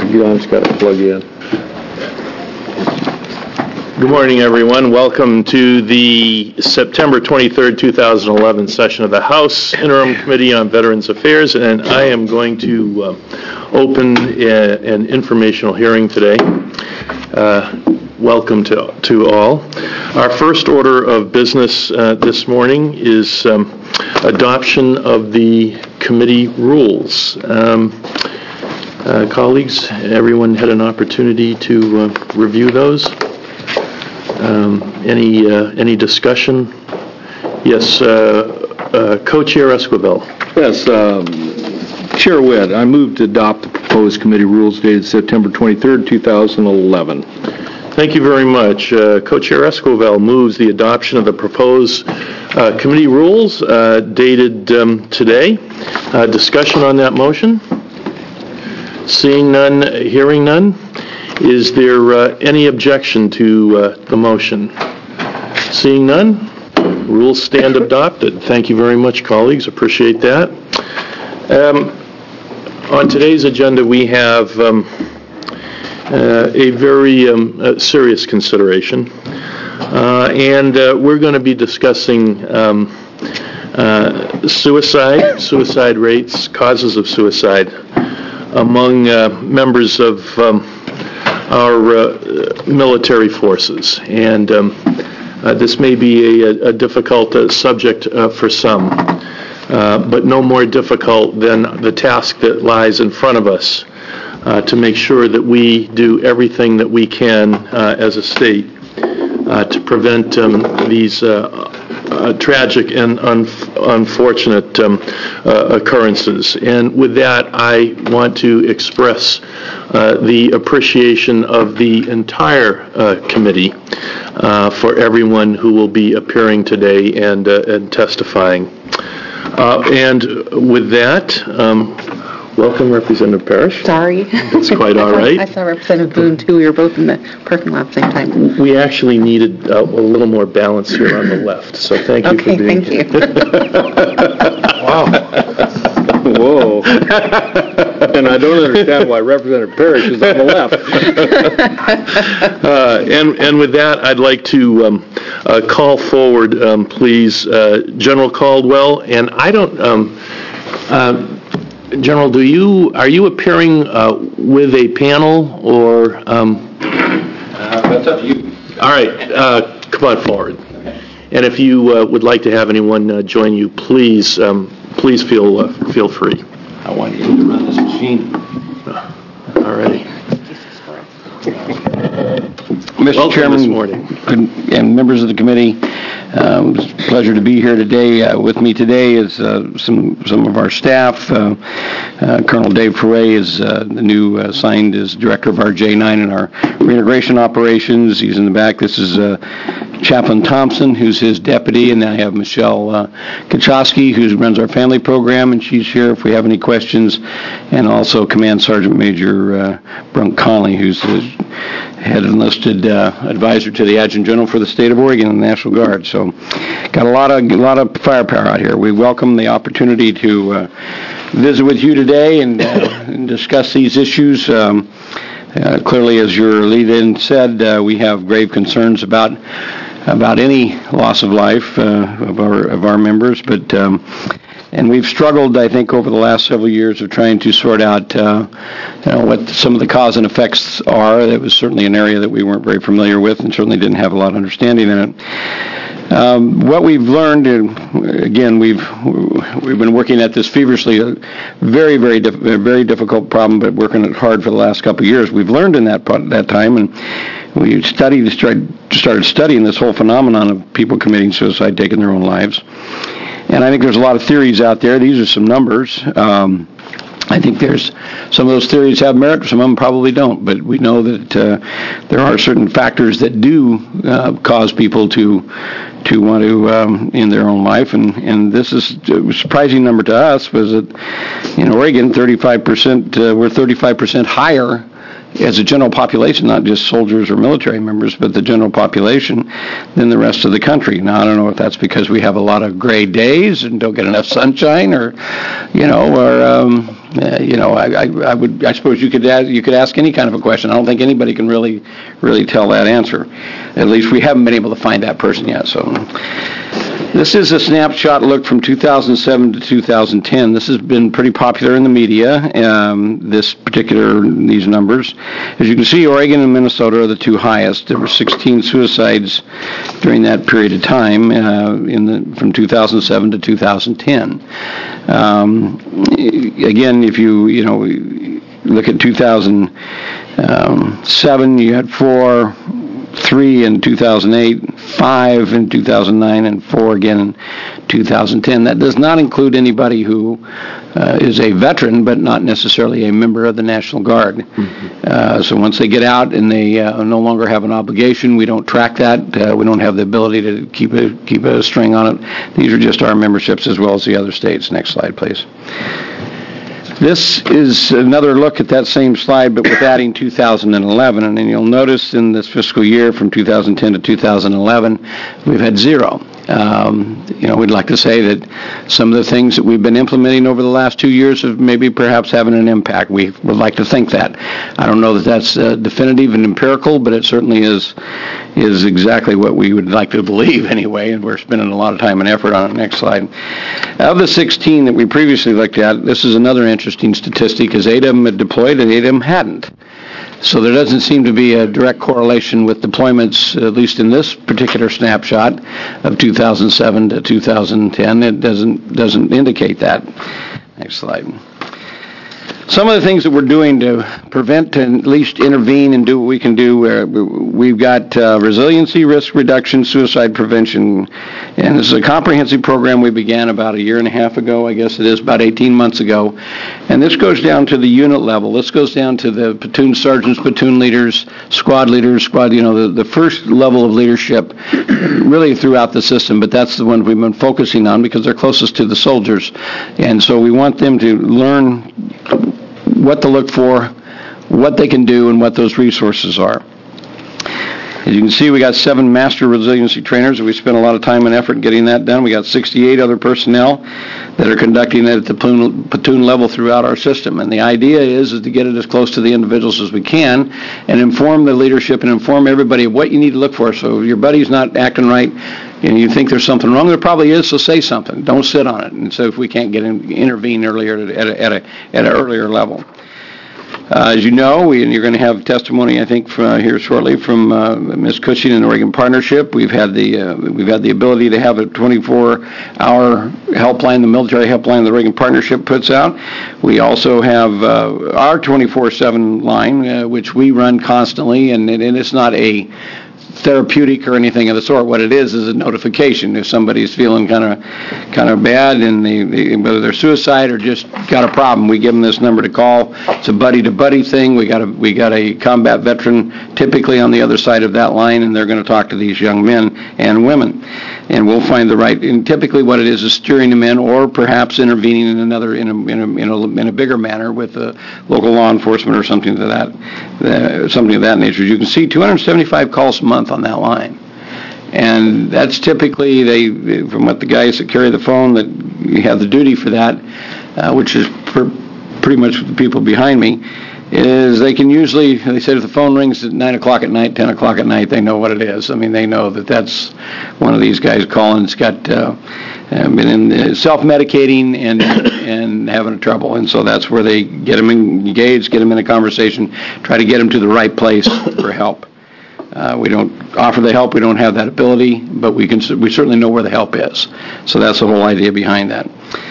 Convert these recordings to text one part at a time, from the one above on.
John's got to plug in. Good morning, everyone. Welcome to the September 23rd, 2011 session of the House Interim Committee on Veterans Affairs, and I am going to open an informational hearing today. Welcome to all. Our first order of business this morning is adoption of the committee rules. Colleagues, everyone had an opportunity to review those? Any discussion? Yes, Co-Chair Esquivel. Yes, Chair Witt, I move to adopt the proposed committee rules dated September 23rd, 2011. Thank you very much. Co-Chair Esquivel moves the adoption of the proposed committee rules dated today. Discussion on that motion? Seeing none, hearing none. Is there any objection to the motion? Seeing none, rules stand adopted. Thank you very much, colleagues. Appreciate that. On today's agenda, we have a very serious consideration, and we're going to be discussing suicide rates, causes of suicide among members of our military forces, and this may be a difficult subject for some, but no more difficult than the task that lies in front of us to make sure that we do everything that we can as a state to prevent these tragic and unfortunate occurrences. And with that, I want to express the appreciation of the entire committee for everyone who will be appearing today and testifying. And with that, welcome, Representative Parrish. Sorry. That's quite all right. I saw Representative Boone, too. We were both in the parking lot at the same time. We actually needed a little more balance here on the left, so thank you for being here. Okay, thank you. Wow. Whoa. And I don't understand why Representative Parrish is on the left. And with that, I'd like to call forward, please, General Caldwell. And I don't... General, are you appearing with a panel, or... That's up to you. All right, come on forward. And if you would like to have anyone join you, please feel free. I want you to run this machine. All righty. Mr. Chairman, this morning. And members of the committee, it's a pleasure to be here today. With me today is some of our staff. Colonel Dave Foray is the new assigned as director of our J9 and our reintegration operations. He's in the back. This is Chaplain Thompson, who's his deputy, and then I have Michelle Kachowski, who runs our family program, and she's here if we have any questions, and also Command Sergeant Major Brunk Conley, who's the head enlisted advisor to the Adjutant General for the state of Oregon and the National Guard. So, got a lot of firepower out here. We welcome the opportunity to visit with you today and discuss these issues. Clearly, as your lead-in said, we have grave concerns about any loss of life of our members, but and we've struggled, I think, over the last several years of trying to sort out what some of the cause and effects are. That was certainly an area that we weren't very familiar with, and certainly didn't have a lot of understanding in it. What we've learned, and again, we've been working at this feverishly, a very, very difficult problem, but working it hard for the last couple of years. We've learned in that time, and we started studying this whole phenomenon of people committing suicide, taking their own lives. And I think there's a lot of theories out there. These are some numbers. I think some of those theories have merit, some of them probably don't, but we know that there are certain factors that do cause people to want to end their own life, and this is a surprising number to us, was that in Oregon, 35%, we're 35% higher as a general population, not just soldiers or military members, but the general population than the rest of the country. Now, I don't know if that's because we have a lot of gray days and don't get enough sunshine, or, I suppose you could ask any kind of a question. I don't think anybody can really tell that answer. At least we haven't been able to find that person yet. So, this is a snapshot look from 2007 to 2010. This has been pretty popular in the media. These numbers, as you can see, Oregon and Minnesota are the two highest. There were 16 suicides during that period of time, from 2007 to 2010. Again, if you look at 2007, you had 4, 3 in 2008, 5 in 2009, and 4 again in 2010. That does not include anybody who is a veteran, but not necessarily a member of the National Guard. Mm-hmm. So once they get out and they no longer have an obligation, we don't track that. We don't have the ability to keep a string on it. These are just our memberships as well as the other states. Next slide, please. This is another look at that same slide, but with adding 2011. And then you'll notice in this fiscal year from 2010 to 2011, we've had 0. We'd like to say that some of the things that we've been implementing over the last 2 years have maybe perhaps having an impact. We would like to think that. I don't know that that's definitive and empirical, but it certainly is exactly what we would like to believe anyway, and we're spending a lot of time and effort on it. Next slide. Of the 16 that we previously looked at, this is another interesting statistic, because 8 of them had deployed and 8 of them hadn't. So there doesn't seem to be a direct correlation with deployments, at least in this particular snapshot of 2007 to 2010. It doesn't indicate that. Next slide. Some of the things that we're doing to prevent and at least intervene and do what we can do, we've got resiliency, risk reduction, suicide prevention, and this is a comprehensive program we began about a year and a half ago, I guess it is, about 18 months ago, and this goes down to the unit level. This goes down to the platoon sergeants, platoon leaders, the first level of leadership really throughout the system, but that's the one we've been focusing on because they're closest to the soldiers, and so we want them to learn what to look for, what they can do, and what those resources are. As you can see, we got 7 master resiliency trainers, and we spent a lot of time and effort getting that done. We got 68 other personnel that are conducting it at the platoon level throughout our system. And the idea is to get it as close to the individuals as we can and inform the leadership and inform everybody of what you need to look for. So if your buddy's not acting right and you think there's something wrong, there probably is, so say something. Don't sit on it. And so if we can't intervene earlier at an earlier level. As you know, you're going to have testimony, I think, here shortly from Ms. Cushing and the Oregon Partnership. We've had the ability to have a 24-hour helpline, the military helpline the Oregon Partnership puts out. We also have our 24/7 line, which we run constantly, and it's not a therapeutic or anything of the sort. What it is a notification. If somebody's feeling kind of bad, and whether they're suicide or just got a problem, we give them this number to call. It's a buddy-to-buddy thing. We got a combat veteran typically on the other side of that line, and they're going to talk to these young men and women, and we'll find the right. And typically, what it is steering them in, or perhaps intervening in a bigger manner with local law enforcement or something of that nature. You can see 275 calls a month on that line. And that's typically, from what the guys that carry the phone that have the duty for that, which is pretty much the people behind me, is they can usually, they said if the phone rings at 9 o'clock at night, 10 o'clock at night, they know what it is. I mean, they know that's one of these guys calling. It's got been self-medicating and having trouble. And so that's where they get them engaged, get them in a conversation, try to get them to the right place for help. We don't offer the help. We don't have that ability, but we certainly know where the help is. So that's the whole idea behind that.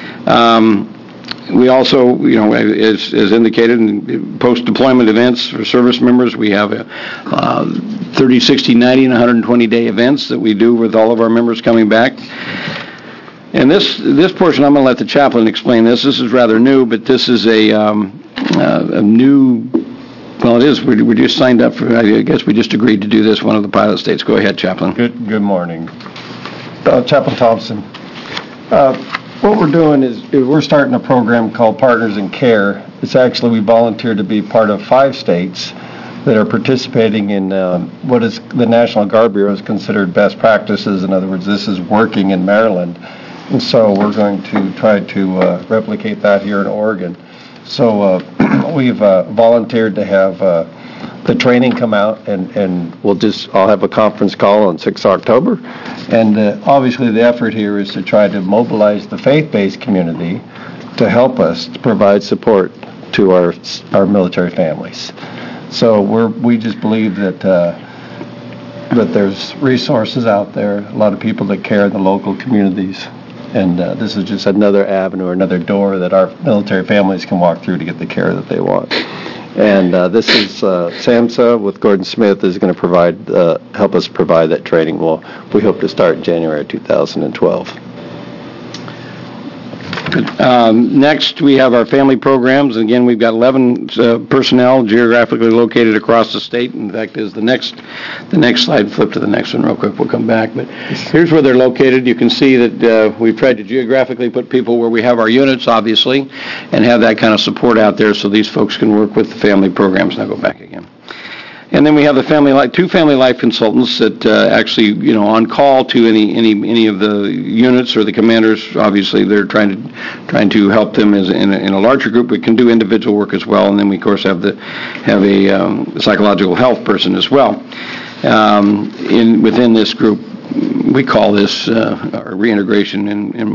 We also, as indicated in post-deployment events for service members, we have 30, 60, 90, and 120-day events that we do with all of our members coming back. And this portion, I'm going to let the chaplain explain this. This is rather new, but this is a new. Well, it is. We just signed up for. I guess we just agreed to do this. One of the pilot states. Go ahead, Chaplain. Good morning, Chaplain Thompson. What we're doing is we're starting a program called Partners in Care. It's actually we volunteer to be part of 5 states that are participating in what is the National Guard Bureau has considered best practices. In other words, this is working in Maryland. And so we're going to try to replicate that here in Oregon. So we've volunteered to have the training come out, and I'll have a conference call on 6 October. And obviously the effort here is to try to mobilize the faith-based community to help us to provide support to our military families. So we just believe that there's resources out there, a lot of people that care in the local communities. And this is just another avenue or another door that our military families can walk through to get the care that they want. And this is SAMHSA with Gordon Smith is going to help us provide that training. We hope to start in January 2012. Next, we have our family programs. Again, we've got 11 personnel geographically located across the state. In fact, is the next slide. Flip to the next one real quick. We'll come back. But here's where they're located. You can see that we've tried to geographically put people where we have our units, obviously, and have that kind of support out there so these folks can work with the family programs. Now go back again. And then we have the two family life consultants that actually, on call to any of the units or the commanders. Obviously, they're trying to help them as in a larger group. We can do individual work as well, and then we of course have a psychological health person as well. Within this group, we call this our reintegration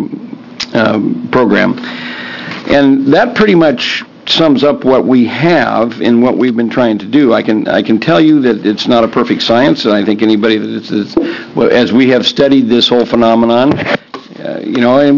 program, and that pretty much sums up what we have and what we've been trying to do. I can tell you that it's not a perfect science, and I think anybody that as we have studied this whole phenomenon, and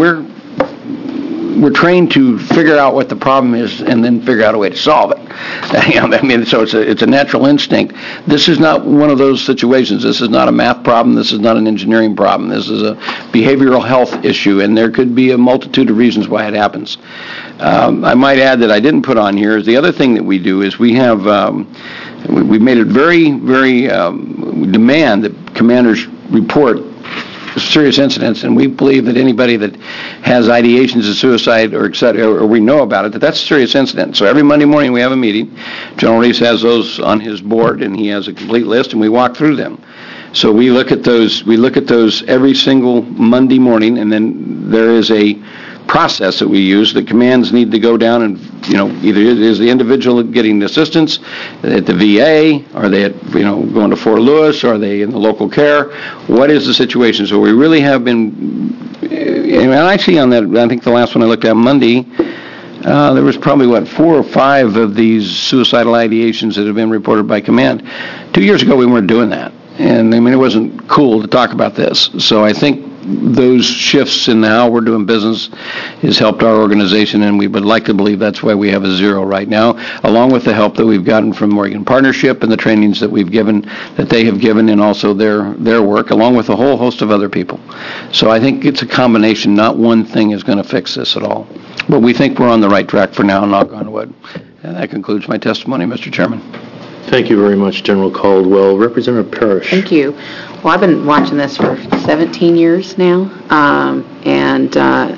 we're trained to figure out what the problem is and then figure out a way to solve it. So it's a natural instinct. This is not one of those situations. This is not a math problem. This is not an engineering problem. This is a behavioral health issue, and there could be a multitude of reasons why it happens. I might add that I didn't put on here is the other thing that we do is we have we've made it very, very demand that commanders report serious incidents, and we believe that anybody that has ideations of suicide or et cetera, or we know about it, that's a serious incident. So every Monday morning we have a meeting. General Reese has those on his board, and he has a complete list, and we walk through them. So we look at those every single Monday morning, and then there is a process that we use. The commands need to go down and, either is the individual getting assistance at the VA, are they going to Fort Lewis, are they in the local care, what is the situation? So we really have been, and I see on that, I think the last one I looked at Monday, there was probably, 4 or 5 of these suicidal ideations that have been reported by command. 2 years ago we weren't doing that, and it wasn't cool to talk about this. So I think those shifts in how we're doing business has helped our organization, and we would like to believe that's why we have a 0 right now, along with the help that we've gotten from Oregon Partnership and the trainings that they have given, and also their work, along with a whole host of other people. So I think it's a combination. Not one thing is going to fix this at all. But we think we're on the right track for now, knock on wood. And that concludes my testimony, Mr. Chairman. Thank you very much, General Caldwell. Representative Parrish. Thank you. Well, I've been watching this for 17 years now, and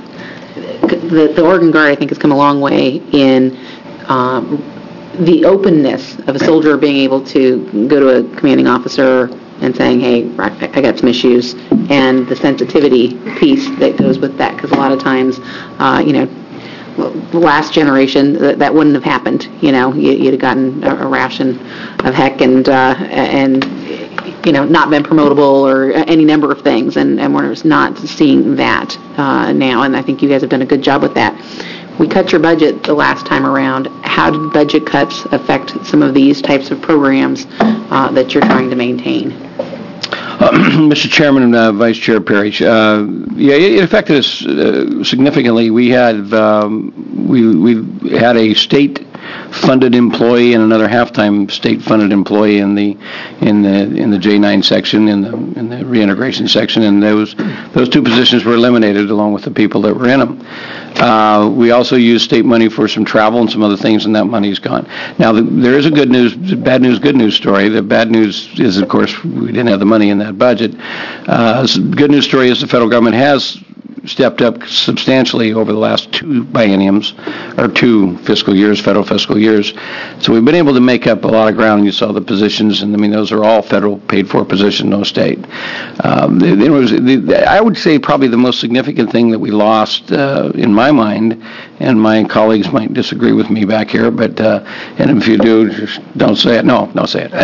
the Oregon Guard, I think, has come a long way in the openness of a soldier being able to go to a commanding officer and saying, hey, I got some issues, and the sensitivity piece that goes with that, because a lot of times, the last generation, that wouldn't have happened. You'd have gotten a ration of heck and not been promotable or any number of things, and we're just not seeing that now, and I think you guys have done a good job with that. We cut your budget the last time around. How did budget cuts affect some of these types of programs that you're trying to maintain? Mr. Chairman and Vice Chair Parrish, it affected us significantly. We had a state-funded employee and another half-time state-funded employee in the J9 section, in the reintegration section, and those 2 positions were eliminated along with the people that were in them. We also used state money for some travel and some other things, and that money's gone. Now, there is a good news, good news story. The bad news is, of course, we didn't have the money in that budget. Good news story is the federal government has stepped up substantially over the last 2 bienniums, or 2 fiscal years, federal fiscal years. So we've been able to make up a lot of ground, and you saw the positions, and I mean, those are all federal paid-for positions, no state. I would say probably the most significant thing that we lost, in my mind, and my colleagues might disagree with me back here, but, and if you do, just don't say it. No, don't say it.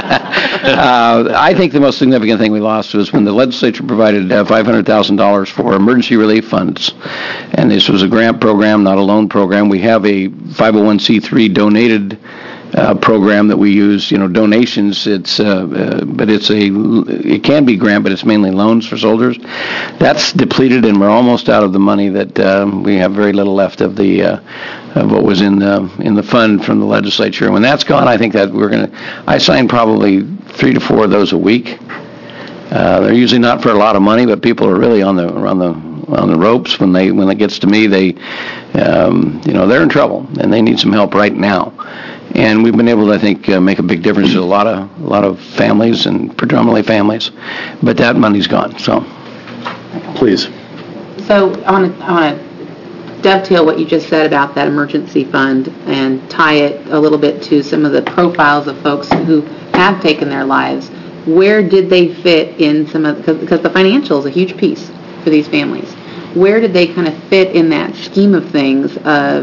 I think the most significant thing we lost was when the legislature provided $500,000 for emergency relief funds. And this was a grant program, not a loan program. We have a 501c3 donated program that we use, donations. But it can be grant, but it's mainly loans for soldiers. That's depleted, and we're almost out of the money. That we have very little left of of what was in the fund from the legislature. And when that's gone, I think that I sign probably 3 to 4 of those a week. They're usually not for a lot of money, but people are really on the ropes when it gets to me. They're in trouble and they need some help right now. And we've been able to, I think, make a big difference to a lot of families, and predominantly families. But that money's gone. So, Please. So I want to dovetail what you just said about that emergency fund and tie it a little bit to some of the profiles of folks who have taken their lives. Where did they fit in because the financial is a huge piece for these families. Where did they kind of fit in that scheme of things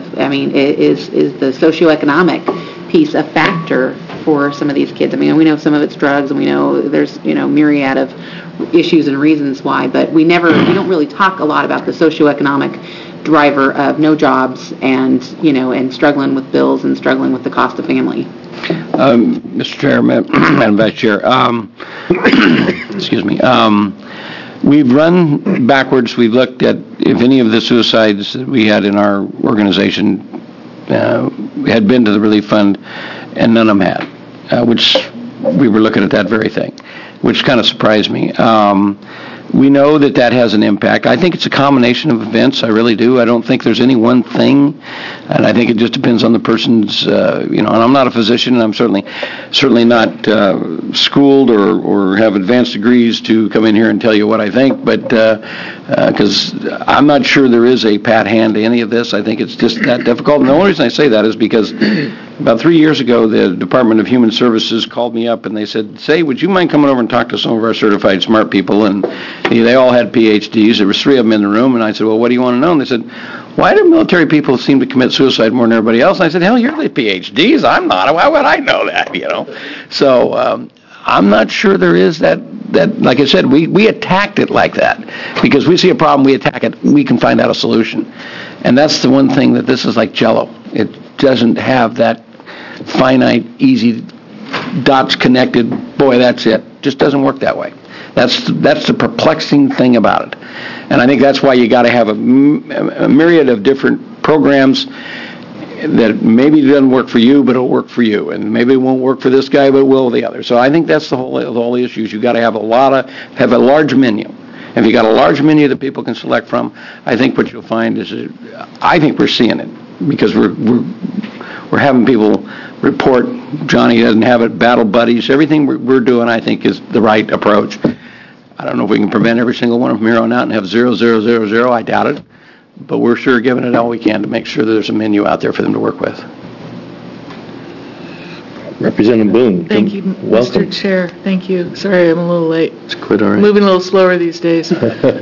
is the socioeconomic piece a factor for some of these kids? I mean, we know some of it's drugs, and we know there's, myriad of issues and reasons why, but we don't really talk a lot about the socioeconomic driver of no jobs and struggling with bills and struggling with the cost of family. Mr. Chair, Madam Vice Chair, excuse me. We've run backwards. We've looked at if any of the suicides that we had in our organization had been to the relief fund, and none of them had, which we were looking at that very thing, which kind of surprised me. We know that has an impact. I think it's a combination of events. I really do. I don't think there's any one thing, and I think it just depends on the person's, and I'm not a physician, and I'm certainly not schooled or have advanced degrees to come in here and tell you what I think, but because I'm not sure there is a pat hand to any of this. I think it's just that difficult. And the only reason I say that is because about 3 years ago, the Department of Human Services called me up and they said, would you mind coming over and talk to some of our certified smart people? And they all had PhDs. There was 3 of them in the room. And I said, well, what do you want to know? And they said, why do military people seem to commit suicide more than everybody else? And I said, hell, you're the PhDs. I'm not. Why would I know that, So I'm not sure there is that, like I said, we attacked it like that. Because we see a problem, we attack it, we can find out a solution. And that's the one thing that this is like Jell-O. It doesn't have that finite, easy, dots connected, boy, that's it. Just doesn't work that way. That's the perplexing thing about it. And I think that's why you got to have a myriad of different programs that maybe doesn't work for you, but it'll work for you. And maybe it won't work for this guy, but it will the other. So I think that's the whole issue. You got to have a large menu. If you got a large menu that people can select from, I think what you'll find is, I think we're seeing it because we're having people report. Johnny doesn't have it. Battle buddies. Everything we're doing, I think, is the right approach. I don't know if we can prevent every single one of them here on out and have 0, 0, 0, 0. I doubt it. But we're sure giving it all we can to make sure that there's a menu out there for them to work with. Representative Boone. Thank you, Welcome. Mr. Chair. Thank you. Sorry, I'm a little late. It's quite all right. Moving a little slower these days.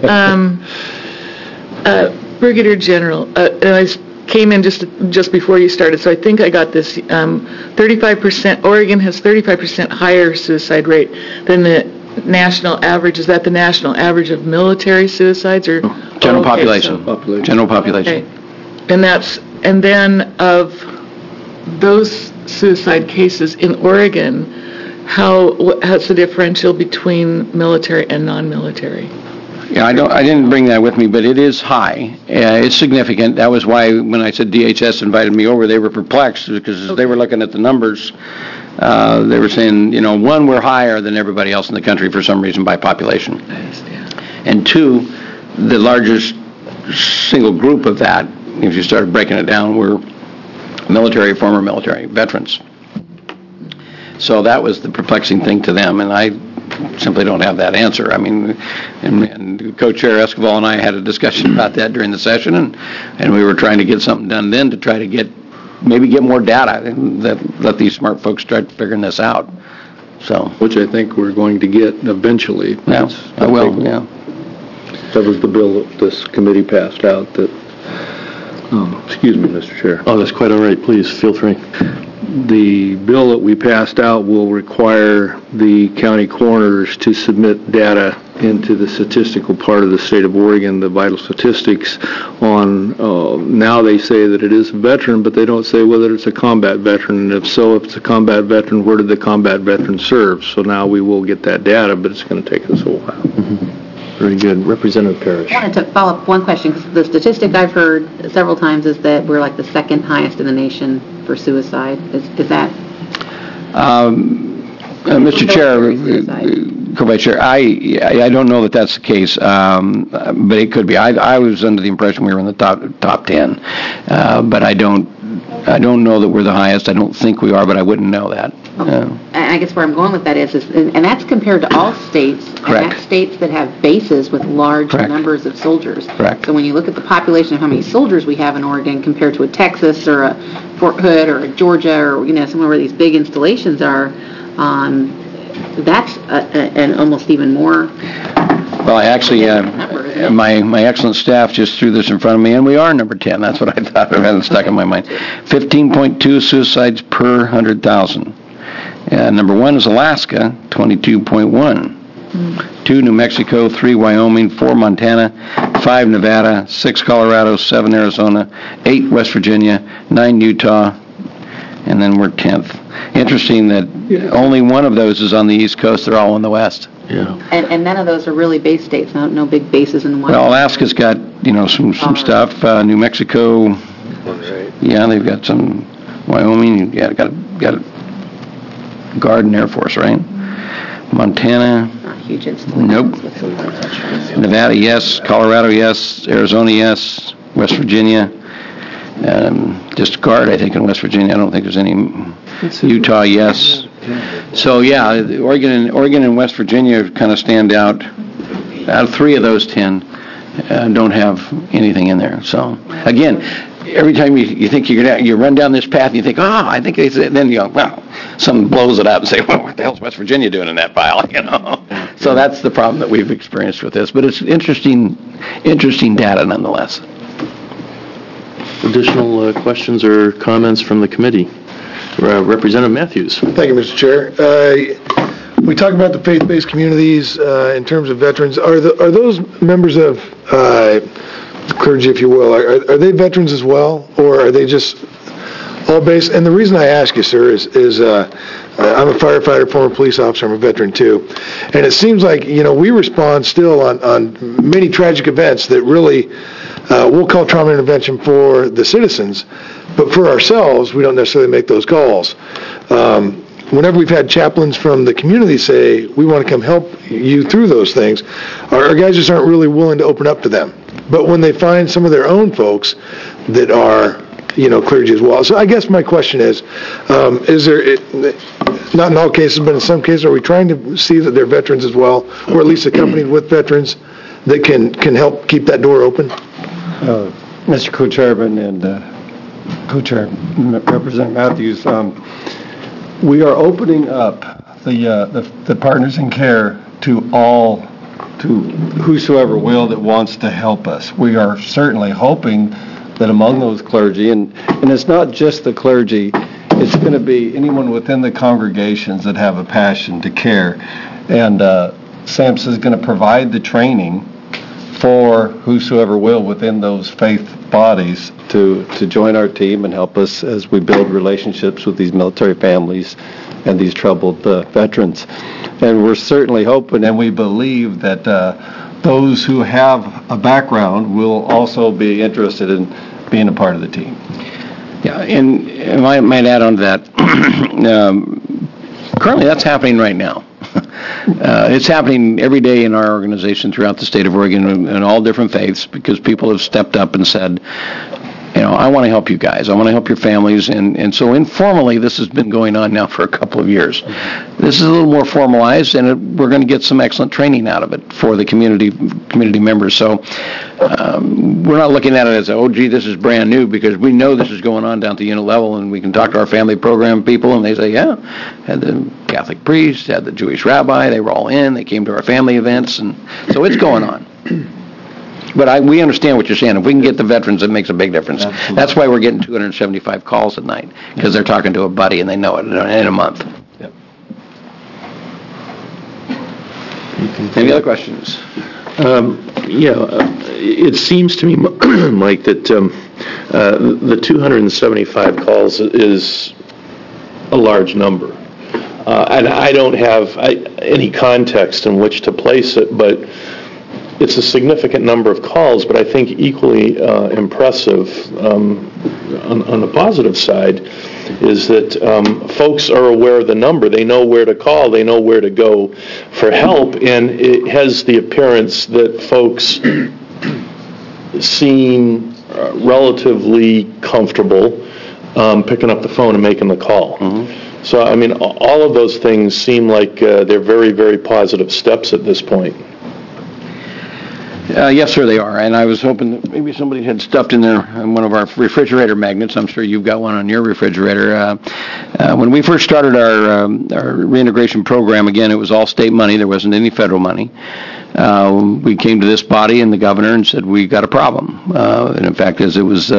Brigadier General, and I came in just before you started, so I think I got this. 35%. Oregon has 35% higher suicide rate than the national average. Is that the national average of military suicides or general population? General population. Okay. And then of those suicide cases in Oregon, how's the differential between military and non-military? Yeah, I didn't bring that with me, but it is high. It's significant. That was why when I said DHS invited me over, they were perplexed because they were looking at the numbers. They were saying, one, we're higher than everybody else in the country for some reason by population. I understand. And 2, the largest single group of that, if you started breaking it down, were military, former military, veterans. So that was the perplexing thing to them. And simply don't have that answer. I mean, and Co-Chair Escobar and I had a discussion about that during the session, and we were trying to get something done then to try to maybe get more data and let these smart folks start figuring this out. So, Which I think we're going to get eventually. yeah, I will, yeah. That was the bill that this committee passed out that, excuse me, Mr. Chair. Oh, that's quite all right. Please, feel free. The bill that we passed out will require the county coroners to submit data into the statistical part of the state of Oregon, the vital statistics on, now they say that it is a veteran, but they don't say whether it's a combat veteran, and if so, if it's a combat veteran, where did the combat veteran serve? So now we will get that data, but it's going to take us a while. Very good. Representative Parrish. I wanted to follow up one question, because the statistic I've heard several times is that we're like the second highest in the nation for suicide. Is that? Mr. Chair, Co-Vice Chair, I don't know that that's the case, but it could be. I was under the impression we were in the top 10, but I don't know that we're the highest. I don't think we are, but I wouldn't know that. And I guess where I'm going with that is and that's compared to all states. Correct. And that's states that have bases with large Correct. numbers of soldiers. Correct. So when you look at the population of how many soldiers we have in Oregon compared to a Texas or a Fort Hood or a Georgia or, somewhere where these big installations are, that's an almost even more. Well, actually, my excellent staff just threw this in front of me, and we are number 10. That's what I thought. It hadn't stuck in my mind. 15.2 suicides per 100,000. Number 1 is Alaska, 22.1. 2, New Mexico. 3, Wyoming. 4, Montana. 5, Nevada. 6, Colorado. 7, Arizona. 8, West Virginia. 9, Utah. And then we're 10th. Interesting that only one of those is on the East Coast. They're all in the West. Yeah. And none of those are really base states, no big bases in one. Well, Alaska's got, some stuff. New Mexico, yeah, they've got some. Wyoming, got a Guard and Air Force, right? Montana. Not huge installations. Nope. Nevada, yes. Colorado, yes. Arizona, yes. West Virginia. Just Guard, I think, in West Virginia. I don't think there's any. Utah, yes. So, yeah, Oregon and West Virginia kind of stand out. Out of 3 of those 10 don't have anything in there. So, again, every time you think you run down this path, you think, I think they said, then you go, well, someone blows it up and say, well, what the hell's West Virginia doing in that pile, So that's the problem that we've experienced with this. But it's interesting data nonetheless. Additional questions or comments from the committee? Representative Matthews. Thank you, Mr. Chair. We talk about the faith-based communities in terms of veterans. Are those members of clergy, if you will, are they veterans as well, or are they just all based? And the reason I ask you, sir, is I'm a firefighter, former police officer. I'm a veteran too, and it seems like we respond still on many tragic events that really we'll call trauma intervention for the citizens. But for ourselves, we don't necessarily make those calls. Whenever we've had chaplains from the community say, we want to come help you through those things, our guys just aren't really willing to open up to them. But when they find some of their own folks that are, clergy as well. So I guess my question is there, not in all cases, but in some cases, are we trying to see that they're veterans as well, or at least accompanied with veterans that can help keep that door open? Mr. Co-Chairman and Co-Chair Representative Matthews, we are opening up the Partners in Care to whosoever will that wants to help us. We are certainly hoping that among those clergy, and it's not just the clergy, it's going to be anyone within the congregations that have a passion to care. And SAMHSA is going to provide the training for whosoever will within those faith bodies to join our team and help us as we build relationships with these military families and these troubled veterans. And we're certainly hoping and we believe that those who have a background will also be interested in being a part of the team. Yeah, and I might add on to that. Currently, that's happening right now. It's happening every day in our organization throughout the state of Oregon in all different faiths, because people have stepped up and said, I want to help you guys. I want to help your families. And so informally, this has been going on now for a couple of years. This is a little more formalized, and we're going to get some excellent training out of it for the community members. So we're not looking at it as, oh, gee, this is brand new, because we know this is going on down at the unit level, and we can talk to our family program people, and they say, yeah, had the Catholic priest, had the Jewish rabbi, they were all in, they came to our family events, and so it's going on. But we understand what you're saying. If we can get the veterans, it makes a big difference. Absolutely. That's why we're getting 275 calls at night, because they're talking to a buddy and they know it in a month. Yep. Any other questions? It seems to me, Mike, that the 275 calls is a large number. And I don't have any context in which to place it, but it's a significant number of calls, but I think equally impressive on the positive side is that folks are aware of the number. They know where to call. They know where to go for help, and it has the appearance that folks seem relatively comfortable picking up the phone and making the call. Mm-hmm. So, I mean, all of those things seem like they're very, very positive steps at this point. Yes, sir, they are. And I was hoping that maybe somebody had stuffed in there one of our refrigerator magnets. I'm sure you've got one on your refrigerator. When we first started our reintegration program, again, it was all state money. There wasn't any federal money. We came to this body and the governor and said, we got a problem. And in fact, as it was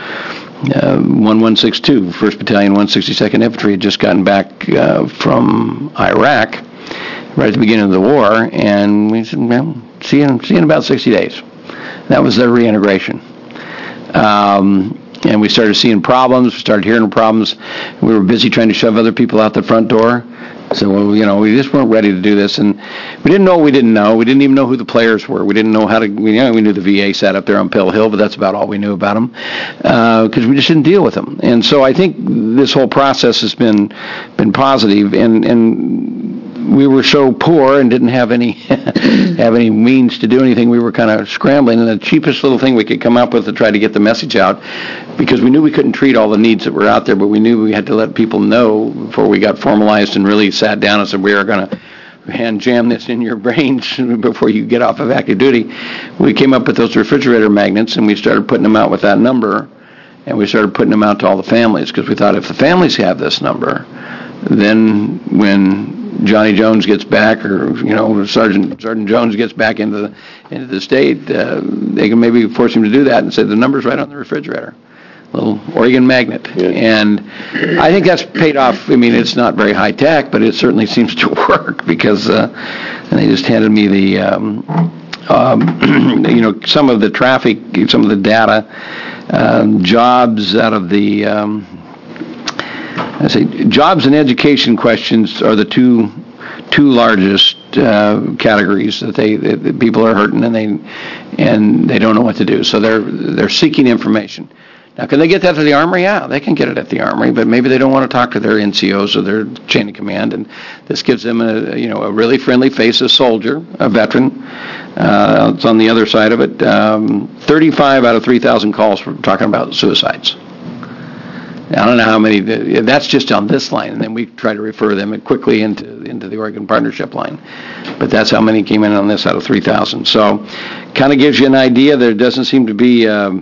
1162, 1st Battalion, 162nd Infantry had just gotten back from Iraq right at the beginning of the war, and we said, well, see you in about 60 days. That was their reintegration. And we started seeing problems, we started hearing problems. We were busy trying to shove other people out the front door. So, well, we just weren't ready to do this. And we didn't know what we didn't know. We didn't even know who the players were. We didn't know how to, we knew the VA sat up there on Pill Hill, but that's about all we knew about them, because we just didn't deal with them. And so I think this whole process has been positive, and we were so poor and didn't have any means to do anything. We were kind of scrambling, and the cheapest little thing we could come up with to try to get the message out, because we knew we couldn't treat all the needs that were out there, but we knew we had to let people know before we got formalized and really sat down and said, we are going to hand jam this in your brains before you get off of active duty. We came up with those refrigerator magnets, and we started putting them out with that number, and we started putting them out to all the families, because we thought if the families have this number, then when Johnny Jones gets back, or Sergeant Jones gets back into the state, they can maybe force him to do that and say the number's right on the refrigerator, little Oregon magnet. Yeah. And I think that's paid off. I mean, it's not very high tech, but it certainly seems to work, because and they just handed me the some of the traffic, some of the data, jobs out of the. Jobs and education questions are the two largest categories that people are hurting, and they don't know what to do. So they're seeking information. Now, can they get that at the Armory? Yeah, they can get it at the Armory, but maybe they don't want to talk to their NCOs or their chain of command, and this gives them a really friendly face, a soldier, a veteran. It's on the other side of it. 35 out of 3,000 calls were talking about suicides. I don't know how many, that's just on this line, and then we try to refer them quickly into the Oregon Partnership line. But that's how many came in on this out of 3,000. So kind of gives you an idea. There doesn't seem to be, at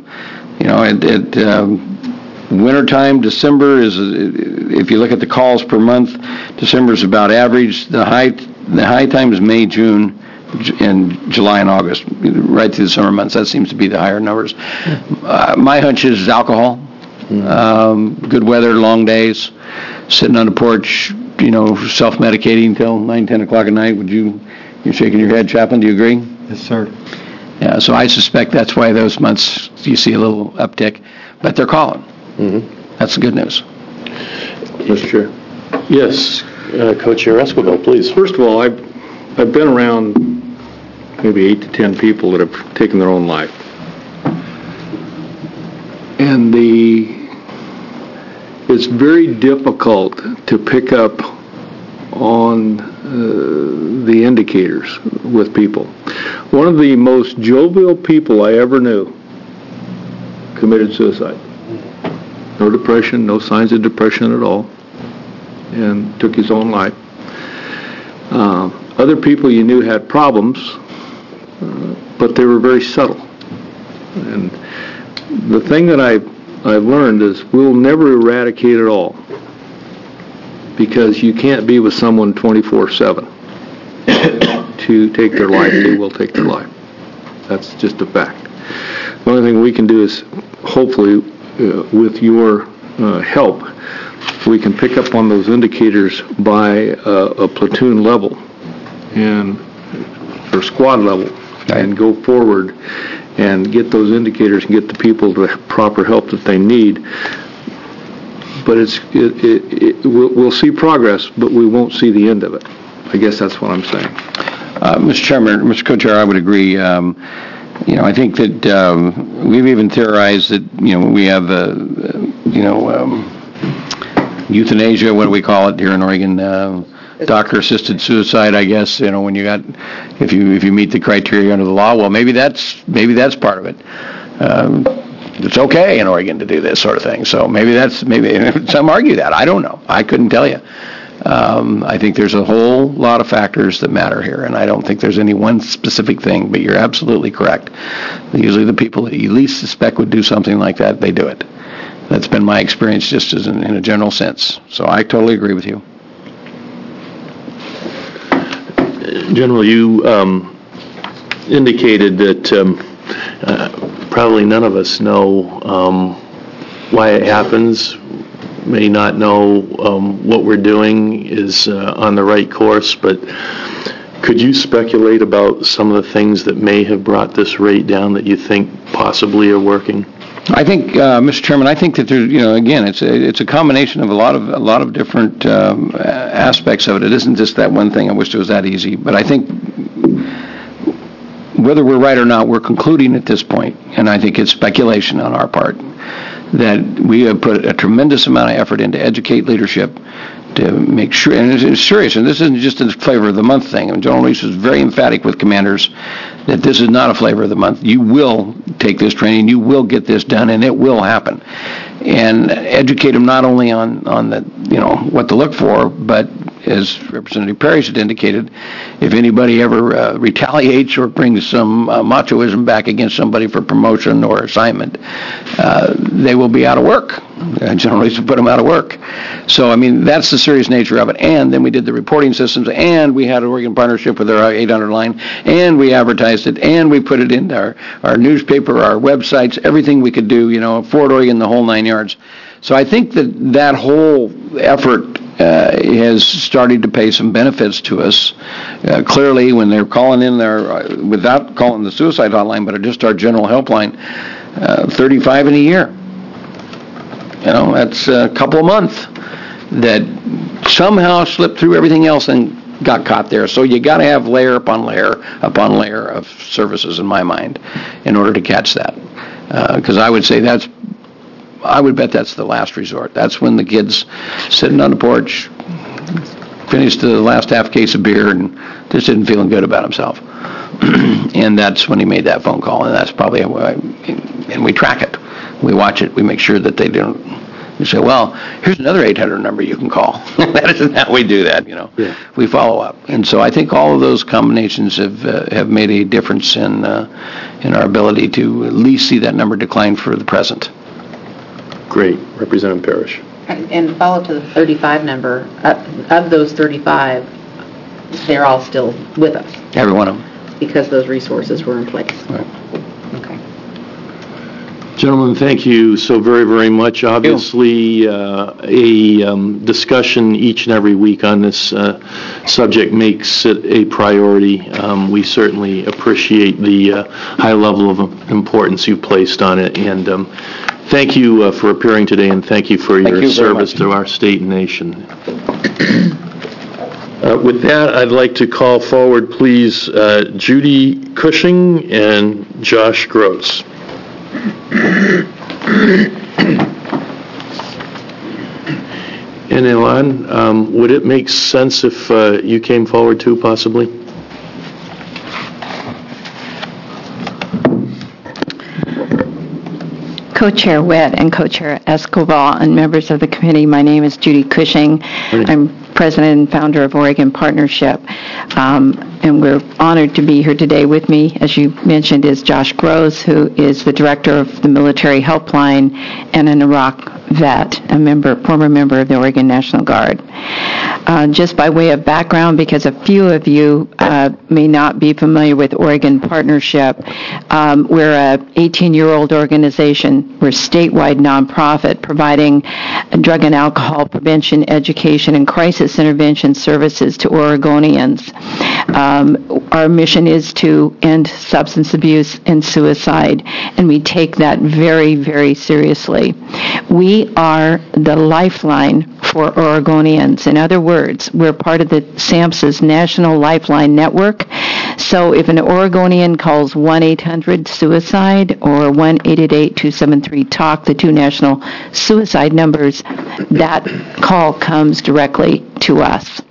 wintertime, December is, if you look at the calls per month, December is about average. The high time is May, June, and July and August, right through the summer months. That seems to be the higher numbers. My hunch is alcohol. Good weather, long days, sitting on the porch, self-medicating until 9, 10 o'clock at night. You're shaking your head, Chaplain, do you agree? Yes, sir. Yeah, so I suspect that's why those months you see a little uptick, but they're calling. Mm-hmm. That's the good news. Mr. Chair. Yes, Co-Chair Esquivel, please. First of all, I've been around maybe 8 to 10 people that have taken their own life. And it's very difficult to pick up on the indicators with people. One of the most jovial people I ever knew, committed suicide. No depression, no signs of depression at all, and took his own life. Other people you knew had problems, but they were very subtle. And the thing that I've learned is we'll never eradicate it all, because you can't be with someone 24/7 to take their life. They will take their life. That's just a fact. The only thing we can do is, hopefully, with your help, we can pick up on those indicators by a platoon level or squad level, and go forward and get those indicators and get the people the proper help that they need. But we'll see progress, but we won't see the end of it. I guess that's what I'm saying. Mr. Chairman, Mr. Co-Chair, I would agree. I think that we've even theorized that, we have, euthanasia, what do we call it here in Oregon? Doctor-assisted suicide, I guess. When you got, if you meet the criteria under the law, well, maybe that's part of it. It's okay in Oregon to do this sort of thing. So maybe some argue that. I don't know. I couldn't tell you. I think there's a whole lot of factors that matter here, and I don't think there's any one specific thing, but you're absolutely correct. Usually the people that you least suspect would do something like that, they do it. That's been my experience just as in a general sense. So I totally agree with you. General, you indicated that probably none of us know why it happens, may not know what we're doing is on the right course, but could you speculate about some of the things that may have brought this rate down that you think possibly are working? I think, Mr. Chairman, I think that there, again, it's a combination of a lot of different aspects of it. It isn't just that one thing. I wish it was that easy, but I think whether we're right or not, we're concluding at this point, and I think it's speculation on our part, that we have put a tremendous amount of effort into educate leadership to make sure, and it's serious, and this isn't just a flavor of the month thing. And General Reese was very emphatic with commanders that this is not a flavor of the month. You will take this training, you will get this done, and it will happen. And educate them not only on the, what to look for, but as Representative Parrish had indicated, if anybody ever retaliates or brings some machoism back against somebody for promotion or assignment, they will be out of work. General Reese will put them out of work. So, that's the serious nature of it. And then we did the reporting systems, and we had an Oregon partnership with our 800 line, and we advertised it, and we put it in our newspaper, our websites, everything we could do, Fort Oregon, the whole 9 yards. So I think that whole effort has started to pay some benefits to us. Clearly, when they're calling in there, without calling the suicide hotline, but just our general helpline, 35 in a year. That's a couple a month that somehow slipped through everything else and got caught there. So you got to have layer upon layer upon layer of services, in my mind, in order to catch that. Because I would bet that's the last resort. That's when the kid's sitting on the porch, finished the last half case of beer, and just isn't feeling good about himself. And that's when he made that phone call, and that's probably, and we track it. We watch it. We make sure that they don't. We say, well, here's another 800 number you can call. That isn't how we do that, Yeah. We follow up. And so I think all of those combinations have made a difference in our ability to at least see that number decline for the present. Great. Representative Parrish. And follow up to the 35 number, of those 35, they're all still with us. Every one of them. Because those resources were in place. Right. Okay. Gentlemen, thank you so very, very much. Obviously, a discussion each and every week on this subject makes it a priority. We certainly appreciate the high level of importance you've placed on it. And thank you for appearing today, and thank you for your service to our state and nation. With that, I'd like to call forward, please, Judy Cushing and Josh Gross. And Ilan, would it make sense if you came forward too, possibly? Co-Chair Witt and Co-Chair Escobar and members of the committee, my name is Judy Cushing. I'm President and founder of Oregon Partnership, and we're honored to be here today. With me, as you mentioned, is Josh Gross, who is the director of the Military Helpline and an Iraq vet, former member of the Oregon National Guard. Just by way of background, because a few of you may not be familiar with Oregon Partnership, we're a 18-year-old organization. We're a statewide nonprofit providing drug and alcohol prevention, education, and crisis intervention services to Oregonians. Our mission is to end substance abuse and suicide, and we take that very, very seriously. We are the lifeline for Oregonians. In other words, we're part of the SAMHSA's National Lifeline Network. So if an Oregonian calls 1-800-SUICIDE or 1-888-273-TALK, the two national suicide numbers, that call comes directly to us.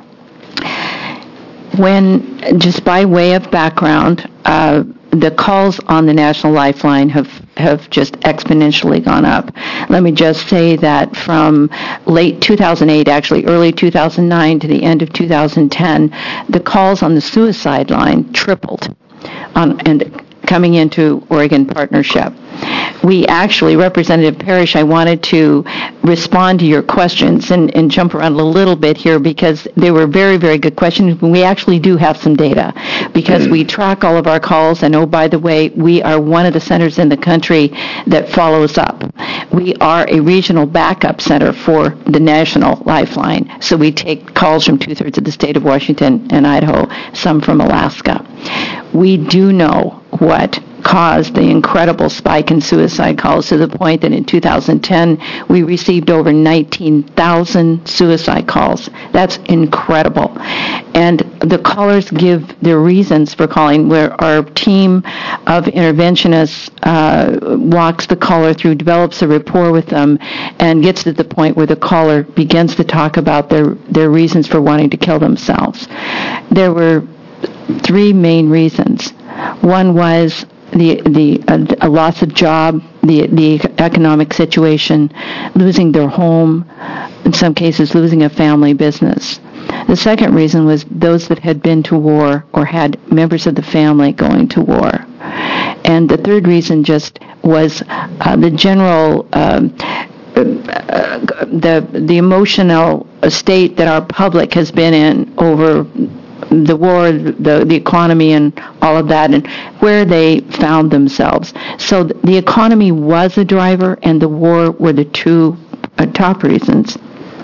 Just by way of background, the calls on the National Lifeline have just exponentially gone up. Let me just say that from late 2008, actually early 2009 to the end of 2010, the calls on the suicide line tripled and coming into Oregon Partnership. We actually, Representative Parrish, I wanted to respond to your questions and jump around a little bit here because they were very, very good questions. We actually do have some data because we track all of our calls, and oh, by the way, we are one of the centers in the country that follows up. We are a regional backup center for the National Lifeline, so we take calls from two-thirds of the state of Washington and Idaho, some from Alaska. We do know what caused the incredible spike in suicide calls to the point that in 2010 we received over 19,000 suicide calls. That's incredible. And the callers give their reasons for calling, where our team of interventionists walks the caller through, develops a rapport with them, and gets to the point where the caller begins to talk about their reasons for wanting to kill themselves. There were three main reasons. One was a loss of job, the economic situation, losing their home, in some cases losing a family business. The second reason was those that had been to war or had members of the family going to war. And the third reason just was the general the emotional state that our public has been in over the war, the economy, and all of that, and where they found themselves. So the economy was a driver, and the war were the two top reasons.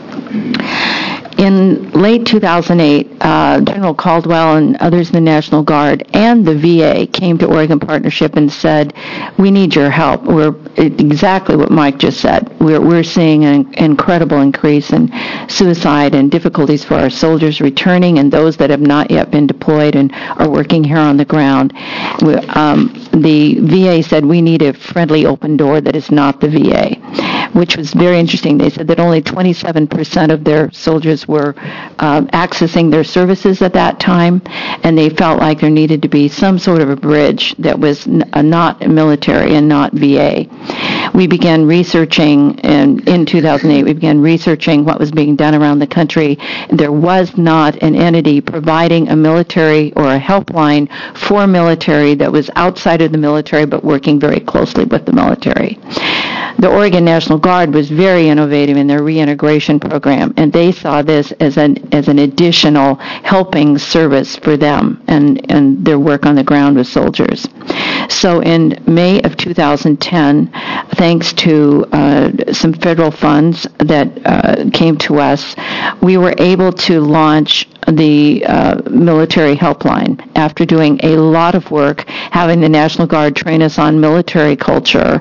In late 2008, General Caldwell and others in the National Guard and the VA came to Oregon Partnership and said, we need your help. We're exactly what Mike just said. We're seeing an incredible increase in suicide and difficulties for our soldiers returning and those that have not yet been deployed and are working here on the ground. The VA said we need a friendly open door that is not the VA, which was very interesting. They said that only 27% of their soldiers were accessing their services at that time, and they felt like there needed to be some sort of a bridge that was not military and not VA. We began researching, in 2008, we began researching what was being done around the country. There was not an entity providing a military or a helpline for military that was outside of the military but working very closely with the military. The Oregon National Guard was very innovative in their reintegration program, and they saw this as an additional helping service for them and their work on the ground with soldiers. So in May of 2010, thanks to some federal funds that came to us, we were able to launch the military helpline after doing a lot of work, having the National Guard train us on military culture,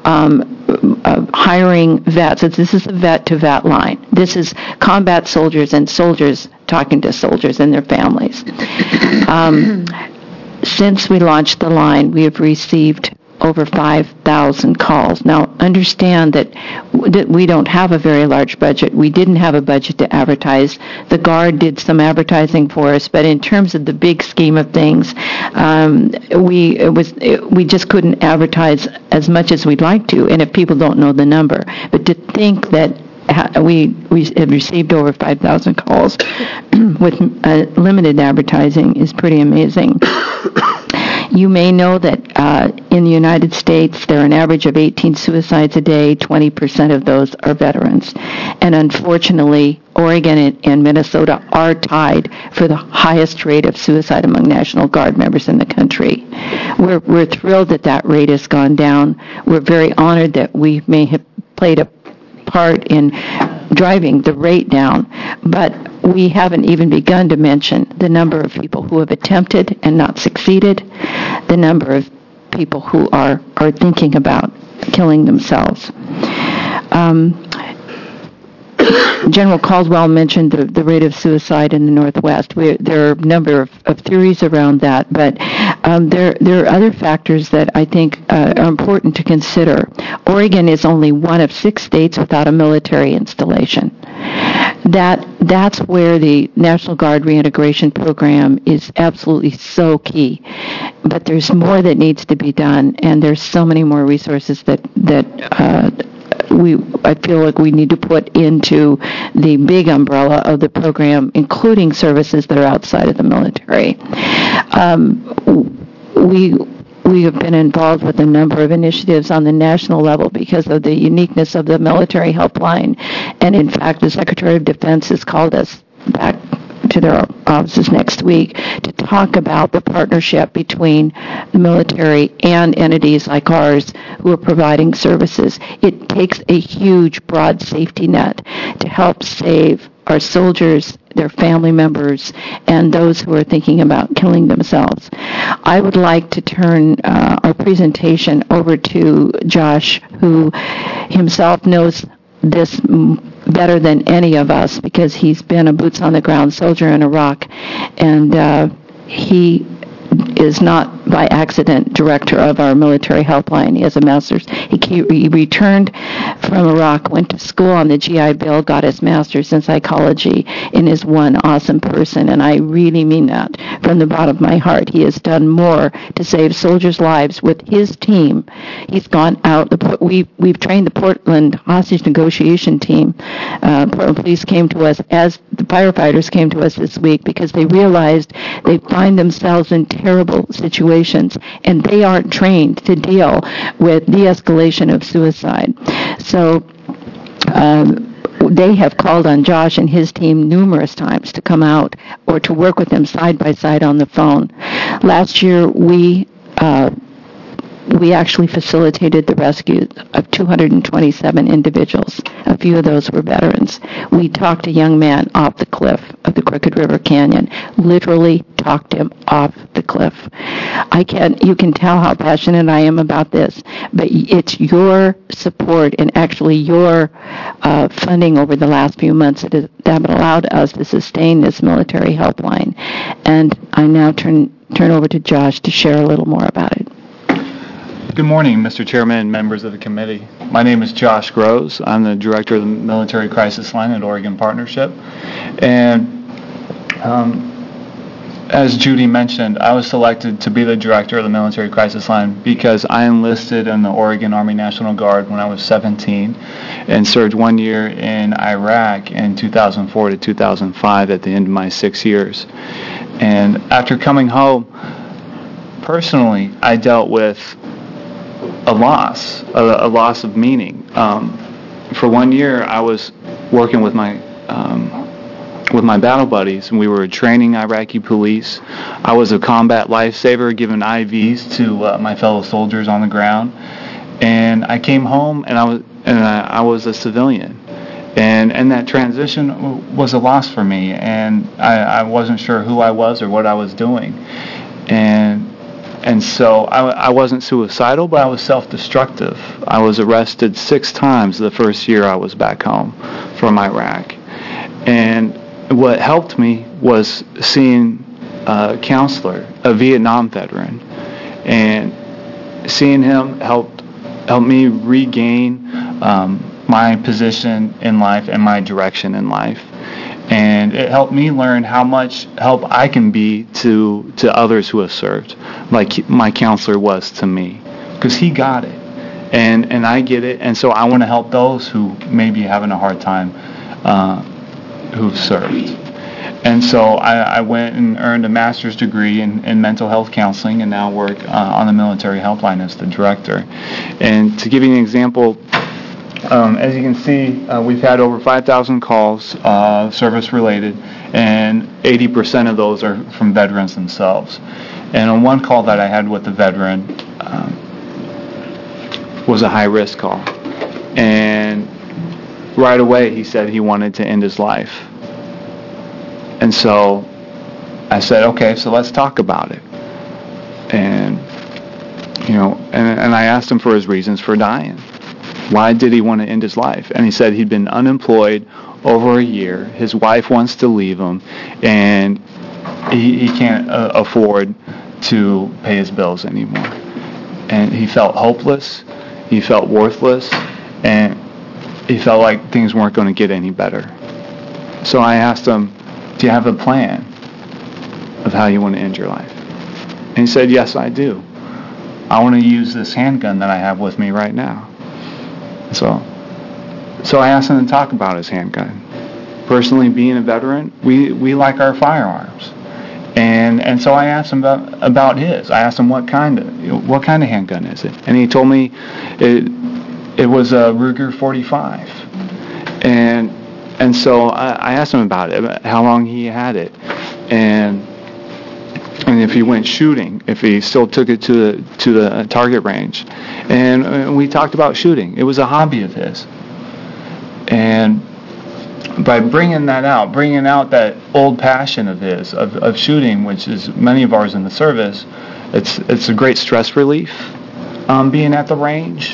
hiring vets. This is a vet-to-vet line. This is combat soldiers and soldiers talking to soldiers and their families. Since we launched the line, we have received over 5,000 calls. Now, understand that we don't have a very large budget. We didn't have a budget to advertise. The Guard did some advertising for us, but in terms of the big scheme of things, we just couldn't advertise as much as we'd like to, and if people don't know the number. But to think that we have received over 5,000 calls with limited advertising is pretty amazing. You may know that in the United States, there are an average of 18 suicides a day. 20% of those are veterans. And unfortunately, Oregon and Minnesota are tied for the highest rate of suicide among National Guard members in the country. We're thrilled that rate has gone down. We're very honored that we may have played a part in driving the rate down, but we haven't even begun to mention the number of people who have attempted and not succeeded, the number of people who are thinking about killing themselves. General Caldwell mentioned the rate of suicide in the Northwest. There are a number of theories around that, but there are other factors that I think are important to consider. Oregon is only one of 6 states without a military installation. That's where the National Guard reintegration program is absolutely so key. But there's more that needs to be done, and there's so many more resources that I feel like we need to put into the big umbrella of the program, including services that are outside of the military. We have been involved with a number of initiatives on the national level because of the uniqueness of the military helpline. And in fact, the Secretary of Defense has called us back to their offices next week to talk about the partnership between the military and entities like ours who are providing services. It takes a huge, broad safety net to help save our soldiers, their family members, and those who are thinking about killing themselves. I would like to turn our presentation over to Josh, who himself knows this better than any of us because he's been a boots-on-the-ground soldier in Iraq, and he is not by accident director of our military helpline. He has a master's. He returned from Iraq, went to school on the GI Bill, got his master's in psychology, and is one awesome person, and I really mean that from the bottom of my heart. He has done more to save soldiers' lives with his team. He's gone out. We've trained the Portland hostage negotiation team. Portland police came to us as the firefighters came to us this week because they realized they find themselves in terrible situations, and they aren't trained to deal with de-escalation of suicide. So they have called on Josh and his team numerous times to come out or to work with them side by side on the phone. Last year, we actually facilitated the rescue of 227 individuals. A few of those were veterans. We talked a young man off the cliff of the Crooked River Canyon, literally talked him off the cliff. You can tell how passionate I am about this, but it's your support and actually your funding over the last few months that have allowed us to sustain this military helpline. And I now turn over to Josh to share a little more about it. Good morning, Mr. Chairman and members of the committee. My name is Josh Groves. I'm the director of the Military Crisis Line at Oregon Partnership. And as Judy mentioned, I was selected to be the director of the Military Crisis Line because I enlisted in the Oregon Army National Guard when I was 17 and served 1 year in Iraq in 2004 to 2005 at the end of my 6 years. And after coming home, personally, I dealt with a loss of meaning. For 1 year, I was working with my battle buddies, and we were training Iraqi police. I was a combat lifesaver, giving IVs to my fellow soldiers on the ground. And I came home, and I was a civilian. And that transition was a loss for me, and I wasn't sure who I was or what I was doing. And so I wasn't suicidal, but I was self-destructive. I was arrested 6 times the first year I was back home from Iraq. And what helped me was seeing a counselor, a Vietnam veteran. And seeing him helped me regain my position in life and my direction in life. And it helped me learn how much help I can be to others who have served, like my counselor was to me, because he got it, and I get it, and so I want to help those who may be having a hard time, who've served. And so I went and earned a master's degree in mental health counseling, and now work on the military helpline as the director. And to give you an example, as you can see, we've had over 5,000 calls, service-related, and 80% of those are from veterans themselves. And on one call that I had with a veteran, was a high-risk call. And right away, he said he wanted to end his life. And so I said, okay, so let's talk about it. And, and I asked him for his reasons for dying. Why did he want to end his life? And he said he'd been unemployed over a year. His wife wants to leave him, and he can't afford to pay his bills anymore. And he felt hopeless. He felt worthless. And he felt like things weren't going to get any better. So I asked him, do you have a plan of how you want to end your life? And he said, yes, I do. I want to use this handgun that I have with me right now. So I asked him to talk about his handgun. Personally, being a veteran, we like our firearms. And so I asked him about his. I asked him what kind of handgun is it? And he told me it was a Ruger 45. And so I asked him about it, how long he had it, and if he went shooting, if he still took it to the target range. And we talked about shooting. It was a hobby of his. And by bringing out that old passion of his, of shooting, which is many of ours in the service, it's a great stress relief, being at the range.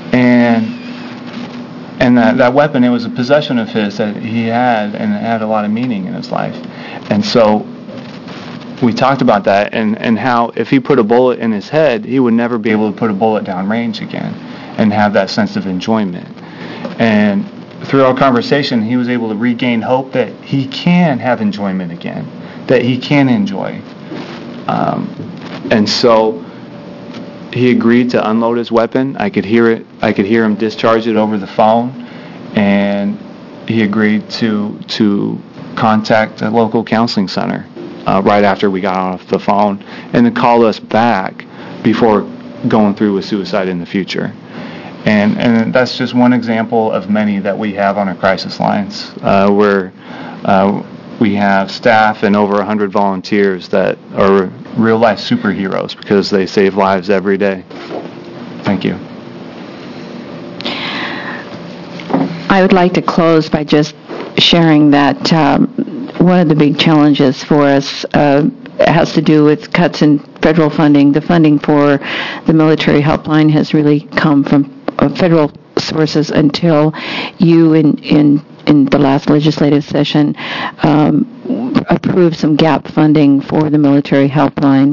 And that weapon, it was a possession of his that he had, and it had a lot of meaning in his life. And so we talked about that, and how if he put a bullet in his head, he would never be able to put a bullet down range again and have that sense of enjoyment. And through our conversation, he was able to regain hope that he can have enjoyment again, that he can enjoy. And so he agreed to unload his weapon. I could hear it. I could hear him discharge it over the phone, and he agreed to contact a local counseling center right after we got off the phone, and to call us back before going through with suicide in the future. And that's just one example of many that we have on our crisis lines, where we have staff and over 100 volunteers that are real-life superheroes because they save lives every day. Thank you. I would like to close by just sharing that one of the big challenges for us has to do with cuts in federal funding. The funding for the military helpline has really come from federal sources until you in the last legislative session approved some gap funding for the military helpline.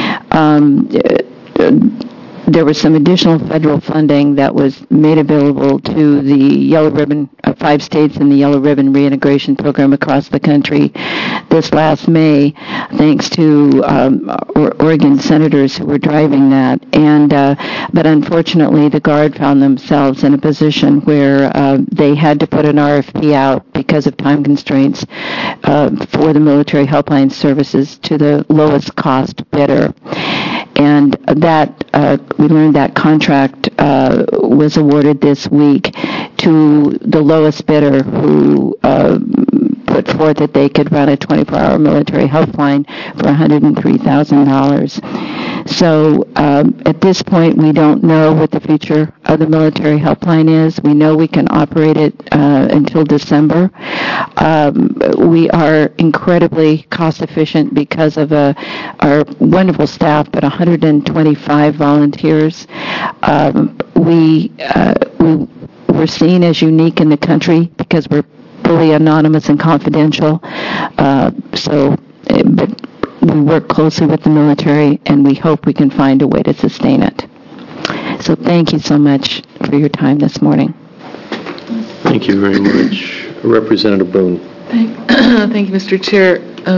There was some additional federal funding that was made available to the Yellow Ribbon, 5 states in the Yellow Ribbon Reintegration Program across the country this last May, thanks to Oregon senators who were driving that. But unfortunately, the Guard found themselves in a position where they had to put an RFP out because of time constraints for the military helpline services to the lowest cost bidder. And that we learned that contract was awarded this week to the lowest bidder, who put forth that they could run a 24-hour military helpline for $103,000. So at this point, we don't know what the future of the military helpline is. We know we can operate it until December. We are incredibly cost efficient because of our wonderful staff, but 125 volunteers. We're seen as unique in the country because we're fully anonymous and confidential. But we work closely with the military, and we hope we can find a way to sustain it. So thank you so much for your time this morning. Thank you very much. Representative Boone. Thank you, Mr. Chair.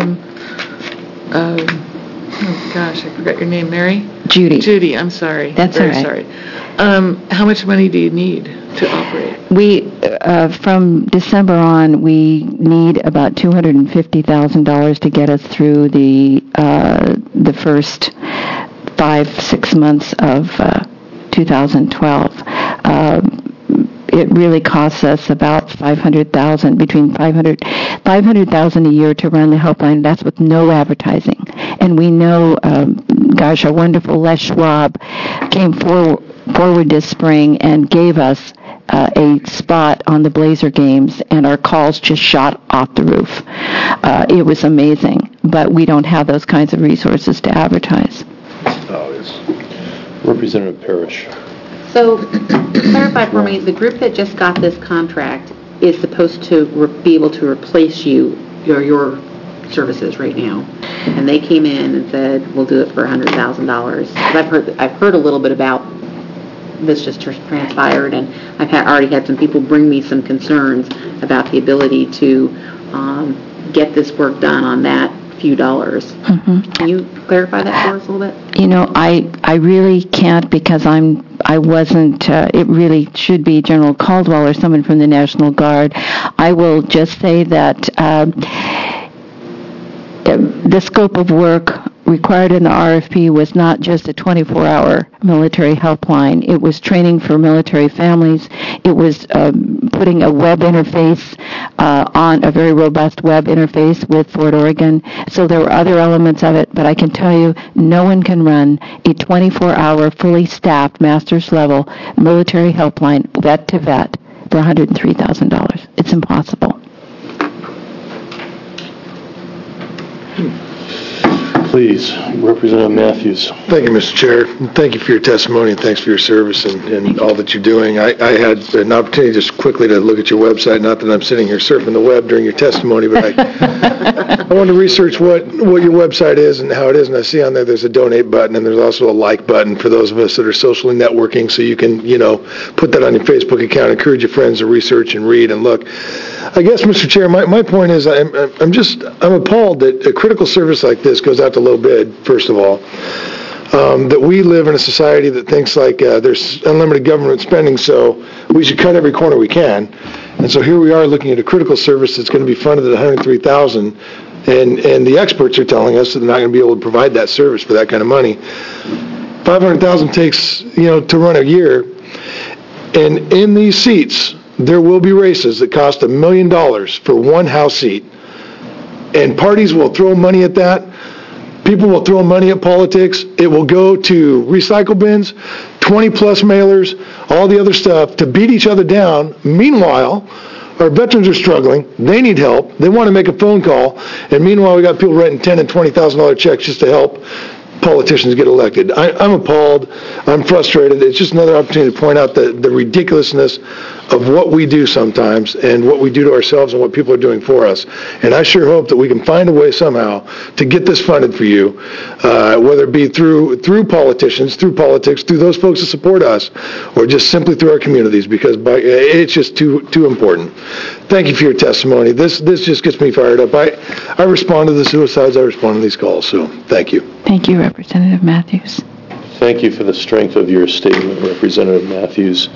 Oh gosh, I forgot your name, Mary? Judy. Judy, I'm sorry. That's Very all right. sorry. How much money do you need to operate? We, from December on, we need about $250,000 to get us through the first 5-6 months of 2012. It really costs us about $500,000, between $500,000 a year to run the helpline. That's with no advertising. And we know, our wonderful Les Schwab came forward this spring and gave us a spot on the Blazer games, and our calls just shot off the roof. It was amazing, but we don't have those kinds of resources to advertise. Representative Parrish. So, clarify for me, the group that just got this contract is supposed to be able to replace your services right now. And they came in and said, we'll do it for $100,000. I've heard a little bit about this just transpired, and I've already had some people bring me some concerns about the ability to get this work done on that few dollars. Mm-hmm. Can you clarify that for us a little bit? I really can't, because I wasn't, it really should be General Caldwell or someone from the National Guard. I will just say that the scope of work required in the RFP was not just a 24-hour military helpline. It was training for military families. It was putting a web interface on a very robust web interface with Fort Oregon. So there were other elements of it, but I can tell you no one can run a 24-hour, fully staffed, master's level military helpline, vet to vet, for $103,000. It's impossible. Please, Representative Matthews. Thank you, Mr. Chair. Thank you for your testimony, and thanks for your service and all that you're doing. I had an opportunity just quickly to look at your website. Not that I'm sitting here surfing the web during your testimony, but I wanted to research what your website is and how it is, and I see on there's a donate button, and there's also a like button for those of us that are socially networking, so you can, put that on your Facebook account, encourage your friends to research and read and look. I guess, Mr. Chair, my point is I'm appalled that a critical service like this goes out to low bid, first of all. That we live in a society that thinks like there's unlimited government spending, so we should cut every corner we can. And so here we are looking at a critical service that's going to be funded at $103,000, and the experts are telling us that they're not going to be able to provide that service for that kind of money. $500,000 takes, to run a year. And in these seats, there will be races that cost $1 million for one House seat. And parties will throw money at that. People will throw money at politics. It will go to recycle bins, 20-plus mailers, all the other stuff to beat each other down. Meanwhile, our veterans are struggling. They need help. They want to make a phone call. And meanwhile, we got people writing $10,000 and $20,000 checks just to help politicians get elected. I'm appalled. I'm frustrated. It's just another opportunity to point out the ridiculousness of what we do sometimes and what we do to ourselves and what people are doing for us. And I sure hope that we can find a way somehow to get this funded for you, whether it be through politicians, through politics, through those folks that support us, or just simply through our communities, because it's just too important. Thank you for your testimony. This just gets me fired up. I respond to the suicides. I respond to these calls. So thank you. Thank you, Representative Matthews. Thank you for the strength of your statement, Representative Matthews.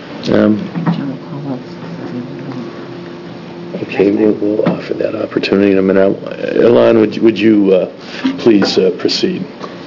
Okay, we'll offer that opportunity in a minute. Elan, would you please proceed?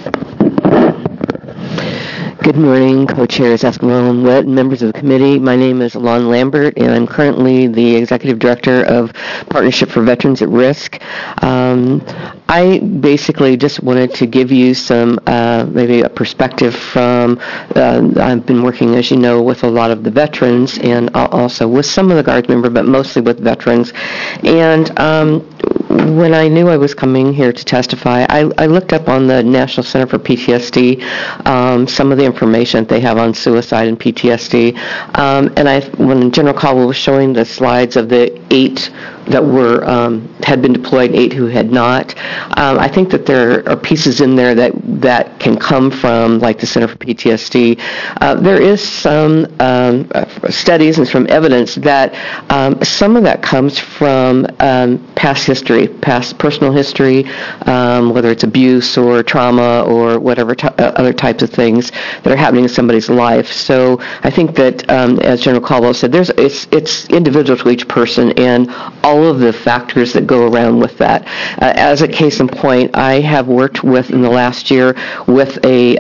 Good morning, co-chairs Eskimo and Wett, and members of the committee. My name is Alon Lambert, and I'm currently the Executive Director of Partnership for Veterans at Risk. I basically just wanted to give you some, maybe a perspective from, I've been working, as you know, with a lot of the veterans and also with some of the Guard members, but mostly with veterans. And when I knew I was coming here to testify, I looked up on the National Center for PTSD some of the information that they have on suicide and PTSD. And when General Caldwell was showing the slides of the 8 that were had been deployed, 8 who had not. I think that there are pieces in there that can come from, like the Center for PTSD. There is some studies and some evidence that some of that comes from past history, past personal history, whether it's abuse or trauma or whatever other types of things that are happening in somebody's life. So I think that, as General Caldwell said, it's individual to each person and all of the factors that go around with that. As a case in point, I have worked with, in the last year, with a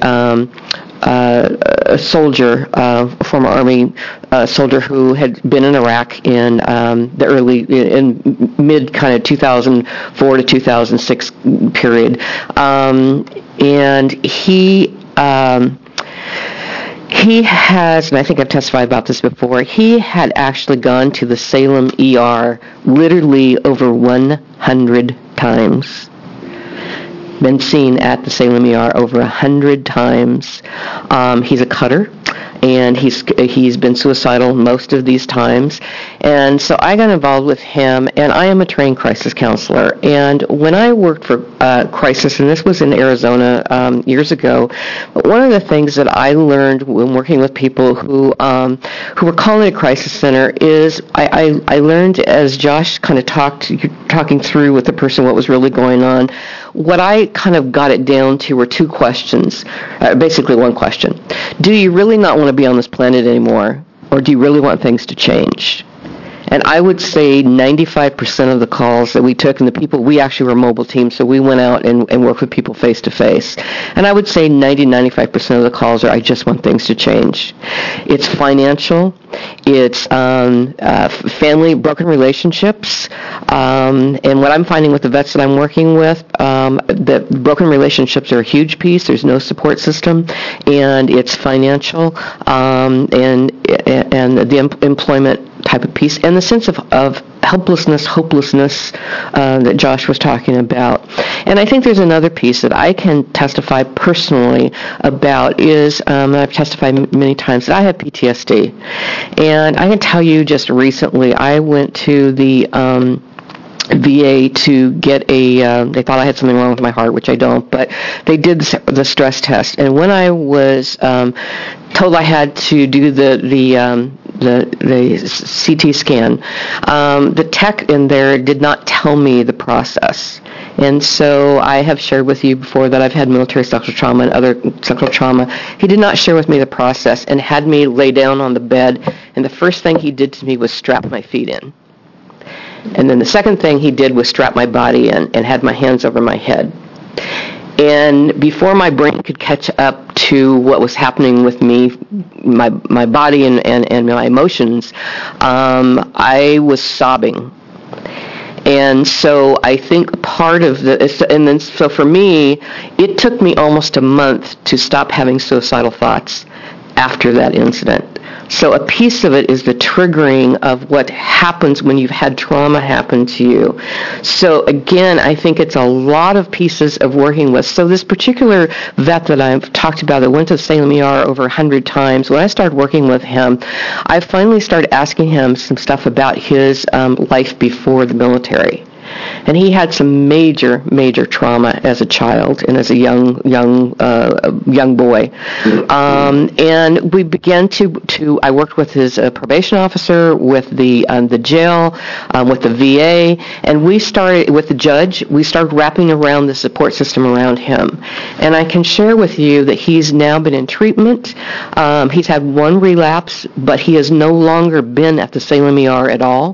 soldier, former Army soldier who had been in Iraq in mid kind of 2004 to 2006 period, and he has, and I think I've testified about this before, he had actually gone to the Salem ER literally over 100 times. Been seen at the Salem ER over 100 times. He's a cutter, and he's been suicidal most of these times. And so I got involved with him, and I am a trained crisis counselor. And when I worked for crisis, and this was in Arizona years ago, but one of the things that I learned when working with people who were calling a crisis center is I learned, as Josh kind of talking through with the person what was really going on, what I kind of got it down to were 2 questions, basically one question. Do you really not want to be on this planet anymore, or do you really want things to change? And I would say 95% of the calls that we took, and the people, we actually were a mobile team, so we went out and worked with people face to face. And I would say 95% of the calls are, I just want things to change. It's financial, it's family, broken relationships, and what I'm finding with the vets that I'm working with, the broken relationships are a huge piece. There's no support system, and it's financial, and the employment type of piece, and the sense of helplessness, hopelessness that Josh was talking about. And I think there's another piece that I can testify personally about is, and I've testified many times, that I have PTSD. And I can tell you just recently, I went to the VA to get they thought I had something wrong with my heart, which I don't, but they did the stress test. And when I was told I had to do the CT scan, the tech in there did not tell me the process. And so I have shared with you before that I've had military sexual trauma and other sexual trauma. He did not share with me the process and had me lay down on the bed, and the first thing he did to me was strap my feet in. And then the second thing he did was strap my body in and had my hands over my head. And before my brain could catch up to what was happening with me, my body and my emotions, I was sobbing. And so I think part of so for me, it took me almost a month to stop having suicidal thoughts after that incident. So a piece of it is the triggering of what happens when you've had trauma happen to you. So again, I think it's a lot of pieces of working with. So this particular vet that I've talked about that went to Salem ER over 100 times, when I started working with him, I finally started asking him some stuff about his life before the military. And he had some major, major trauma as a child and as a young boy. And we began I worked with his probation officer, with the jail, with the VA, and we started with the judge. We started wrapping around the support system around him. And I can share with you that he's now been in treatment. He's had 1 relapse, but he has no longer been at the Salem ER at all.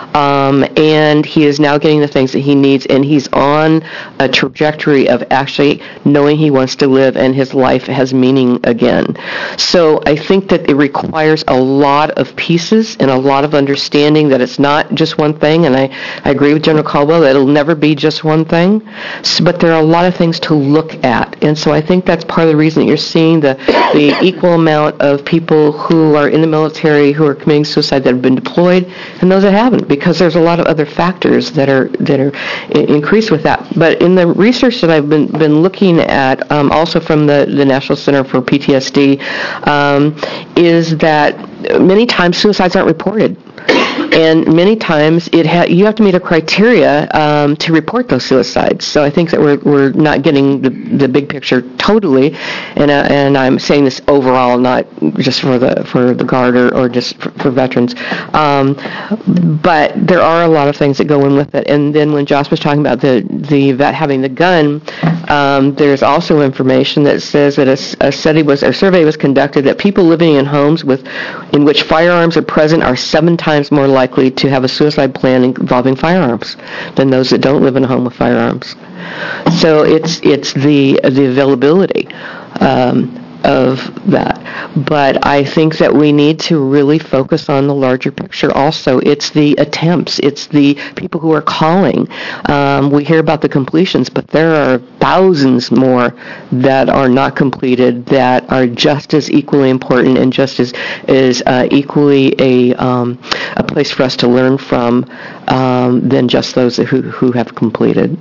And he is now getting the things that he needs, and he's on a trajectory of actually knowing he wants to live and his life has meaning again. So I think that it requires a lot of pieces and a lot of understanding that it's not just one thing, and I agree with General Caldwell that it'll never be just one thing, but there are a lot of things to look at. And so I think that's part of the reason that you're seeing the equal amount of people who are in the military who are committing suicide that have been deployed and those that haven't, because there's a lot of other factors that are increased with that. But in the research that I've been looking at, also from the National Center for PTSD, is that many times suicides aren't reported. And many times you have to meet a criteria to report those suicides. So I think that we're not getting the big picture totally, and I'm saying this overall, not just for the Guard or just for veterans. But there are a lot of things that go in with it. And then when Josh was talking about the vet having the gun, there's also information that says that a survey was conducted that people living in homes in which firearms are present are 7 times more likely to have a suicide plan involving firearms than those that don't live in a home with firearms. So it's the availability of that. But I think that we need to really focus on the larger picture also. It's the attempts. It's the people who are calling. We hear about the completions, but there are thousands more that are not completed that are just as equally important and just as equally a place for us to learn from than just those who have completed.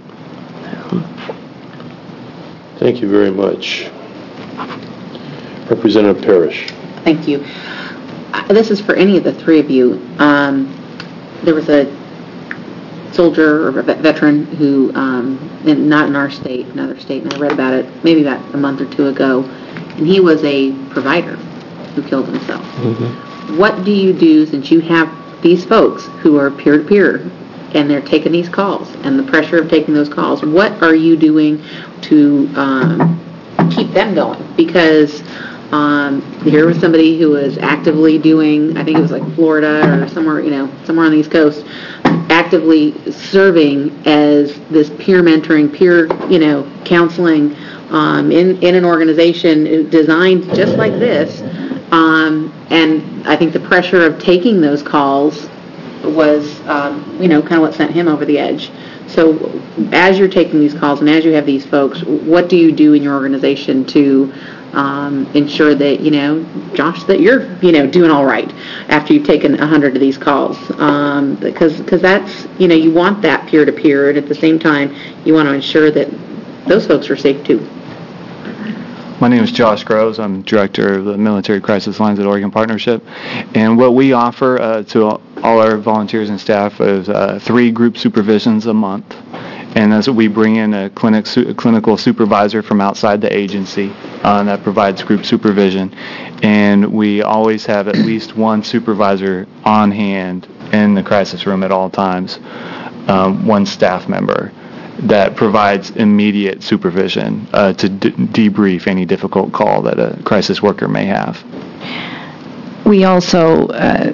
Thank you very much. Representative Parrish. Thank you. This is for any of the three of you. There was a soldier or a veteran who, not in our state, another state, and I read about it maybe about a month or 2 ago, and he was a provider who killed himself. Mm-hmm. What do you do since you have these folks who are peer-to-peer and they're taking these calls and the pressure of taking those calls? What are you doing to keep them going? Because here was somebody who was actively doing, I think it was like Florida or somewhere on the East Coast, actively serving as this peer mentoring, peer, counseling in an organization designed just like this. And I think the pressure of taking those calls was, kind of what sent him over the edge. So as you're taking these calls and as you have these folks, what do you do in your organization to ensure that, Josh, that you're, doing all right after you've taken 100 of these calls? Because that's, you want that peer-to-peer, and at the same time, you want to ensure that those folks are safe too. My name is Josh Groves. I'm director of the Military Crisis Lines at Oregon Partnership. And what we offer to all our volunteers and staff is 3 group supervisions a month. And that's what we bring in a clinical supervisor from outside the agency that provides group supervision. And we always have at least one supervisor on hand in the crisis room at all times, one staff member that provides immediate supervision to debrief any difficult call that a crisis worker may have. We also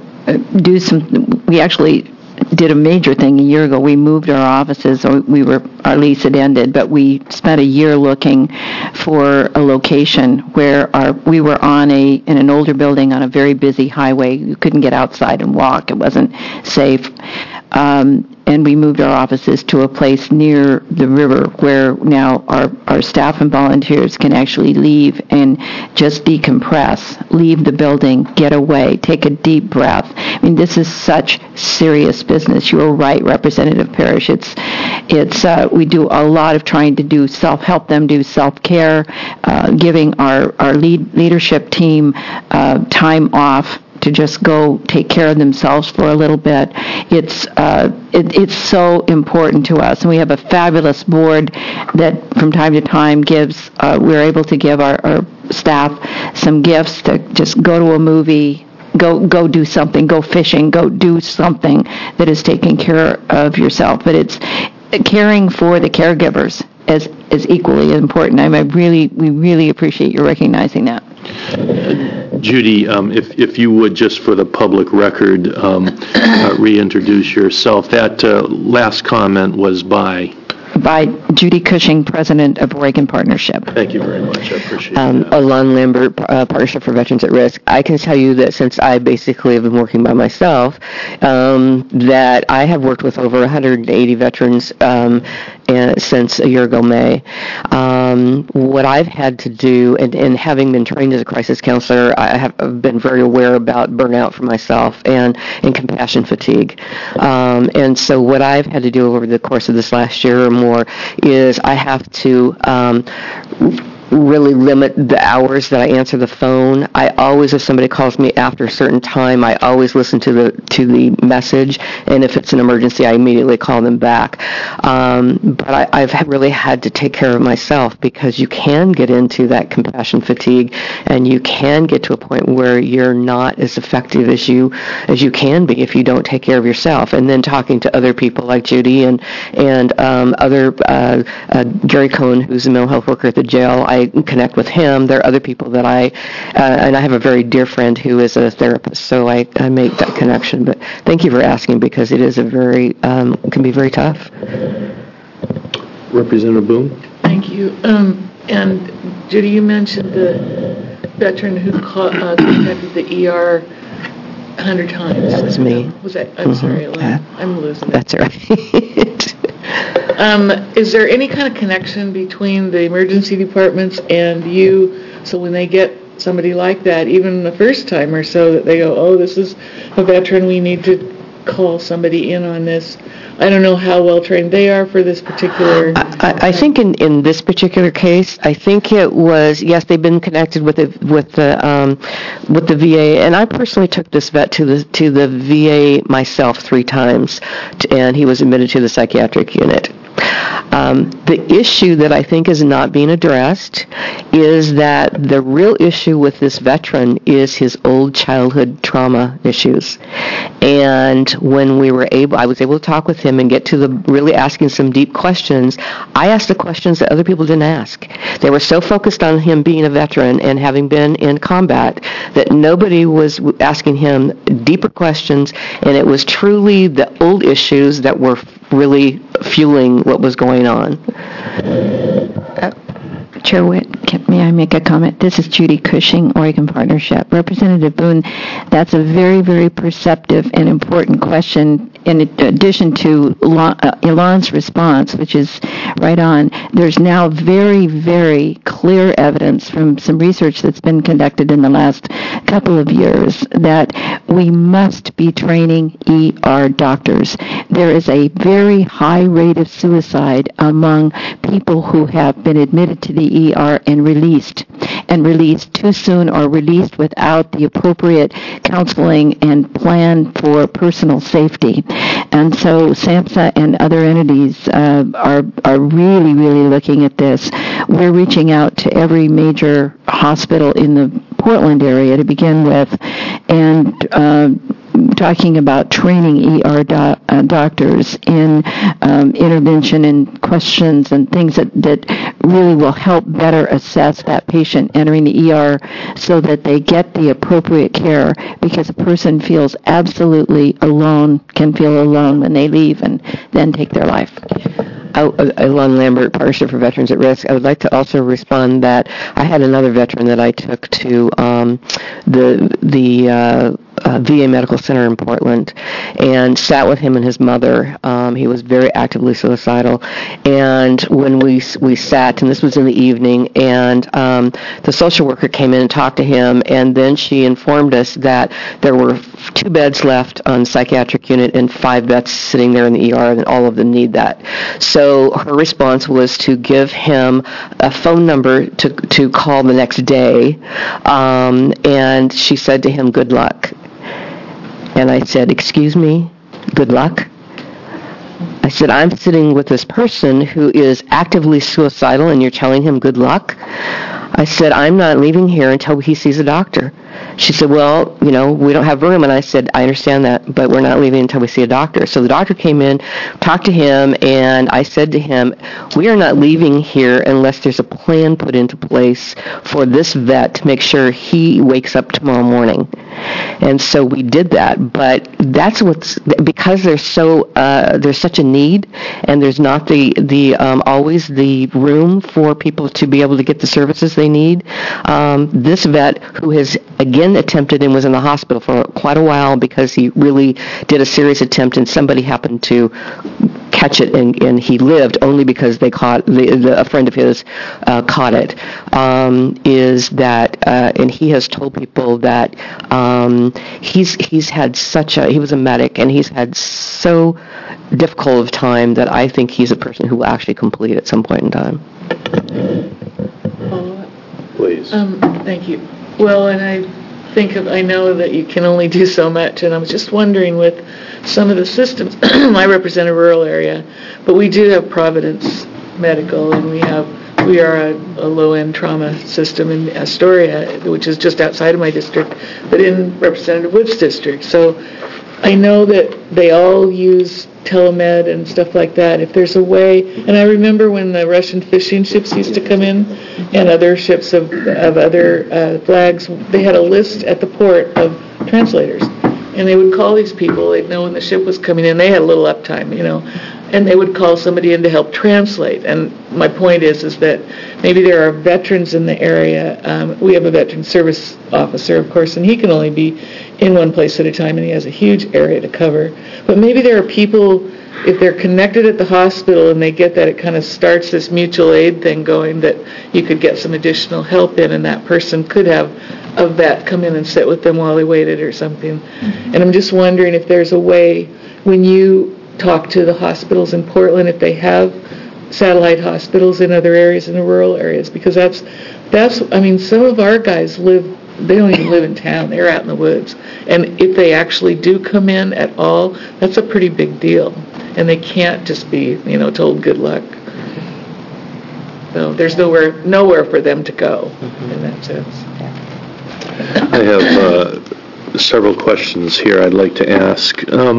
we actually did a major thing a year ago. We moved our offices, or our lease had ended, but we spent a year looking for a location where we were in an older building on a very busy highway. You couldn't get outside and walk. It wasn't safe. And we moved our offices to a place near the river where now our staff and volunteers can actually leave and just decompress, leave the building, get away, take a deep breath. I mean, this is such serious business. You are right, Representative Parrish. We do a lot of trying to help them do self-care, giving our leadership team time off to just go take care of themselves for a little bit. It's so important to us, and we have a fabulous board that from time to time we're able to give our staff some gifts to just go to a movie, go do something, go fishing, go do something that is taking care of yourself. But it's caring for the caregivers is equally important. We really appreciate you recognizing that. Judy, if you would, just for the public record, reintroduce yourself. That last comment was by Judy Cushing, President of Oregon Partnership. Thank you very much. I appreciate that. Alon Lambert, Partnership for Veterans at Risk. I can tell you that since I basically have been working by myself, that I have worked with over 180 veterans since a year ago, May. What I've had to do, and having been trained as a crisis counselor, I have been very aware about burnout for myself and compassion fatigue. And so what I've had to do over the course of this last year or more is I have to really limit the hours that I answer the phone. I always, if somebody calls me after a certain time, I always listen to the message, and if it's an emergency, I immediately call them back. But I've really had to take care of myself, because you can get into that compassion fatigue, and you can get to a point where you're not as effective as you can be if you don't take care of yourself. And then talking to other people like Judy and other Gary Cohn, who's a mental health worker at the jail, I connect with him. There are other people that and I have a very dear friend who is a therapist, so I make that connection. But thank you for asking, because it is can be very tough. Representative Boone? Thank you. And Judy, you mentioned the veteran who contacted the ER 100 times. That was me. Was that? I'm sorry, I'm losing it. That's right. Is there any kind of connection between the emergency departments and you, so when they get somebody like that, even the first time or so, that they go, oh, this is a veteran, we need to call somebody in on this? I don't know how well trained they are for this particular. I think in this particular case, I think it was, yes, they've been connected with the VA, and I personally took this vet to the VA myself 3 times, and he was admitted to the psychiatric unit. The issue that I think is not being addressed is that the real issue with this veteran is his old childhood trauma issues. And when I was able to talk with him and get to really asking some deep questions, I asked the questions that other people didn't ask. They were so focused on him being a veteran and having been in combat that nobody was asking him deeper questions, and it was truly the old issues that were really fueling what was going on. Chair Witt, may I make a comment? This is Judy Cushing, Oregon Partnership. Representative Boone, that's a very, very perceptive and important question. In addition to Elon's response, which is right on, there's now very, very clear evidence from some research that's been conducted in the last couple of years that we must be training ER doctors. There is a very high rate of suicide among people who have been admitted to the ER and released too soon, or released without the appropriate counseling and plan for personal safety. And so SAMHSA and other entities are really, really looking at this. We're reaching out to every major hospital in the Portland area to begin with, and talking about training ER doctors in intervention and questions and things that really will help better assess that patient entering the ER so that they get the appropriate care, because a person feels absolutely alone, can feel alone when they leave and then take their life. Elon Lambert, Partnership for Veterans at Risk. I would like to also respond that I had another veteran that I took to the VA Medical Center in Portland and sat with him and his mother. He was very actively suicidal. And when we sat, and this was in the evening, and the social worker came in and talked to him, and then she informed us that there were 2 beds left on the psychiatric unit and 5 vets sitting there in the ER, and all of them need that. So her response was to give him a phone number to call the next day, and she said to him, "Good luck." And I said, "Excuse me, good luck?" I said, "I'm sitting with this person who is actively suicidal, and you're telling him good luck?" I said, "I'm not leaving here until he sees a doctor." She said, "Well, we don't have room." And I said, "I understand that, but we're not leaving until we see a doctor." So the doctor came in, talked to him, and I said to him, "We are not leaving here unless there's a plan put into place for this vet to make sure he wakes up tomorrow morning." And so we did that, but that's because there's such a need, and there's not always the room for people to be able to get the services they need. This vet, who has again attempted and was in the hospital for quite a while because he really did a serious attempt, and somebody happened to catch it, and he lived only because they caught a friend of his caught it. Is that and he has told people that he's had he was a medic, and he's had so difficult of time that I think he's a person who will actually complete at some point in time. please. Thank you. Well, and I know that you can only do so much, and I was just wondering with some of the systems, I represent a rural area, but we do have Providence Medical, and we are a low-end trauma system in Astoria, which is just outside of my district, but in Representative Wood's district. So I know that they all use telemed and stuff like that. If there's a way, and I remember when the Russian fishing ships used to come in and other ships of other flags, they had a list at the port of translators. And they would call these people, they'd know when the ship was coming in, they had a little uptime, and they would call somebody in to help translate. And my point is that maybe there are veterans in the area. We have a veteran service officer, of course, and he can only be in one place at a time, and he has a huge area to cover. But maybe there are people, if they're connected at the hospital and they get that, it kind of starts this mutual aid thing going, that you could get some additional help in, and that person could have a vet come in and sit with them while they waited or something. And I'm just wondering if there's a way, when you talk to the hospitals in Portland, if they have satellite hospitals in other areas, in the rural areas, because that's some of our guys they don't even live in town, they're out in the woods. And if they actually do come in at all, that's a pretty big deal. And they can't just be, told good luck. So there's nowhere for them to go in that sense. I have several questions here I'd like to ask.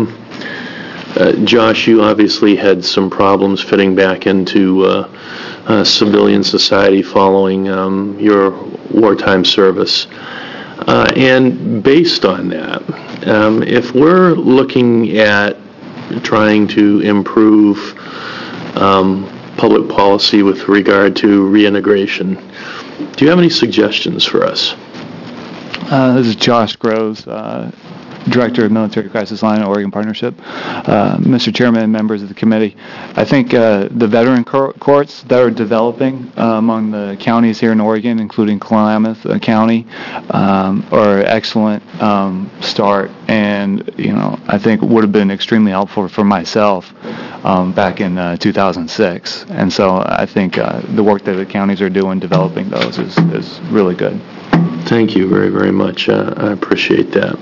Josh, you obviously had some problems fitting back into civilian society following your wartime service. And based on that, if we're looking at trying to improve public policy with regard to reintegration, do you have any suggestions for us? This is Josh Groves, Director of Military Crisis Line at Oregon Partnership. Mr. Chairman and members of the committee, I think the veteran courts that are developing among the counties here in Oregon, including Klamath County, are an excellent start, and I think it would have been extremely helpful for myself back in 2006. And so I think the work that the counties are doing developing those is really good. Thank you very, very much. I appreciate that.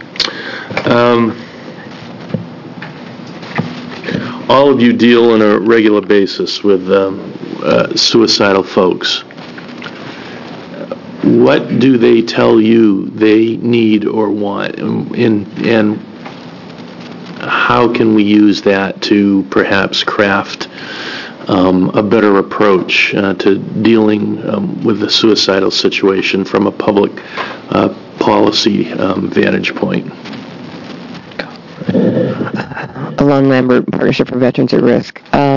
All of you deal on a regular basis with suicidal folks. What do they tell you they need or want, and how can we use that to perhaps craft a better approach to dealing with the suicidal situation from a public policy vantage point? Alon Lambert, Partnership for Veterans at Risk.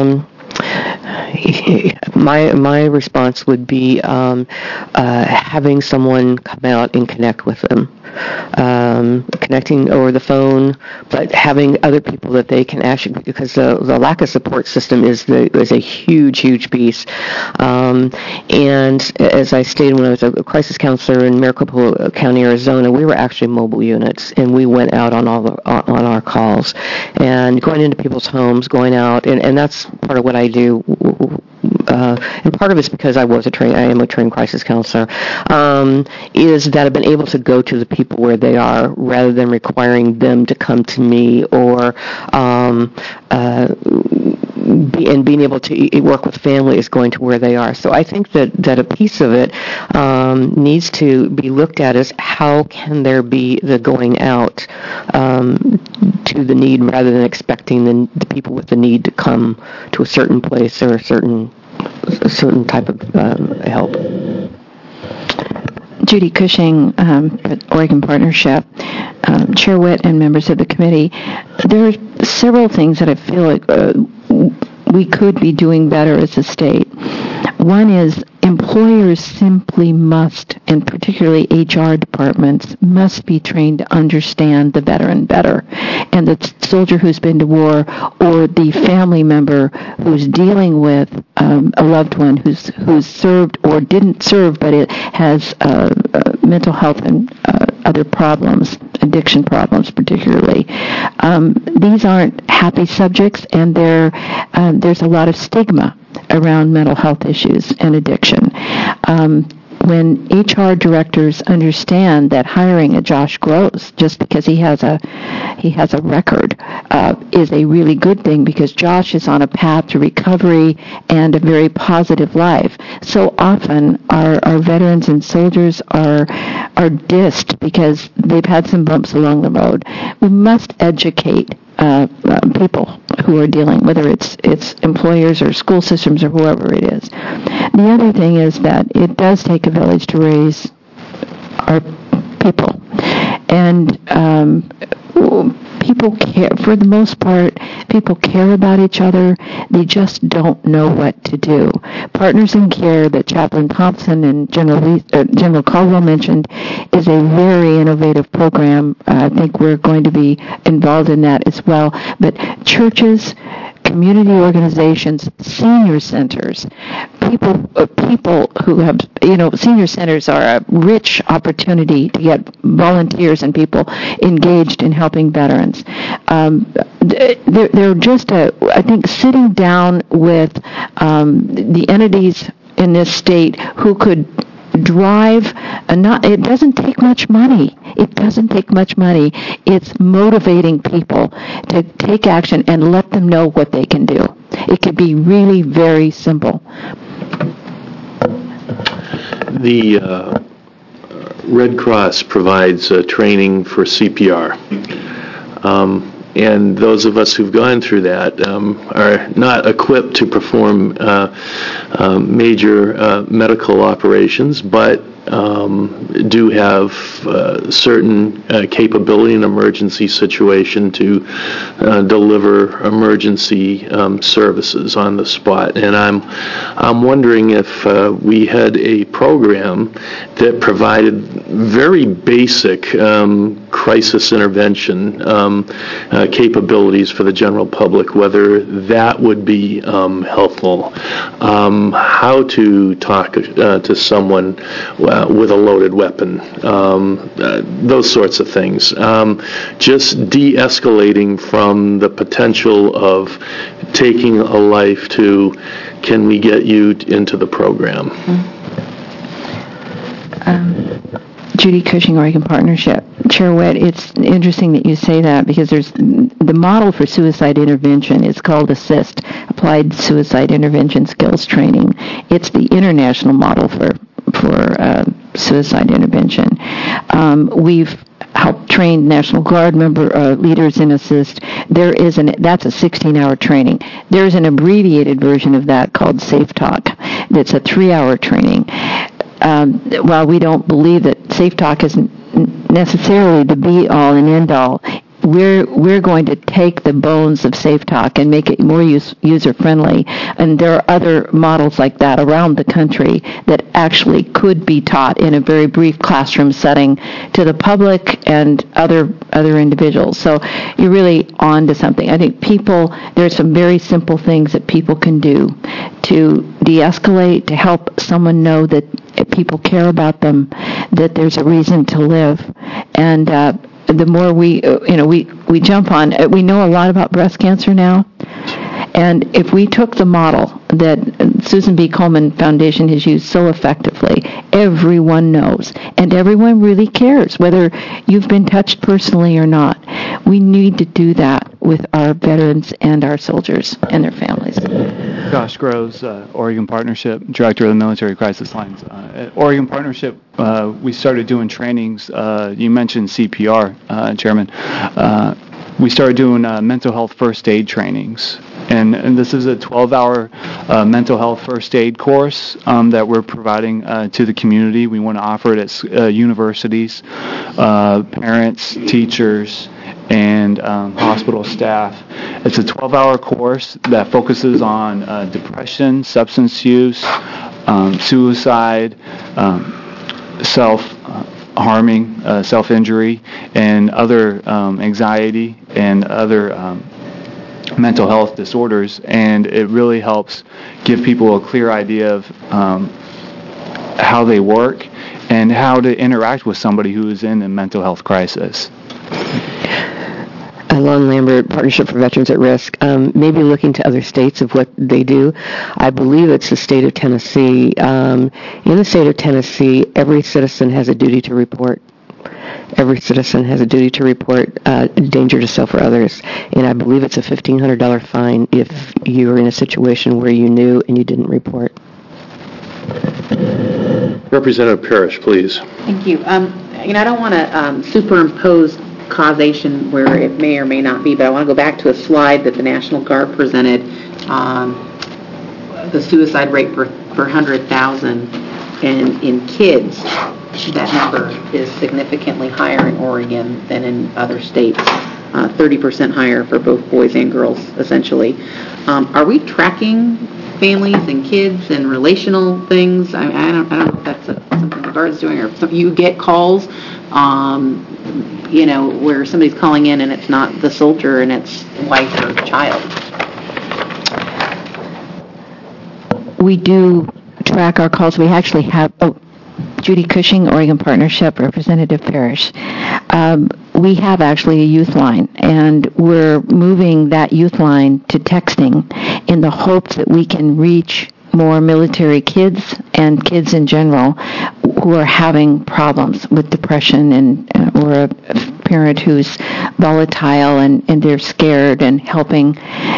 My response would be having someone come out and connect with them. Connecting over the phone, but having other people that they can actually, because the lack of support system is a huge piece. And as I stated when I was a crisis counselor in Maricopa County, Arizona, we were actually mobile units, and we went out on on our calls and going into people's homes, going out, and that's part of what I do. And part of it's because I am a trained crisis counselor, is that I've been able to go to the people where they are rather than requiring them to come to me, or being able to work with family is going to where they are. So I think that a piece of it needs to be looked at as how can there be the going out to the need rather than expecting the people with the need to come to a certain place or a certain type of help. Judy Cushing, Oregon Partnership, Chair Witt and members of the committee. There are several things that I feel like we could be doing better as a state. One is employers simply must, and particularly HR departments, must be trained to understand the veteran better. And the soldier who's been to war or the family member who's dealing with a loved one who's served or didn't serve, but it has mental health and other problems, addiction problems particularly. These aren't happy subjects, and there's a lot of stigma around mental health issues and addiction. when HR directors understand that hiring a Josh Gross just because he has a record is a really good thing, because Josh is on a path to recovery and a very positive life. So often our veterans and soldiers are dissed because they've had some bumps along the road. We must educate people who are dealing, whether it's employers or school systems or whoever it is. The other thing is that it does take a village to raise our people. And people care, for the most part, people care about each other. They just don't know what to do. Partners in Care that Chaplain Thompson and General Caldwell mentioned is a very innovative program. I think we're going to be involved in that as well. But churches, community organizations, senior centers, people who have, senior centers are a rich opportunity to get volunteers and people engaged in helping veterans. They're just I think sitting down with the entities in this state who could drive, it doesn't take much money. It's motivating people to take action and let them know what they can do. It could be really very simple. The Red Cross provides training for CPR. And those of us who've gone through that are not equipped to perform major medical operations, but do have certain capability in emergency situation to deliver emergency services on the spot. And I'm wondering if we had a program that provided very basic crisis intervention capabilities for the general public, whether that would be helpful. How to talk to someone with a loaded weapon, those sorts of things. Just de-escalating from the potential of taking a life to, can we get you into the program? Judy Cushing, Oregon Partnership. Chair Witt, it's interesting that you say that, because there's the model for suicide intervention is called ASSIST, Applied Suicide Intervention Skills Training. It's the international model for suicide intervention. We've helped train National Guard leaders in ASSIST. That's a 16-hour training. There's an abbreviated version of that called Safe Talk. That's a 3-hour training. While we don't believe that Safe Talk isn't necessarily the be-all and end-all, we're going to take the bones of Safe Talk and make it more user-friendly. And there are other models like that around the country that actually could be taught in a very brief classroom setting to the public and other individuals. So you're really on to something. I think there are some very simple things that people can do to de-escalate, to help someone know that people care about them, that there's a reason to live. And the more we jump on, we know a lot about breast cancer now. And if we took the model that Susan B. Komen Foundation has used so effectively, everyone knows, and everyone really cares, whether you've been touched personally or not. We need to do that with our veterans and our soldiers and their families. Josh Groves, Oregon Partnership, Director of the Military Crisis Lines. At Oregon Partnership, we started doing trainings. You mentioned CPR, Chairman. We started doing mental health first aid trainings. And this is a 12-hour mental health first aid course that we're providing to the community. We want to offer it at universities, parents, teachers, and hospital staff. It's a 12-hour course that focuses on depression, substance use, suicide, self-harming, self-injury, and other anxiety and other mental health disorders. And it really helps give people a clear idea of how they work and how to interact with somebody who is in a mental health crisis. Lon Lambert, Partnership for Veterans at Risk, maybe looking to other states of what they do. I believe it's the state of Tennessee. In the state of Tennessee, every citizen has a duty to report. Every citizen has a duty to report danger to self or others, and I believe it's a $1,500 fine if you're in a situation where you knew and you didn't report. Representative Parrish, please. Thank you. I don't want to superimpose causation where it may or may not be, but I want to go back to a slide that the National Guard presented, the suicide rate per 100,000, and in kids, that number is significantly higher in Oregon than in other states, 30% higher for both boys and girls, essentially. Are we tracking families and kids and relational things? I don't know if that's something the Guard's doing, or if you get calls, where somebody's calling in and it's not the soldier and it's wife or child. We do track our calls. We actually have, Judy Cushing, Oregon Partnership, Representative Parrish. We have actually a youth line, and we're moving that youth line to texting in the hopes that we can reach more military kids and kids in general who are having problems with depression or a parent who's volatile and they're scared, and help them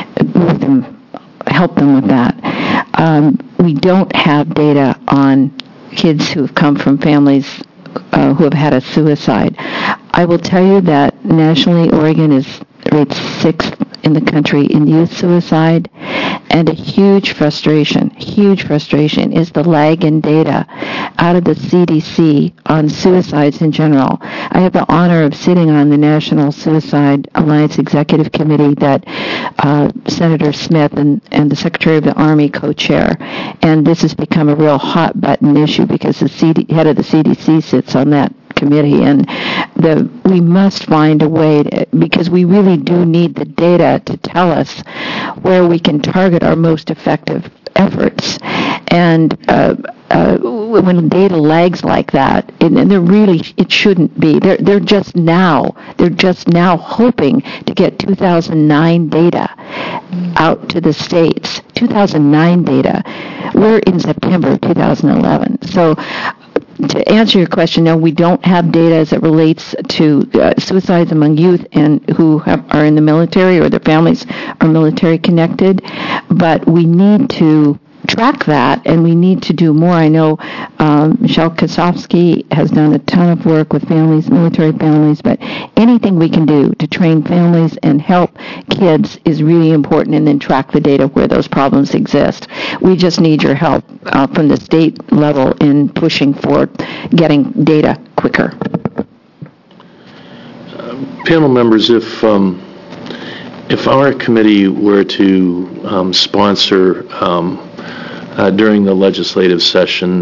with that. We don't have data on kids who have come from families who have had a suicide. I will tell you that nationally, Oregon rates 6th in the country in youth suicide, and a huge frustration is the lag in data out of the CDC on suicides in general. I have the honor of sitting on the National Suicide Alliance Executive Committee that Senator Smith and the Secretary of the Army co-chair, and this has become a real hot-button issue because the head of the CDC sits on that committee, and we must find a way because we really do need the data to tell us where we can target our most effective efforts. And when data lags like that, and it shouldn't be. They're just now hoping to get 2009 data out to the states. 2009 data. We're in September 2011. So, to answer your question, no, we don't have data as it relates to suicides among youth and who are in the military or their families are military connected, but we need to track that, and we need to do more. I know Michelle Kosofsky has done a ton of work with families, military families, but anything we can do to train families and help kids is really important, and then track the data where those problems exist. We just need your help from the state level in pushing for getting data quicker. Panel members, if our committee were to sponsor during the legislative session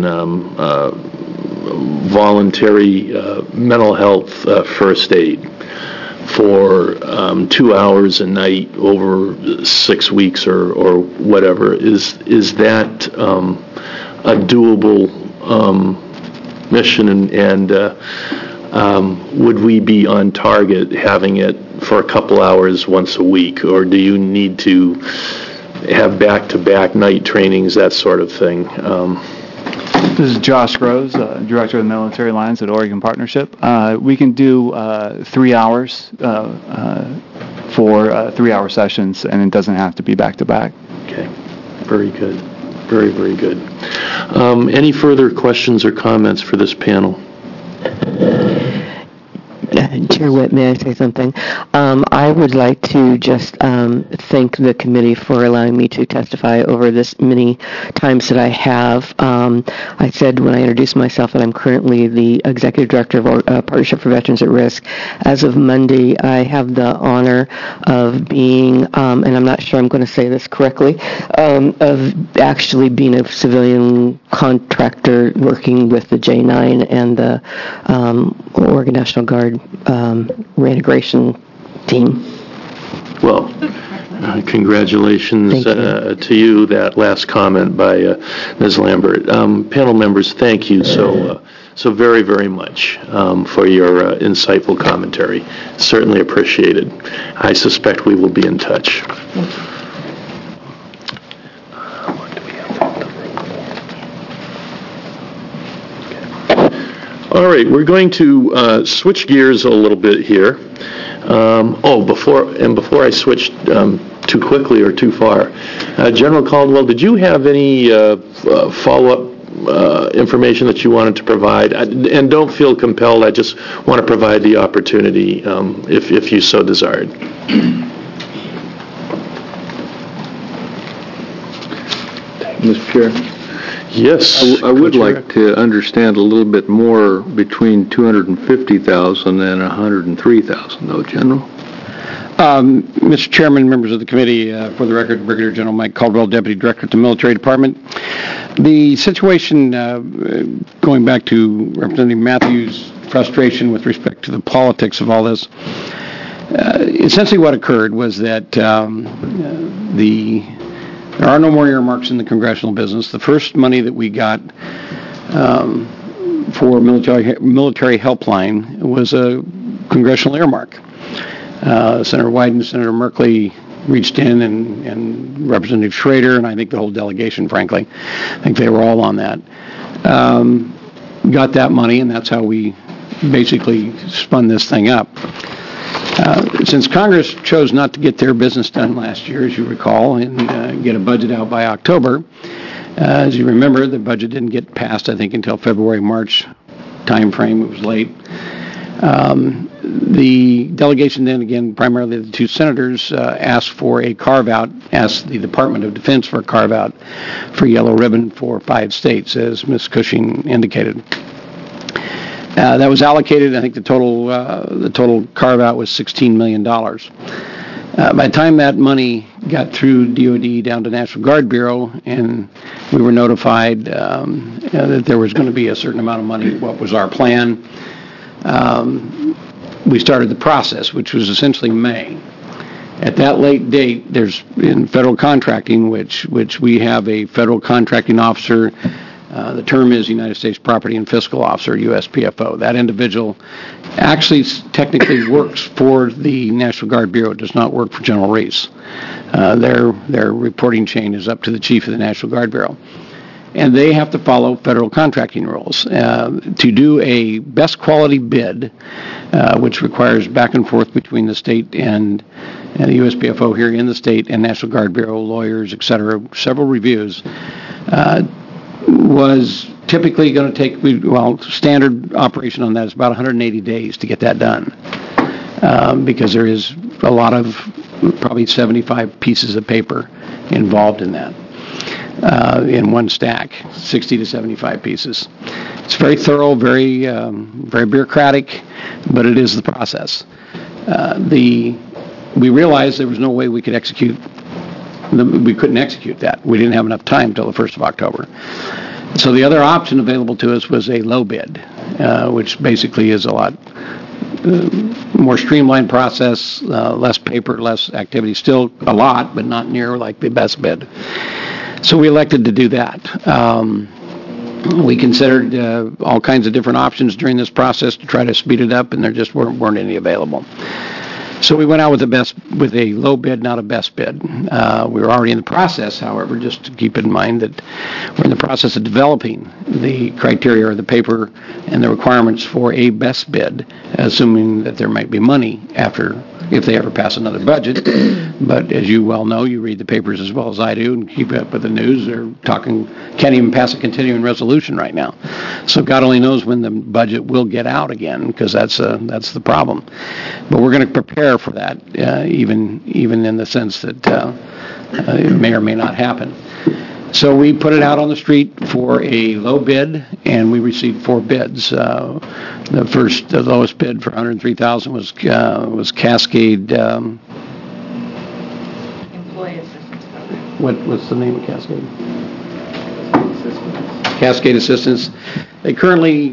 voluntary mental health first aid for 2 hours a night over 6 weeks or whatever, is that a doable mission, and would we be on target having it for a couple hours once a week, or do you need to have back-to-back night trainings, that sort of thing? This is Josh Rose, Director of the Military Alliance at Oregon Partnership. We can do 3 hours for 3-hour sessions, and it doesn't have to be back-to-back. Okay, very good. Very, very good. Any further questions or comments for this panel? Chair Witt, may I say something? I would like to just thank the committee for allowing me to testify over this many times that I have. I said when I introduced myself that I'm currently the Executive Director of Partnership for Veterans at Risk. As of Monday, I have the honor of being, and I'm not sure I'm going to say this correctly, of actually being a civilian contractor working with the J9 and the Oregon National Guard reintegration team. Well, congratulations to you. That last comment by Ms. Lambert. Panel members, thank you so So very, very much for your insightful commentary. Certainly appreciated. I suspect we will be in touch. All right, we're going to switch gears a little bit here. Before I switch too quickly or too far, General Caldwell, did you have any follow-up information that you wanted to provide? And don't feel compelled. I just want to provide the opportunity if you so desired. Mr. Chair? Yes. I would like to understand a little bit more between 250,000 and 103,000, though, General. Mr. Chairman, members of the committee, for the record, Brigadier General Mike Caldwell, Deputy Director at the Military Department. The situation, going back to Representative Matthews' frustration with respect to the politics of all this, essentially what occurred was that there are no more earmarks in the congressional business. The first money that we got for military helpline was a congressional earmark. Senator Wyden and Senator Merkley reached in, and Representative Schrader, and I think the whole delegation, frankly, I think they were all on that, got that money, and that's how we basically spun this thing up. Since Congress chose not to get their business done last year, as you recall, and get a budget out by October, as you remember, the budget didn't get passed, I think, until February, March time frame. It was late. The delegation then, again, primarily the two senators, asked for a carve-out, asked the Department of Defense for a carve-out for Yellow Ribbon for 5 states, as Ms. Cushing indicated. That was allocated. I think the total carve-out was $16 million. By the time that money got through DOD down to National Guard Bureau, and we were notified that there was going to be a certain amount of money, what was our plan, we started the process, which was essentially May. At that late date, there's in federal contracting, which we have a federal contracting officer. The term is United States Property and Fiscal Officer, USPFO. That individual actually technically works for the National Guard Bureau. It does not work for General Reese. Their reporting chain is up to the Chief of the National Guard Bureau. And they have to follow federal contracting rules. To do a best quality bid, which requires back and forth between the state and the USPFO here in the state and National Guard Bureau, lawyers, et cetera, several reviews, was typically going to take, standard operation on that is about 180 days to get that done, because there is a lot of, probably 75 pieces of paper involved in that, in one stack, 60 to 75 pieces. It's very thorough, very bureaucratic, but it is the process. We realized there was no way we could execute. We couldn't execute that. We didn't have enough time until the 1st of October. So the other option available to us was a low bid, which basically is a lot more streamlined process, less paper, less activity, still a lot, but not near like the best bid. So we elected to do that. We considered all kinds of different options during this process to try to speed it up, and there just weren't any available. So we went out with a low bid, not a best bid. We were already in the process, however, just to keep in mind that we're in the process of developing the criteria or the paper and the requirements for a best bid, assuming that there might be money if they ever pass another budget. But as you well know, you read the papers as well as I do and keep up with the news. They're talking, can't even pass a continuing resolution right now. So God only knows when the budget will get out again, because that's the problem. But we're going to prepare for that, even in the sense that it may or may not happen. So we put it out on the street for a low bid, and we received 4 bids. The lowest bid for $103,000 was Cascade. Employee assistance program. What's the name of Cascade? Cascade Assistance. They currently,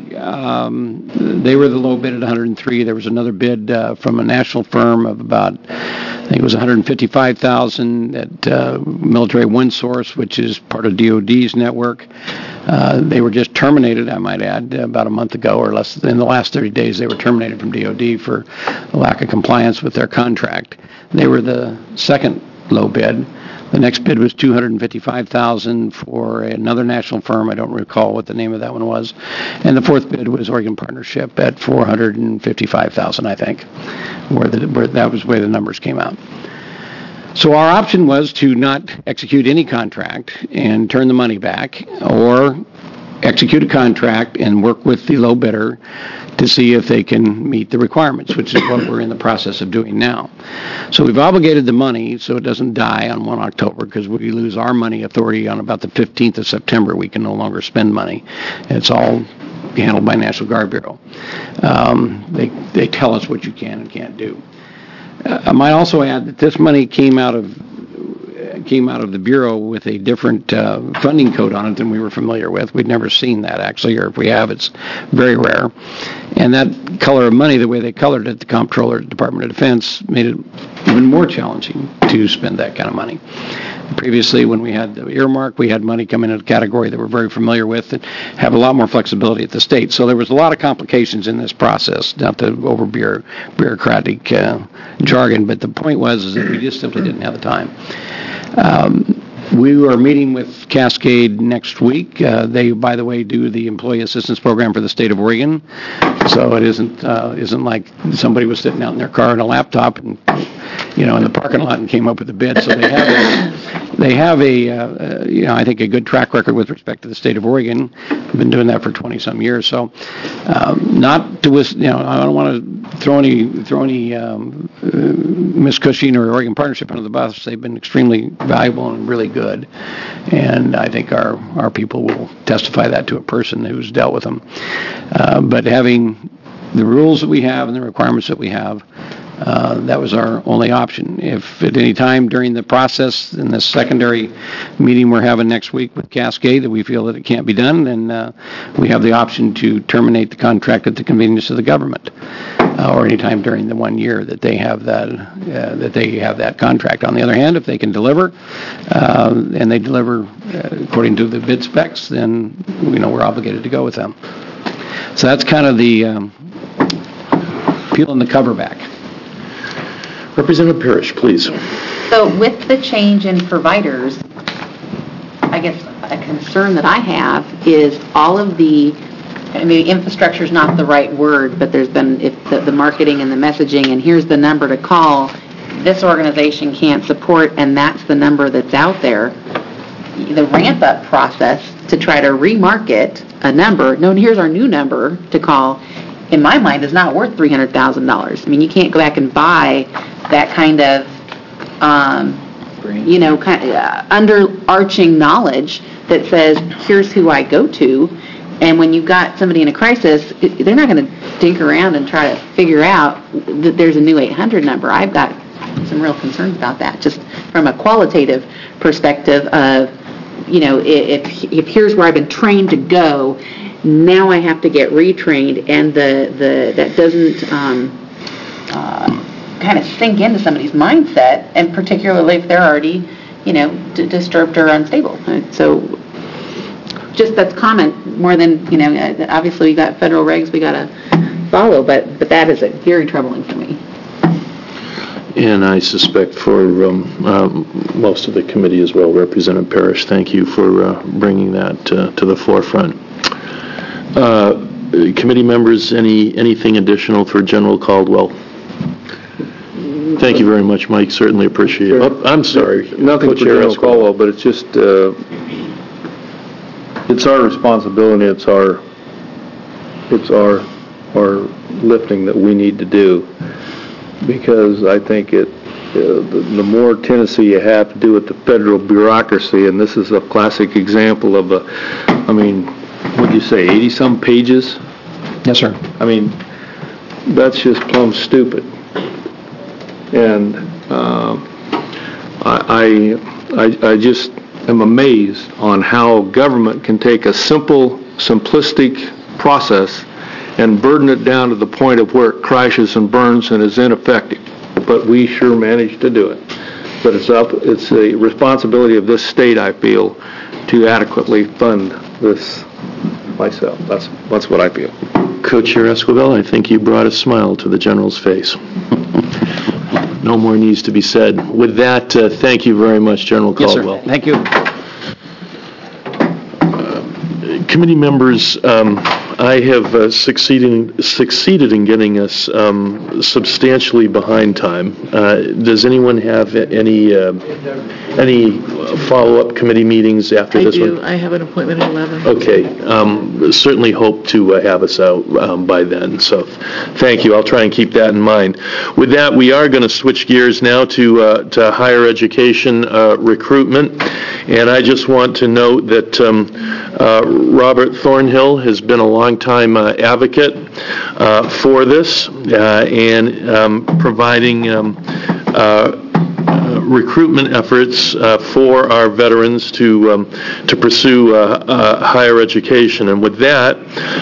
they were the low bid at $103,000. There was another bid from a national firm of about, I think it was $155,000 at Military OneSource, which is part of DOD's network. They were just terminated, I might add, about a month ago or less. In the last 30 days, they were terminated from DOD for lack of compliance with their contract. They were the second low bid. The next bid was $255,000 for another national firm. I don't recall what the name of that one was. And the fourth bid was Oregon Partnership at $455,000, I think, where that was where the numbers came out. So our option was to not execute any contract and turn the money back, or execute a contract and work with the low bidder to see if they can meet the requirements, which is what we're in the process of doing now. So we've obligated the money so it doesn't die on 1 October, because we lose our money authority on about the 15th of September. We can no longer spend money. It's all handled by National Guard Bureau. They tell us what you can and can't do. I might also add that this money came out of the Bureau with a different funding code on it than we were familiar with. We'd never seen that, actually, or if we have, it's very rare. And that color of money, the way they colored it, the Comptroller, Department of Defense, made it even more challenging to spend that kind of money. Previously, when we had the earmark, we had money come in a category that we're very familiar with and have a lot more flexibility at the state. So there was a lot of complications in this process, not to over bureaucratic jargon, but the point was that we just simply didn't have the time. We are meeting with Cascade next week. They, by the way, do the employee assistance program for the state of Oregon. So it isn't like somebody was sitting out in their car on a laptop and, in the parking lot and came up with a bid. So they have I think a good track record with respect to the state of Oregon. We've been doing that for 20-some years. So, not to, I don't want to throw any Miss Cushing or Oregon Partnership under the bus. They've been extremely valuable and really good, and I think our people will testify that to a person who's dealt with them. But having the rules that we have and the requirements that we have, that was our only option. If at any time during the process in this secondary meeting we're having next week with Cascade that we feel that it can't be done, then we have the option to terminate the contract at the convenience of the government, or any time during the 1 year that they have that contract. On the other hand, if they can deliver and they deliver according to the bid specs, then we're obligated to go with them. So that's kind of the peeling the cover back. Representative Parrish, please. So with the change in providers, I guess a concern that I have is all of the, maybe infrastructure is not the right word, but there's been the marketing and the messaging, and here's the number to call, this organization can't support, and that's the number that's out there. The ramp-up process to try to remarket a number, no, here's our new number to call, in my mind, is not worth $300,000. I mean, you can't go back and buy that kind of, underarching knowledge that says, here's who I go to. And when you've got somebody in a crisis, they're not going to dink around and try to figure out that there's a new 800 number. I've got some real concerns about that, just from a qualitative perspective of, if here's where I've been trained to go, now I have to get retrained, and that doesn't kind of sink into somebody's mindset, and particularly if they're already, disturbed or unstable. So just that's comment more than, obviously we got federal regs we got to follow, but that is very troubling for me. And I suspect for most of the committee as well. Representative Parrish, thank you for bringing that to the forefront. Committee members, anything additional for General Caldwell? Thank you very much, Mike. Certainly appreciate it. Oh, I'm sorry. Nothing for General Caldwell, but it's just, it's our responsibility. It's our lifting that we need to do, because I think the more tendency you have to do with the federal bureaucracy, and this is a classic example of what'd you say, 80-some pages? Yes, sir. That's just plumb stupid. And I just am amazed on how government can take a simple, simplistic process and burden it down to the point of where it crashes and burns and is ineffective. but we sure managed to do it. But it's the responsibility of this state, I feel, to adequately fund this myself. That's what I feel. Co-Chair Esquivel, I think you brought a smile to the General's face. No more needs to be said. With that, thank you very much, General Caldwell. Yes, sir. Thank you. Committee members, I have succeeded in getting us substantially behind time. Does anyone have any follow-up committee meetings after this one? I do. I have an appointment at 11. Okay. Certainly hope to have us out by then. So thank you. I'll try and keep that in mind. With that, we are going to switch gears now to higher education recruitment. And I just want to note that Robert Thornhill has been a long-time advocate for this and providing recruitment efforts for our veterans to pursue higher education. And with that,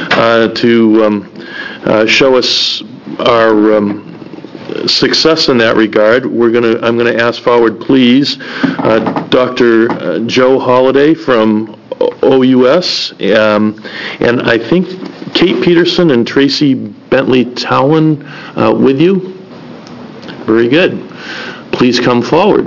to show us our success in that regard, I'm going to ask forward, please, Dr. Joe Holliday from OUS, and I think Kate Peterson and Tracy Bentley Towlin with you. Very good. Please come forward.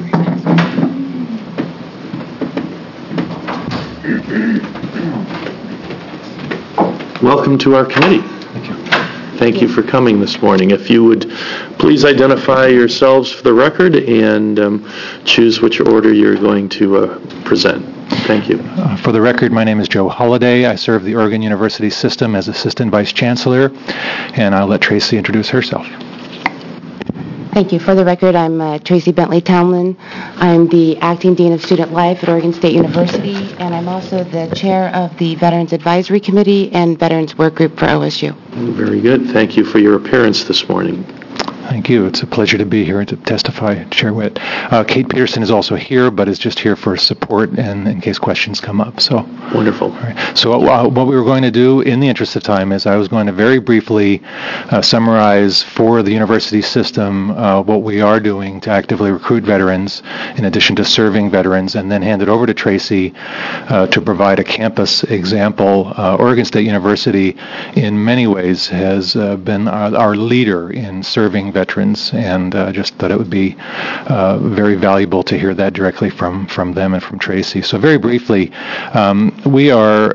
Welcome to our committee. Thank you for coming this morning. If you would please identify yourselves for the record and choose which order you're going to present. Thank you. For the record, my name is Joe Holliday. I serve the Oregon University System as Assistant Vice Chancellor, and I'll let Tracy introduce herself. Thank you. For the record, I'm Tracy Bentley Townlin. I'm the Acting Dean of Student Life at Oregon State University, and I'm also the Chair of the Veterans Advisory Committee and Veterans Work Group for OSU. Very good. Thank you for your appearance this morning. Thank you. It's a pleasure to be here and to testify, Chair Witt. Kate Peterson is also here, but is just here for support and in case questions come up. So wonderful. All right. So what we were going to do, in the interest of time, is I was going to very briefly summarize for the university system what we are doing to actively recruit veterans, in addition to serving veterans, and then hand it over to Tracy to provide a campus example. Oregon State University, in many ways, has been our leader in serving veterans, and just thought it would be very valuable to hear that directly from them and from Tracy. So very briefly, we are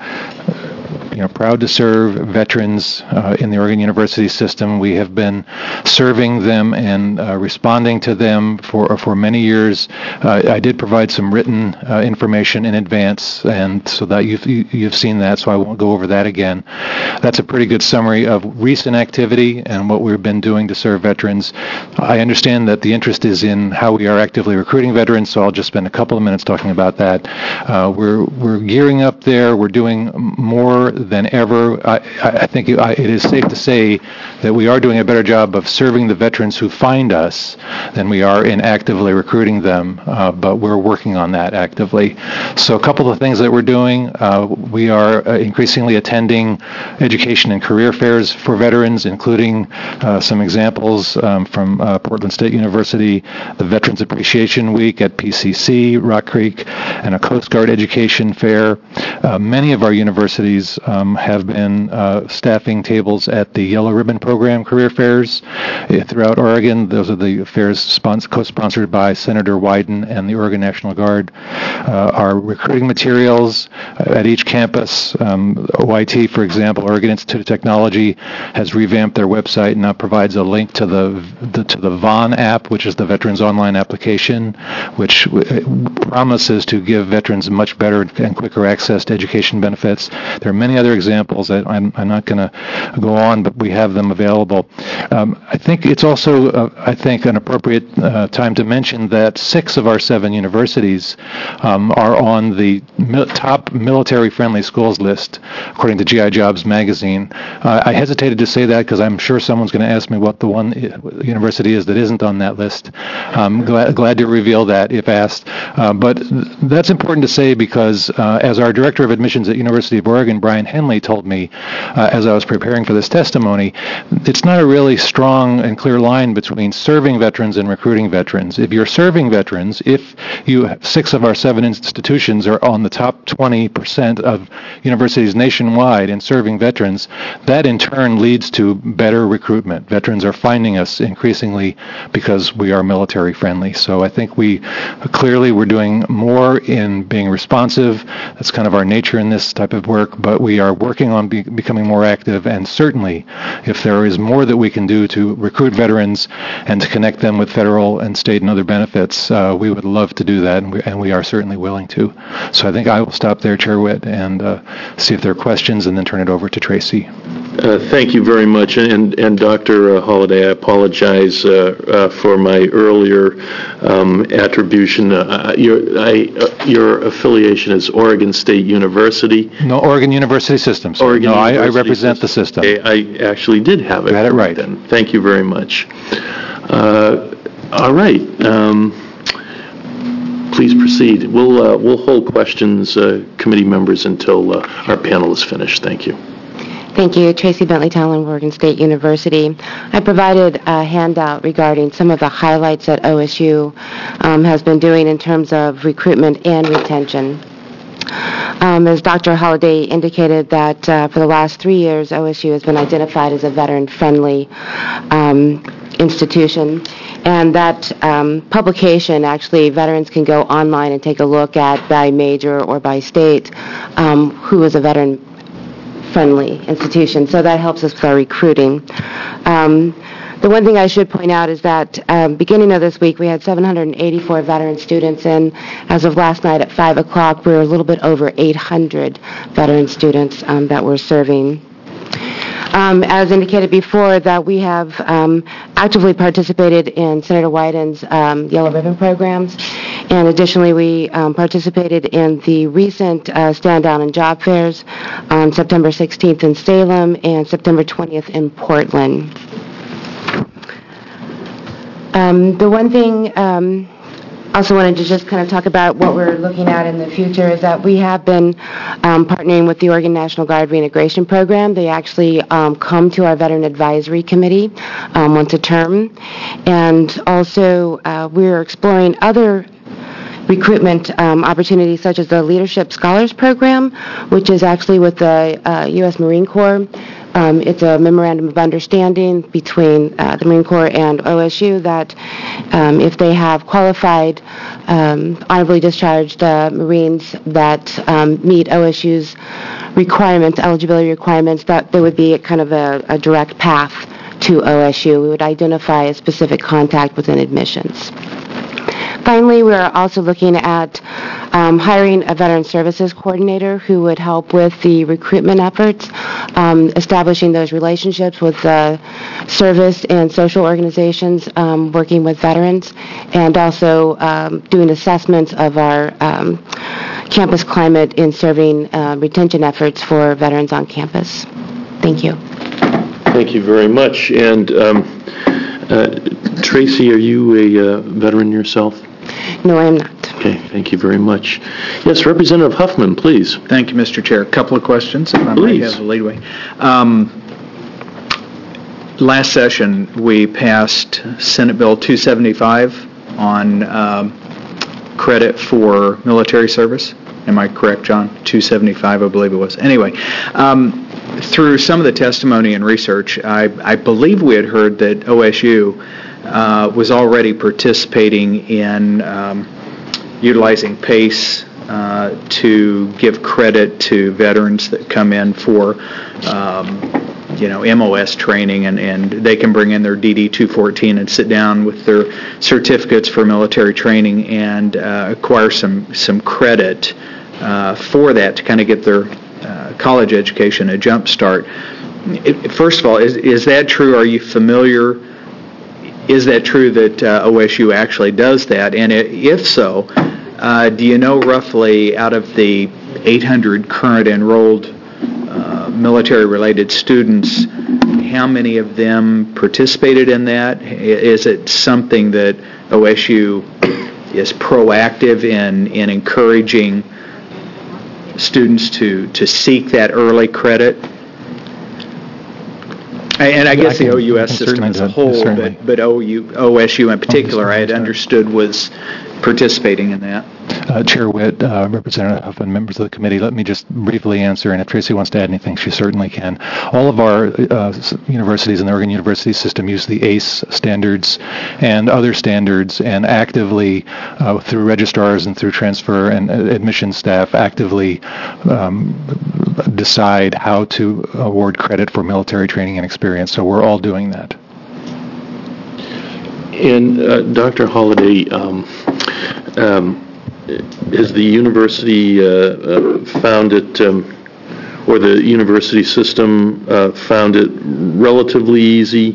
proud to serve veterans in the Oregon University system. We have been serving them and responding to them for many years. I did provide some written information in advance, and so that you've seen that, so I won't go over that again. That's a pretty good summary of recent activity and what we've been doing to serve veterans. I understand that the interest is in how we are actively recruiting veterans, so I'll just spend a couple of minutes talking about that. We're gearing up there. We're doing more than ever. I think it is safe to say that we are doing a better job of serving the veterans who find us than we are in actively recruiting them, but we're working on that actively. So a couple of things that we're doing, we are increasingly attending education and career fairs for veterans, including some examples from Portland State University, the Veterans Appreciation Week at PCC, Rock Creek, and a Coast Guard education fair. Many of our universities have been staffing tables at the Yellow Ribbon Program career fairs throughout Oregon. Those are the fairs co-sponsored by Senator Wyden and the Oregon National Guard. Our recruiting materials at each campus, OIT, for example, Oregon Institute of Technology, has revamped their website and now provides a link to the VON app, which is the Veterans Online Application, which promises to give veterans much better and quicker access to education benefits. There are many other examples that I'm not going to go on, but we have them available. I think it's also, an appropriate time to mention that 6 of our 7 universities are on the top military-friendly schools list, according to GI Jobs magazine. I hesitated to say that because I'm sure someone's going to ask me what the one university is that isn't on that list. I'm glad to reveal that if asked. But that's important to say because as our Director of Admissions at University of Oregon, Brian Henley, told me as I was preparing for this testimony, it's not a really strong and clear line between serving veterans and recruiting veterans. If you're serving veterans, if 6 of our 7 institutions are on the top 20% of universities nationwide in serving veterans, that in turn leads to better recruitment. Veterans are finding us increasingly because we are military friendly. So I think we're doing more in being responsive. That's kind of our nature in this type of work, but we are working on becoming more active, and certainly if there is more that we can do to recruit veterans and to connect them with federal and state and other benefits, we would love to do that, and we are certainly willing to. So I think I will stop there, Chair Witt, and see if there are questions and then turn it over to Tracy. Thank you very much. And Dr. Holliday, I apologize for my earlier attribution. Your affiliation is Oregon State University? No, Oregon University System. I represent the system. Okay, I actually did have it. Got it right. Then. Thank you very much. All right. Please proceed. We'll hold questions, committee members, until our panel is finished. Thank you. Thank you. Tracy Bentley Townlin, Oregon State University. I provided a handout regarding some of the highlights that OSU has been doing in terms of recruitment and retention. As Dr. Holliday indicated, that for the last 3 years, OSU has been identified as a veteran-friendly institution, and that publication, actually, veterans can go online and take a look at by major or by state who is a veteran-friendly institution. So that helps us with our recruiting. The one thing I should point out is that beginning of this week, we had 784 veteran students, and as of last night at 5 o'clock, we were a little bit over 800 veteran students that we're serving. As indicated before, that we have actively participated in Senator Wyden's Yellow Ribbon programs, and additionally we participated in the recent Stand Down and Job Fairs on September 16th in Salem and September 20th in Portland. The one thing also wanted to just kind of talk about what we're looking at in the future is that we have been partnering with the Oregon National Guard Reintegration Program. They actually come to our Veteran Advisory Committee once a term. And also we're exploring other recruitment opportunities such as the Leadership Scholars Program, which is actually with the U.S. Marine Corps. It's a memorandum of understanding between the Marine Corps and OSU that if they have qualified, honorably discharged Marines that meet OSU's requirements, eligibility requirements, that there would be kind of a direct path to OSU. We would identify a specific contact within admissions. Finally, we're also looking at hiring a veteran services coordinator who would help with the recruitment efforts, establishing those relationships with service and social organizations working with veterans, and also doing assessments of our campus climate in serving retention efforts for veterans on campus. Thank you. Thank you very much. And Tracy, are you a veteran yourself? No, I am not. Okay, thank you very much. Yes, Representative Huffman, please. Thank you, Mr. Chair. A couple of questions, if I might have the leadway. Last session, we passed Senate Bill 275 on credit for military service. Am I correct, John? 275, I believe it was. Anyway, through some of the testimony and research, I believe we had heard that OSU was already participating in utilizing PACE to give credit to veterans that come in for, MOS training, and they can bring in their DD-214 and sit down with their certificates for military training and acquire some credit for that to kind of get their college education a jump start. First of all, is that true? Are you familiar? Is that true that OSU actually does that? And if so, do you know roughly out of the 800 current enrolled military-related students, how many of them participated in that? Is it something that OSU proactive in encouraging students to seek that early credit? And I guess the OUS system as a whole, but OSU in particular, I had understood was participating in that. Chair Witt, Representative Huffman, members of the committee, let me just briefly answer, and if Tracy wants to add anything, she certainly can. All of our universities in the Oregon University system use the ACE standards and other standards, and actively, through registrars and through transfer and admission staff, actively decide how to award credit for military training and experience. So we're all doing that. And Dr. Holliday, has the university found it, or the university system found it relatively easy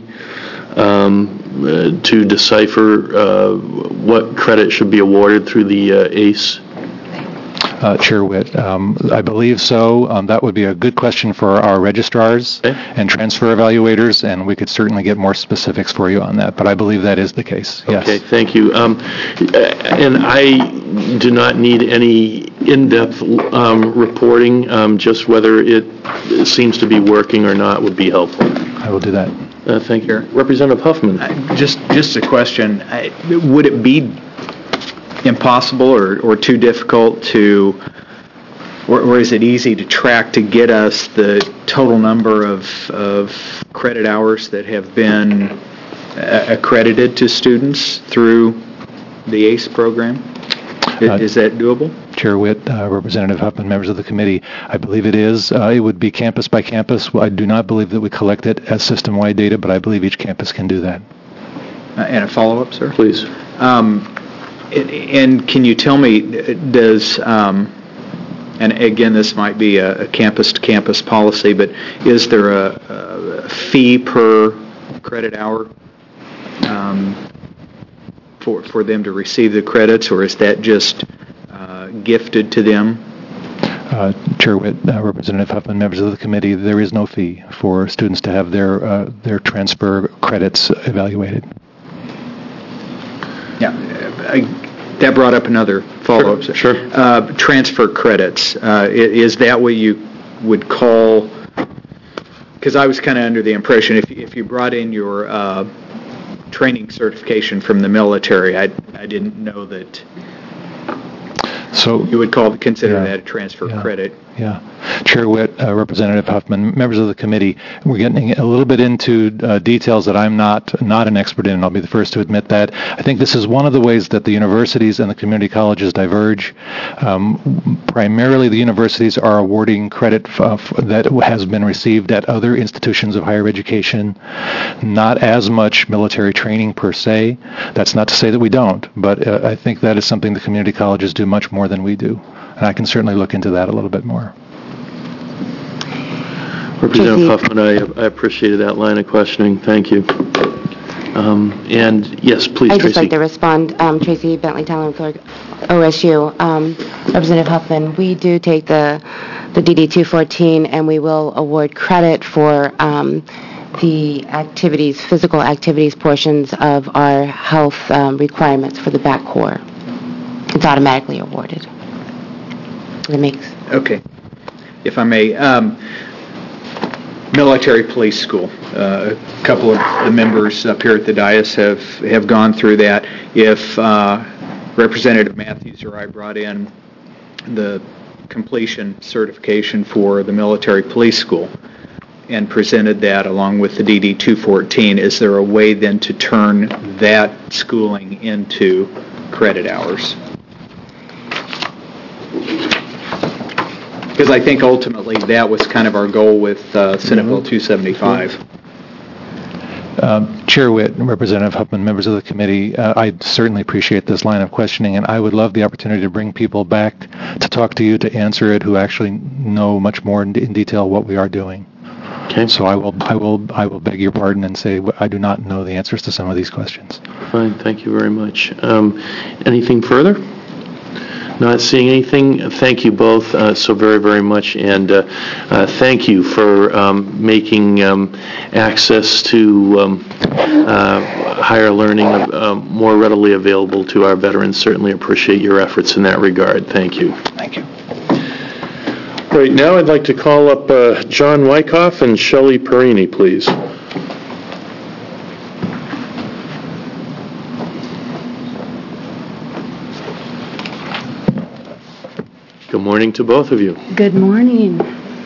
to decipher what credit should be awarded through the ACE? Chair Witt, I believe so. That would be a good question for our registrars and transfer evaluators, and we could certainly get more specifics for you on that, but I believe that is the case. Yes. Okay, thank you. And I do not need any in-depth reporting, just whether it seems to be working or not would be helpful. I will do that. Thank you. Representative Huffman. Just a question. Would it be impossible or too difficult to, or is it easy to track to get us the total number of credit hours that have been accredited to students through the ACE program? Is that doable? Chair Witt, Representative Huffman, members of the committee, I believe it is. It would be campus by campus. I do not believe that we collect it as system-wide data, but I believe each campus can do that. And a follow-up, sir? Please. And can you tell me, does, and again, this might be a campus-to-campus policy, but is there a fee per credit hour for them to receive the credits, or is that just gifted to them? Chair Witt, Representative Huffman, members of the committee, there is no fee for students to have their transfer credits evaluated. Yeah, that brought up another follow-up. Sure. Transfer credits, is that what you would call, because I was kind of under the impression if you brought in your training certification from the military, I didn't know that you would consider that a transfer credit. Yeah. Chair Witt, Representative Huffman, members of the committee, we're getting a little bit into details that I'm not an expert in, and I'll be the first to admit that. I think this is one of the ways that the universities and the community colleges diverge. Primarily, the universities are awarding credit that has been received at other institutions of higher education, not as much military training per se. That's not to say that we don't, but I think that is something the community colleges do much more than we do. And I can certainly look into that a little bit more. Representative Huffman, I appreciated that line of questioning. Thank you. And yes, please, Tracy. I'd just like to respond. Tracy Bentley, Talon, OSU. Representative Huffman, we do take the DD 214, and we will award credit for the activities, physical activities portions of our health requirements for the BAC Corps. It's automatically awarded. Okay. If I may, military police school. A couple of the members up here at the dais have gone through that. If Representative Matthews or I brought in the completion certification for the military police school and presented that along with the DD 214, is there a way then to turn that schooling into credit hours? Because I think ultimately that was kind of our goal with Senate Bill 275. Chair Witt, Representative Huffman, members of the committee, I certainly appreciate this line of questioning, and I would love the opportunity to bring people back to talk to you to answer it who actually know much more in detail what we are doing. Okay. So I will beg your pardon and say I do not know the answers to some of these questions. Fine. Thank you very much. Anything further? Not seeing anything. Thank you both so very, very much, and thank you for making access to higher learning more readily available to our veterans. Certainly appreciate your efforts in that regard. Thank you. Thank you. Right, now I'd like to call up John Wyckoff and Shelley Perini, please. Good morning to both of you. Good morning.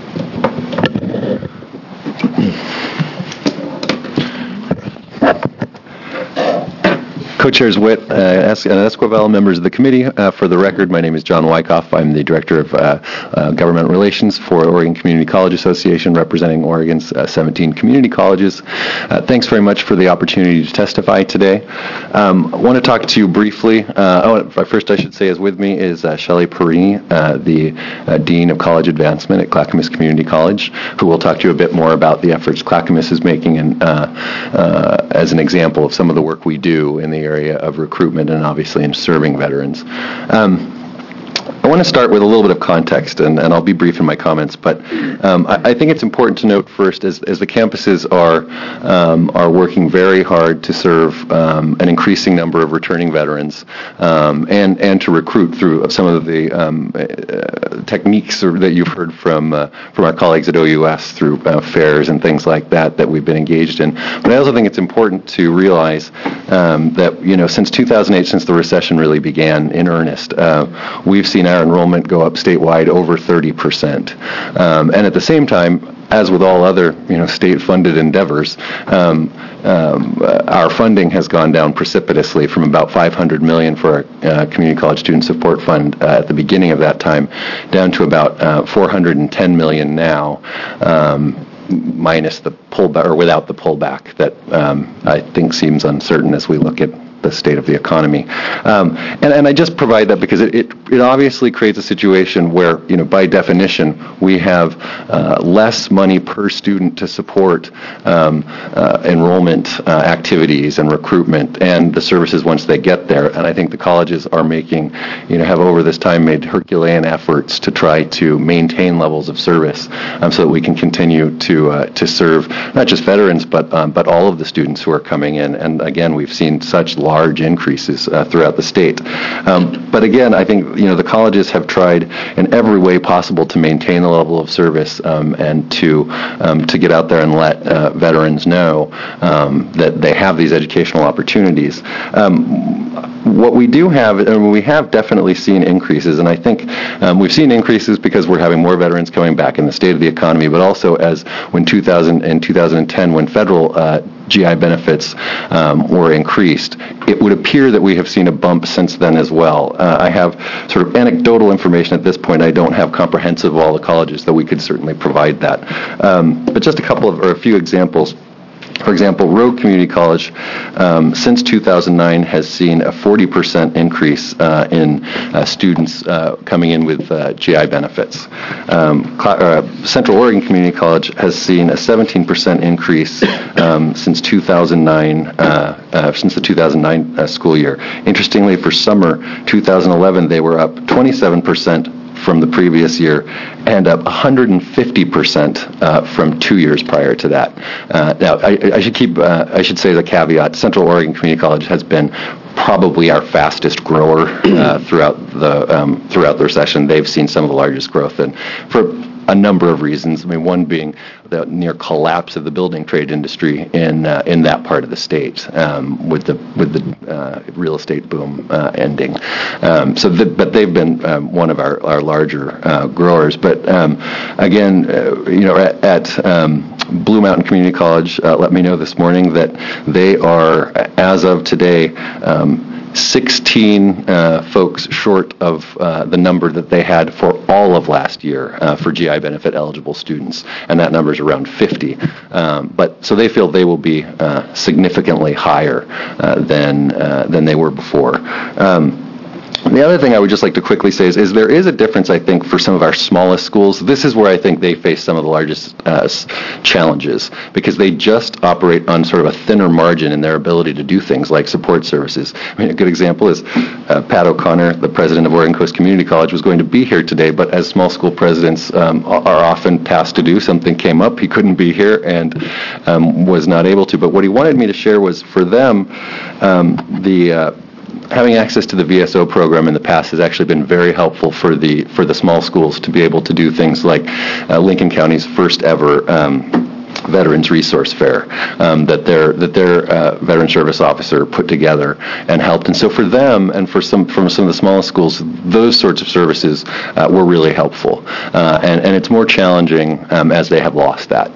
Co-Chairs Witt and Esquivel, members of the committee, for the record, my name is John Wyckoff. I'm the Director of Government Relations for Oregon Community College Association, representing Oregon's 17 community colleges. Thanks very much for the opportunity to testify today. I want to talk to you briefly. First I should say is with me is Shelley Perini, the Dean of College Advancement at Clackamas Community College, who will talk to you a bit more about the efforts Clackamas is making and as an example of some of the work we do in the area of recruitment and obviously in serving veterans. I want to start with a little bit of context, and I'll be brief in my comments, but I think it's important to note first, as the campuses are working very hard to serve an increasing number of returning veterans and to recruit through some of the techniques that you've heard from our colleagues at OUS through fairs and things like that we've been engaged in. But I also think it's important to realize that, since 2008, since the recession really began in earnest, we've seen our enrollment go up statewide over 30%. And at the same time, as with all other, state-funded endeavors, our funding has gone down precipitously from about $500 million for our Community College Student Support Fund at the beginning of that time, down to about $410 million now. Minus the pullback, or without the pullback that I think seems uncertain as we look at the state of the economy. And I just provide that because it obviously creates a situation where, by definition, we have less money per student to support enrollment activities and recruitment and the services once they get there. And I think the colleges are making, have over this time made Herculean efforts to try to maintain levels of service so that we can continue to serve not just veterans, but all of the students who are coming in. And again, we've seen such large increases throughout the state. But again, I think the colleges have tried in every way possible to maintain the level of service and to get out there and let veterans know that they have these educational opportunities. What we do have, and we have definitely seen increases, and I think we've seen increases because we're having more veterans coming back in the state of the economy, but also as in 2010, when federal GI benefits were increased, it would appear that we have seen a bump since then as well. I have sort of anecdotal information at this point. I don't have comprehensive of all the colleges, though we could certainly provide that. But just a few examples. For example, Rogue Community College, since 2009, has seen a 40% increase in students coming in with GI benefits. Central Oregon Community College has seen a 17% increase since 2009, since the 2009 school year. Interestingly, for summer 2011, they were up 27% from the previous year, and up 150% from 2 years prior to that. Now, I should say the caveat: Central Oregon Community College has been probably our fastest grower throughout the recession. They've seen some of the largest growth, and for a number of reasons. I mean, one being the near collapse of the building trade industry in that part of the state, with the real estate boom ending. But they've been one of our larger growers. But again, at Blue Mountain Community College, let me know this morning that they are, as of today, 16 folks short of the number that they had for all of last year for GI benefit eligible students, and that number is around 50. So they feel they will be significantly higher than they were before. The other thing I would just like to quickly say is there is a difference, I think, for some of our smallest schools. This is where I think they face some of the largest challenges, because they just operate on sort of a thinner margin in their ability to do things like support services. I mean, a good example is Pat O'Connor, the president of Oregon Coast Community College, was going to be here today, but as small school presidents are often tasked to do, something came up. He couldn't be here and was not able to. But what he wanted me to share was, for them, having access to the VSO program in the past has actually been very helpful for the small schools to be able to do things like Lincoln County's first ever Veterans Resource Fair that their Veteran Service Officer put together and helped. And so for them and from some of the smallest schools, those sorts of services were really helpful. And it's more challenging as they have lost that.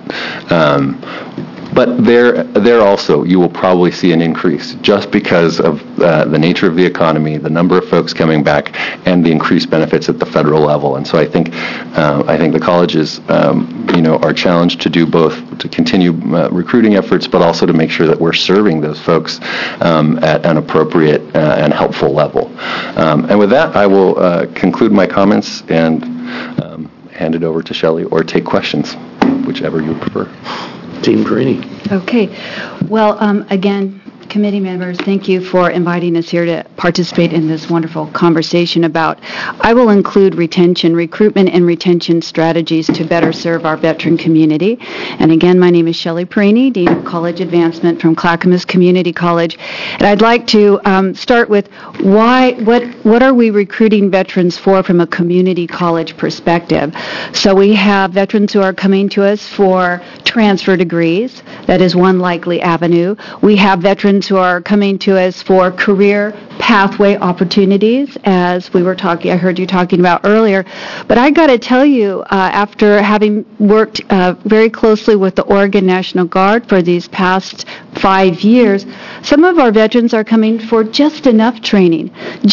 But there also, you will probably see an increase just because of the nature of the economy, the number of folks coming back, and the increased benefits at the federal level. And so I think the colleges, are challenged to do both, to continue recruiting efforts, but also to make sure that we're serving those folks at an appropriate and helpful level. And with that, I will conclude my comments and hand it over to Shelley, or take questions, whichever you prefer. Team Greeny. Okay. Well, again, committee members, thank you for inviting us here to participate in this wonderful conversation about, I will include recruitment and retention strategies to better serve our veteran community. And again, my name is Shelley Perini, Dean of College Advancement from Clackamas Community College. And I'd like to start with what are we recruiting veterans for from a community college perspective? So we have veterans who are coming to us for transfer degrees. That is one likely avenue. We have veterans who are coming to us for career pathway opportunities, as we were talking, I heard you talking about earlier. But I got to tell you, after having worked very closely with the Oregon National Guard for these past 5 years, some of our veterans are coming for just enough training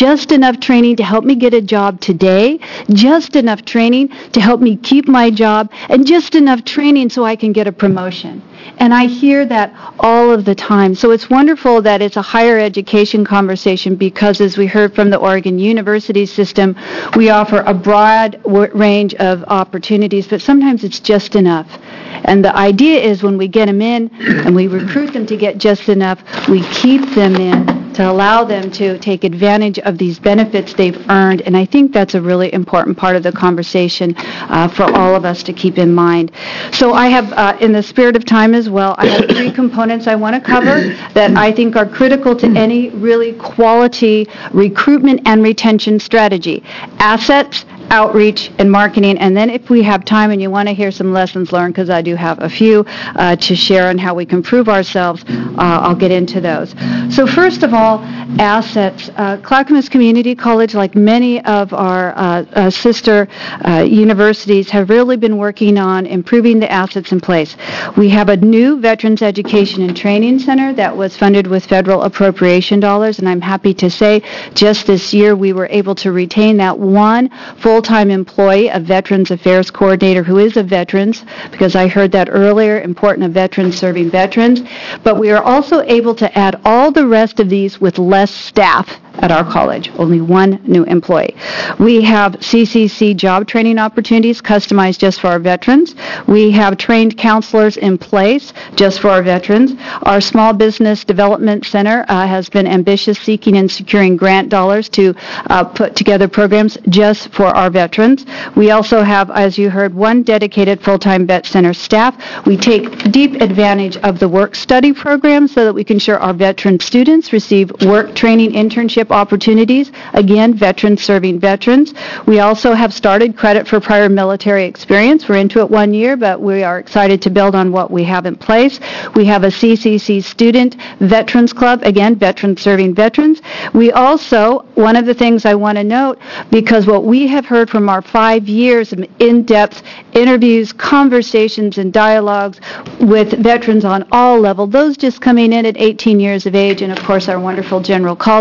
to help me get a job today, just enough training to help me keep my job, and just enough training so I can get a promotion. And I hear that all of the time. So it's wonderful that it's a higher education conversation, because as we heard from the Oregon University system, we offer a broad range of opportunities, but sometimes it's just enough. And the idea is when we get them in and we recruit them to get just enough, we keep them in to allow them to take advantage of these benefits they've earned. And I think that's a really important part of the conversation for all of us to keep in mind. So I have, in the spirit of time as well, I have 3 components I want to cover that I think are critical to any really quality recruitment and retention strategy: assets, outreach, and marketing. And then if we have time and you want to hear some lessons learned, because I do have a few to share on how we can prove ourselves, I'll get into those. So first of all, assets. Clackamas Community College, like many of our sister universities, have really been working on improving the assets in place. We have a new Veterans Education and Training Center that was funded with federal appropriation dollars, and I'm happy to say just this year we were able to retain that one full-time employee, a Veterans Affairs Coordinator who is a veterans, because I heard that earlier, important of veterans serving veterans. But we are also able to add all the rest of these with less staff at our college, only one new employee. We have CCC job training opportunities customized just for our veterans. We have trained counselors in place just for our veterans. Our Small Business Development Center has been ambitious, seeking and securing grant dollars to put together programs just for our veterans. We also have, as you heard, one dedicated full-time vet center staff. We take deep advantage of the work study program so that we can ensure our veteran students receive work training internship opportunities. Again, veterans serving veterans. We also have started credit for prior military experience. We're into it 1 year, but we are excited to build on what we have in place. We have a CCC Student Veterans Club, again, veterans serving veterans. We also, one of the things I want to note, because what we have heard from our 5 years of in-depth interviews, conversations, and dialogues with veterans on all levels, those just coming in at 18 years of age, and of course our wonderful General Caldwell in the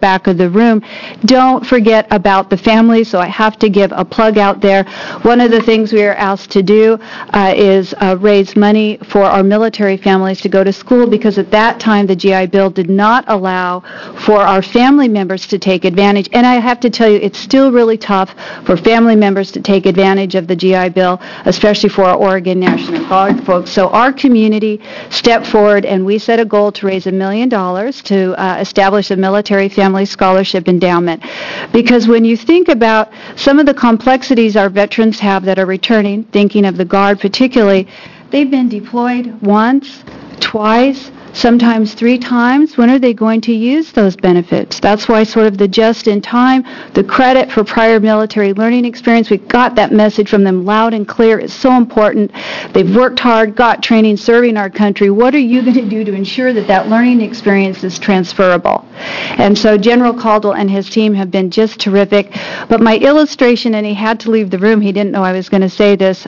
back of the room, don't forget about the family, so I have to give a plug out there. One of the things we are asked to do is raise money for our military families to go to school, because at that time the GI Bill did not allow for our family members to take advantage. And I have to tell you, it's still really tough for family members to take advantage of the GI Bill, especially for our Oregon National Guard folks. So our community stepped forward and we set a goal to raise $1 million to establish a military family scholarship endowment. Because when you think about some of the complexities our veterans have that are returning, thinking of the Guard particularly, they've been deployed once, twice, sometimes 3 times. When are they going to use those benefits? That's why sort of the just in time, the credit for prior military learning experience, we got that message from them loud and clear. It's so important. They've worked hard, got training, serving our country. What are you going to do to ensure that that learning experience is transferable? And so General Caldwell and his team have been just terrific. But my illustration, and he had to leave the room, he didn't know I was going to say this,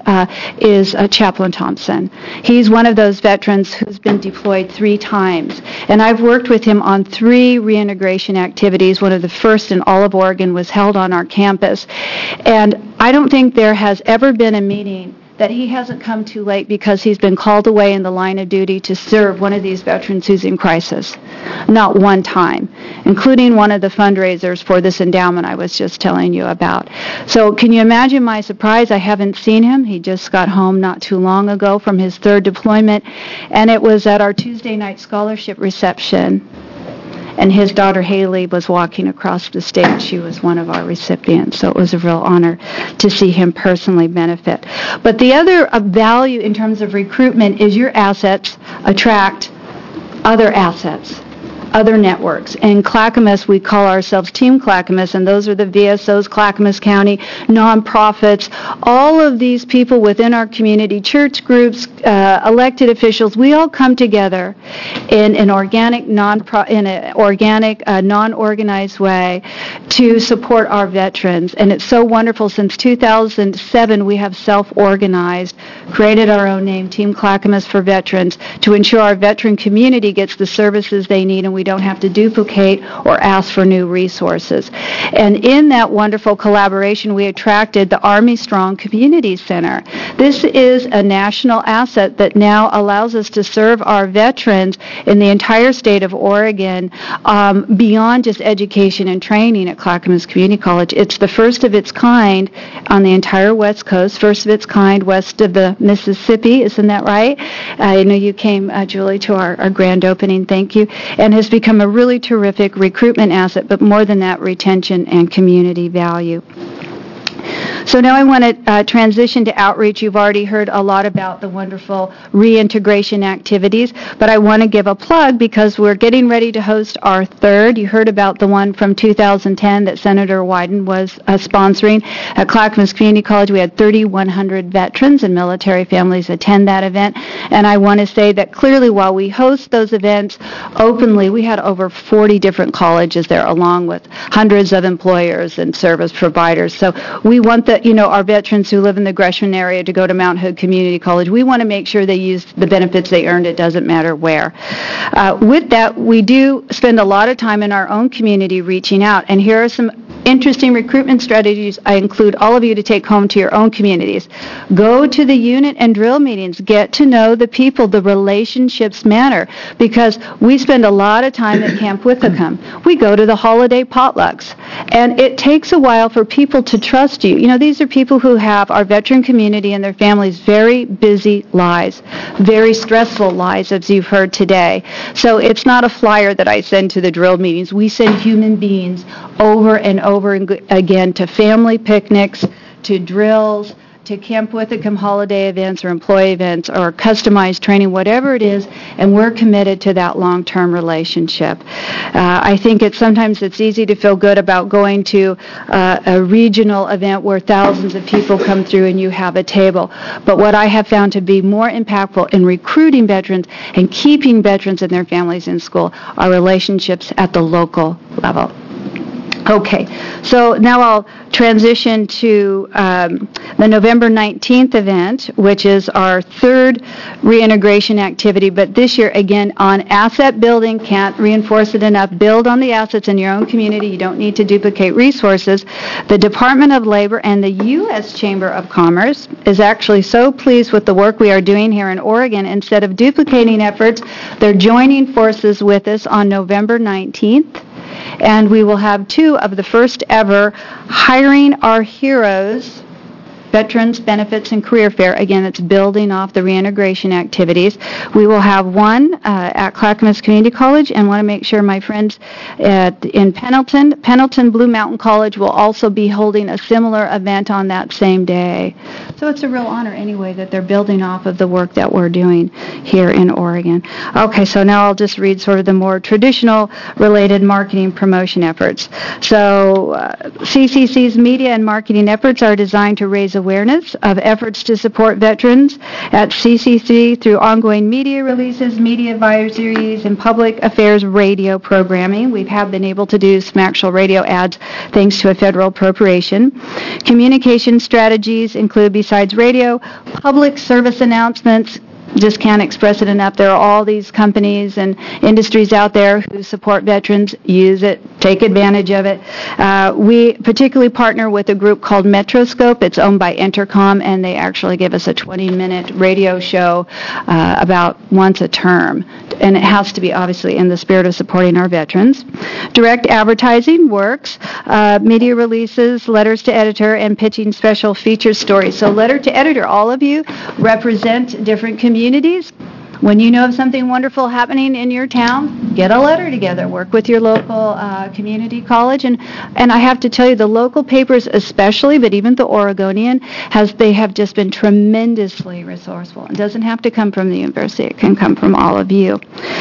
is Chaplain Thompson. He's one of those veterans who's been deployed 3 times. And I've worked with him on 3 reintegration activities. One of the first in all of Oregon was held on our campus. And I don't think there has ever been a meeting that he hasn't come too late because he's been called away in the line of duty to serve one of these veterans who's in crisis. Not one time, including one of the fundraisers for this endowment I was just telling you about. So can you imagine my surprise? I haven't seen him. He just got home not too long ago from his 3rd deployment, and it was at our Tuesday night scholarship reception. And his daughter Haley was walking across the stage. She was one of our recipients, so it was a real honor to see him personally benefit. But the other value in terms of recruitment is your assets attract other assets, other networks. In Clackamas, we call ourselves Team Clackamas, and those are the VSOs, Clackamas County, nonprofits, all of these people within our community, church groups, elected officials. We all come together in an organic, non-organized way to support our veterans. And it's so wonderful. Since 2007, we have self-organized, created our own name, Team Clackamas for Veterans, to ensure our veteran community gets the services they need and we don't have to duplicate or ask for new resources. And in that wonderful collaboration, we attracted the Army Strong Community Center. This is a national asset that now allows us to serve our veterans in the entire state of Oregon beyond just education and training at Clackamas Community College. It's the first of its kind on the entire West Coast, first of its kind west of the Mississippi. Isn't that right? I know you came, Julie, to our grand opening. Thank you. And has become a really terrific recruitment asset, but more than that, retention and community value. So now I want to transition to outreach. You've already heard a lot about the wonderful reintegration activities, but I want to give a plug because we're getting ready to host our 3rd. You heard about the one from 2010 that Senator Wyden was sponsoring. At Clackamas Community College, we had 3,100 veterans and military families attend that event. And I want to say that clearly while we host those events openly, we had over 40 different colleges there along with hundreds of employers and service providers. So we want our veterans who live in the Gresham area to go to Mount Hood Community College. We want to make sure they use the benefits they earned. It doesn't matter where. With that, we do spend a lot of time in our own community reaching out. And here are some interesting recruitment strategies I include all of you to take home to your own communities. Go to the unit and drill meetings. Get to know the people. The relationships matter because we spend a lot of time at Camp Withicum. We go to the holiday potlucks. And it takes a while for people to trust you. These are people who have our veteran community and their families very busy lives, very stressful lives, as you've heard today. So it's not a flyer that I send to the drill meetings. We send human beings over and over again to family picnics, to drills, to Camp Withicum holiday events or employee events or customized training, whatever it is, and we're committed to that long-term relationship. I think sometimes it's easy to feel good about going to a regional event where thousands of people come through and you have a table. But what I have found to be more impactful in recruiting veterans and keeping veterans and their families in school are relationships at the local level. Okay, so now I'll transition to the November 19th event, which is our third reintegration activity, but this year, again, on asset building. Can't reinforce it enough. Build on the assets in your own community. You don't need to duplicate resources. The Department of Labor and the U.S. Chamber of Commerce is actually so pleased with the work we are doing here in Oregon. Instead of duplicating efforts, they're joining forces with us on November 19th. And we will have 2 of the first ever Hiring Our Heroes Veterans Benefits and Career Fair. Again, it's building off the reintegration activities. We will have one at Clackamas Community College, and want to make sure my friends in Pendleton Blue Mountain College will also be holding a similar event on that same day. So it's a real honor anyway that they're building off of the work that we're doing here in Oregon. Okay, so now I'll just read sort of the more traditional related marketing promotion efforts. So CCC's media and marketing efforts are designed to raise awareness of efforts to support veterans at CCC through ongoing media releases, media advisories, and public affairs radio programming. We have been able to do some actual radio ads thanks to a federal appropriation. Communication strategies include, besides radio, public service announcements. Just can't express it enough. There are all these companies and industries out there who support veterans. Use it. Take advantage of it. We particularly partner with a group called Metroscope. It's owned by Entercom, and they actually give us a 20-minute radio show about once a term. And it has to be, obviously, in the spirit of supporting our veterans. Direct advertising works. Media releases, letters to editor, and pitching special feature stories. So letter to editor, all of you represent different communities. When you know of something wonderful happening in your town, get a letter together. Work with your local community college. And I have to tell you, the local papers especially, but even the Oregonian, they have just been tremendously resourceful. It doesn't have to come from the university. It can come from all of you.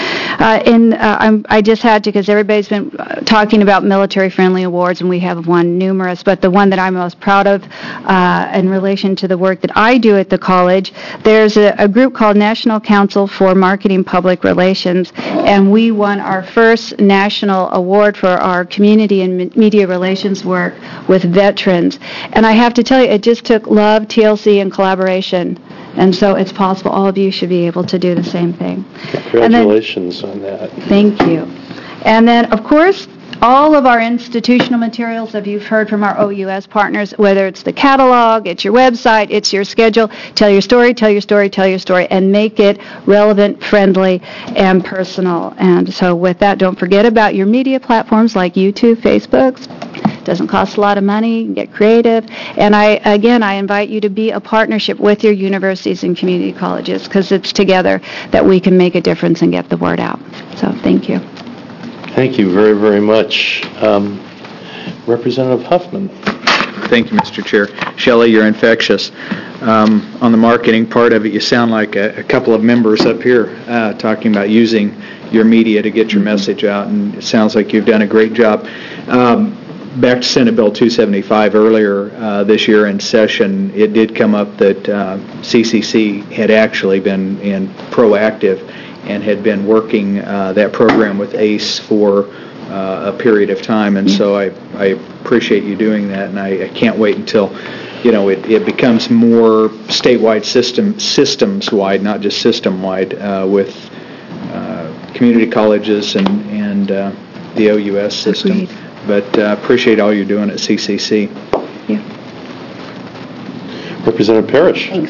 I just had to, because everybody's been talking about military-friendly awards, and we have won numerous, but the one that I'm most proud of in relation to the work that I do at the college, there's a group called National Council for Marketing Public Relations, and we won our first national award for our community and media relations work with veterans. And I have to tell you, it just took love, TLC, and collaboration. And so it's possible all of you should be able to do the same thing. Congratulations on that. Thank you. And then, of course, all of our institutional materials, if you've heard from our OUS partners, whether it's the catalog, it's your website, it's your schedule, tell your story, tell your story, tell your story, and make it relevant, friendly, and personal. And so with that, don't forget about your media platforms like YouTube, Facebook. Doesn't cost a lot of money. You can get creative. And I invite you to be a partnership with your universities and community colleges, because it's together that we can make a difference and get the word out. So thank you. Thank you very, very much. Representative Huffman. Thank you, Mr. Chair. Shelley, you're infectious. On the marketing part of it, you sound like a couple of members up here talking about using your media to get your message out, and it sounds like you've done a great job. Back to Senate Bill 275 earlier this year in session, it did come up that CCC had actually been proactive and had been working that program with ACE for a period of time, and so I appreciate you doing that, and I can't wait until it becomes more statewide systems-wide, not just system-wide, with community colleges and the OUS system. Agreed. But appreciate all you're doing at CCC. Yeah. Representative Parrish. Thanks.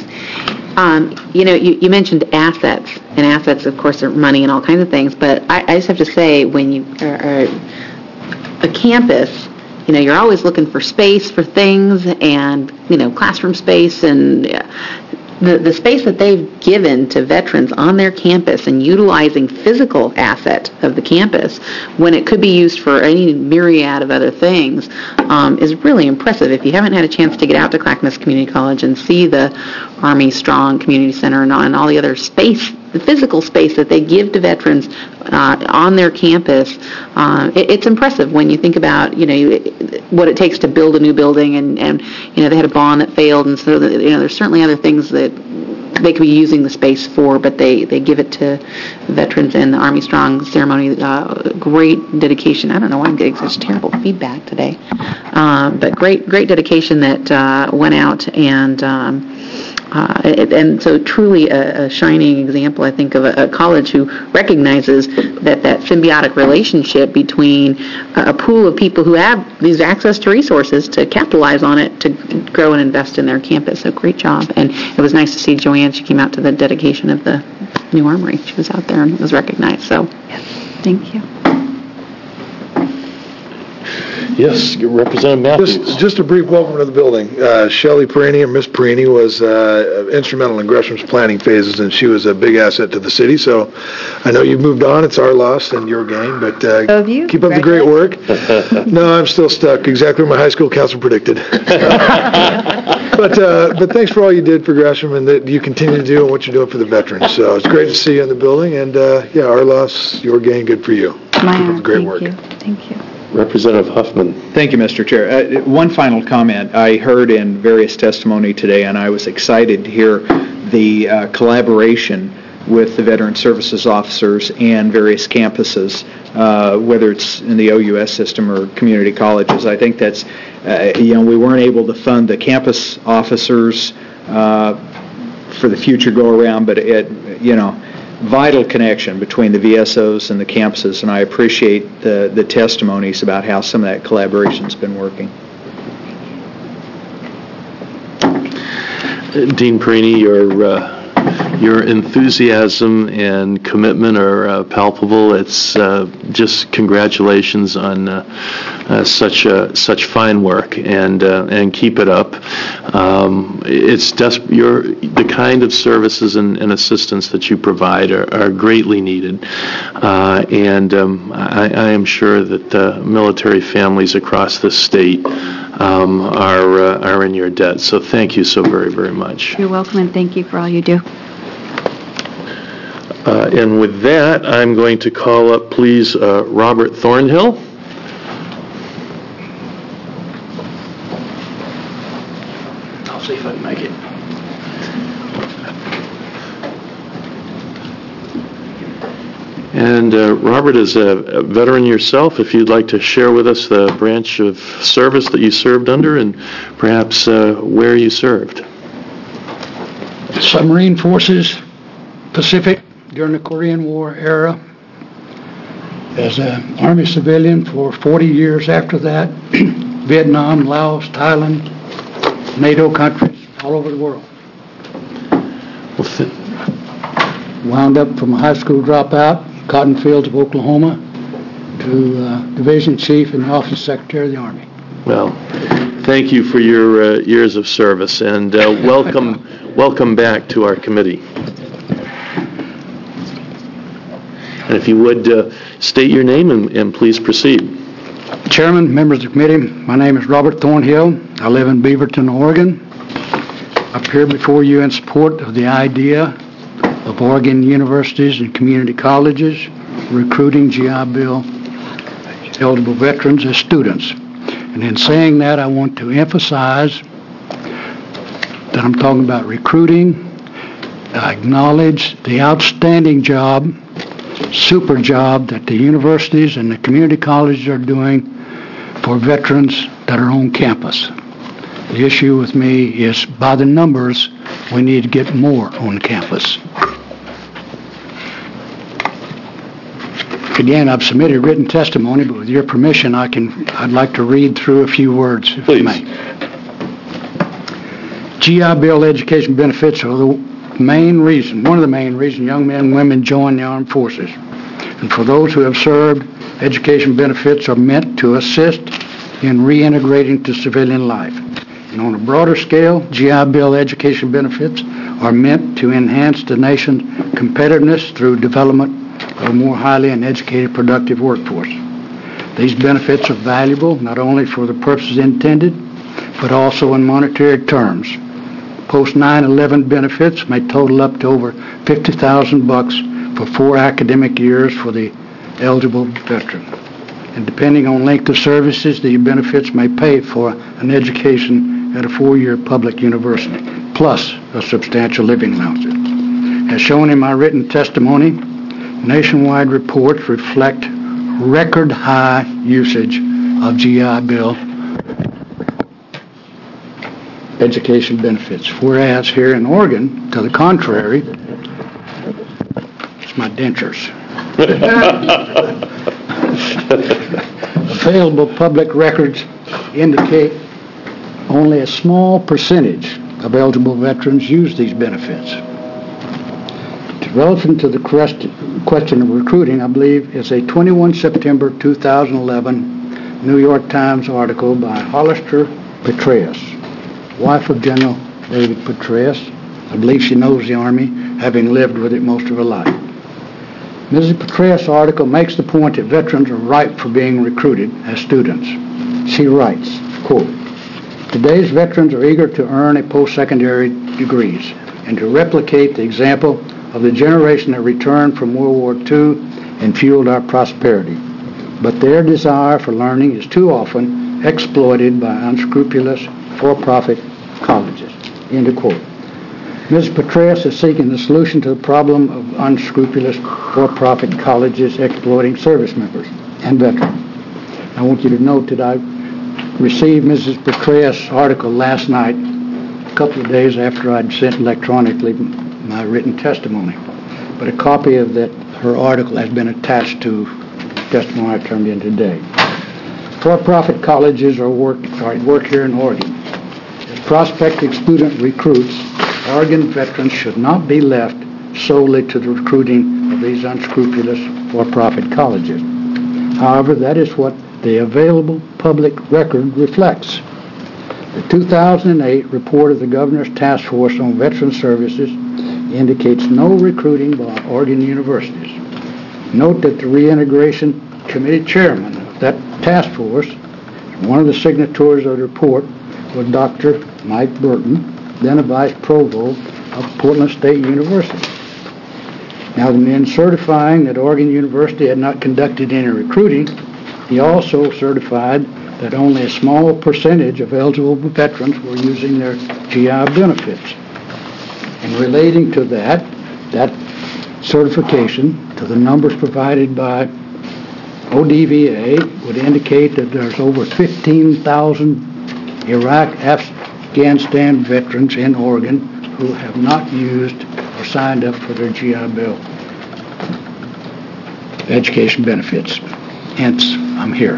You mentioned assets, and assets, of course, are money and all kinds of things, but I just have to say, when you are a campus, you're always looking for space for things and, classroom space, and the space that they've given to veterans on their campus and utilizing physical asset of the campus when it could be used for any myriad of other things is really impressive. If you haven't had a chance to get out to Clackamas Community College and see the Army Strong Community Center and all the other space, the physical space that they give to veterans on their campus, it's impressive when you think about, what it takes to build a new building, and they had a bond that failed, and so there's certainly other things that they could be using the space for, but they give it to veterans in the Army Strong ceremony. Great dedication. I don't know why I'm getting such terrible feedback today, but great dedication that went out, and so truly a shining example, I think, of a college who recognizes that symbiotic relationship between a pool of people who have these access to resources to capitalize on it to grow and invest in their campus. So great job. And it was nice to see Joanne. She came out to the dedication of the new armory. She was out there and was recognized. So Thank you. Yes, Representative Matthews. Just a brief welcome to the building. Shelley Perini, or Miss Perini, was instrumental in Gresham's planning phases, and she was a big asset to the city. So I know you've moved on. It's our loss and your gain, but keep up the great work. No, I'm still stuck. Exactly what my high school council predicted. But thanks for all you did for Gresham and that you continue to do and what you're doing for the veterans. So it's great to see you in the building, and our loss, your gain, good for you. My Keep up honor. the great work. Thank you. Representative Huffman. Thank you, Mr. Chair. One final comment. I heard in various testimony today, and I was excited to hear the collaboration with the Veteran Services officers and various campuses, whether it's in the OUS system or community colleges. I think that's, we weren't able to fund the campus officers for the future go-around, but vital connection between the VSOs and the campuses, and I appreciate the testimonies about how some of that collaboration's been working. Dean Perini, your enthusiasm and commitment are palpable. It's just congratulations on such fine work, and keep it up. It's the kind of services and assistance that you provide are greatly needed, and I am sure that military families across the state are in your debt. So thank you so very, very much. You're welcome, and thank you for all you do. And with that, I'm going to call up, please, Robert Thornhill. I'll see if I can make it. And Robert, as a veteran yourself, if you'd like to share with us the branch of service that you served under and perhaps where you served. Submarine Forces, Pacific, during the Korean War era. As an Army civilian for 40 years after that, Vietnam, Laos, Thailand, NATO countries, all over the world. Wound up from a high school dropout, Cotton Fields of Oklahoma, to Division Chief and the Office Secretary of the Army. Well, thank you for your years of service, and welcome back to our committee. And if you would state your name and please proceed. Chairman, members of the committee, my name is Robert Thornhill. I live in Beaverton, Oregon. I appear before you in support of the idea of Oregon universities and community colleges recruiting GI Bill eligible veterans as students. And in saying that, I want to emphasize that I'm talking about recruiting. I acknowledge the outstanding job, super job that the universities and the community colleges are doing for veterans that are on campus. The issue with me is, by the numbers, we need to get more on campus. Again, I've submitted written testimony, but with your permission, I'd like to read through a few words, if I may. GI Bill education benefits are one of the main reasons young men and women join the armed forces. And for those who have served, education benefits are meant to assist in reintegrating to civilian life. And on a broader scale, GI Bill education benefits are meant to enhance the nation's competitiveness through development of a more highly and educated, productive workforce. These benefits are valuable not only for the purposes intended, but also in monetary terms. Post 9/11 benefits may total up to over $50,000 for 4 academic years for the eligible veteran. And depending on length of services, the benefits may pay for an education at a 4-year public university. plus a substantial living allowance. As shown in my written testimony, nationwide reports reflect record high usage of GI Bill education benefits. Whereas here in Oregon, to the contrary, it's my dentures. Available public records indicate only a small percentage of eligible veterans use these benefits. Relative to the question of recruiting, I believe is a 21 September 2011 New York Times article by Hollister Petraeus, wife of General David Petraeus. I believe she knows the Army, having lived with it most of her life. Mrs. Petraeus' article makes the point that veterans are ripe for being recruited as students. She writes, quote, "Today's veterans are eager to earn a post-secondary degrees and to replicate the example of the generation that returned from World War II and fueled our prosperity. But their desire for learning is too often exploited by unscrupulous for-profit colleges." End of quote. Ms. Petraeus is seeking the solution to the problem of unscrupulous for-profit colleges exploiting service members and veterans. I want you to note that I received Mrs. Petraeus' article last night, a couple of days after I'd sent electronically my written testimony. But a copy of her article has been attached to testimony I turned in today. For-profit colleges are at work here in Oregon. As prospective student recruits, Oregon veterans should not be left solely to the recruiting of these unscrupulous for-profit colleges. However, that is what the available public record reflects. The 2008 report of the Governor's Task Force on Veteran Services indicates no recruiting by Oregon universities. Note that the Reintegration Committee chairman of that task force, one of the signatories of the report, was Dr. Mike Burton, then a vice provost of Portland State University. Now, in certifying that Oregon University had not conducted any recruiting, he also certified that only a small percentage of eligible veterans were using their GI benefits. And relating to that certification to the numbers provided by ODVA would indicate that there's over 15,000 Iraq-Afghanistan veterans in Oregon who have not used or signed up for their GI Bill education benefits. Hence, I'm here.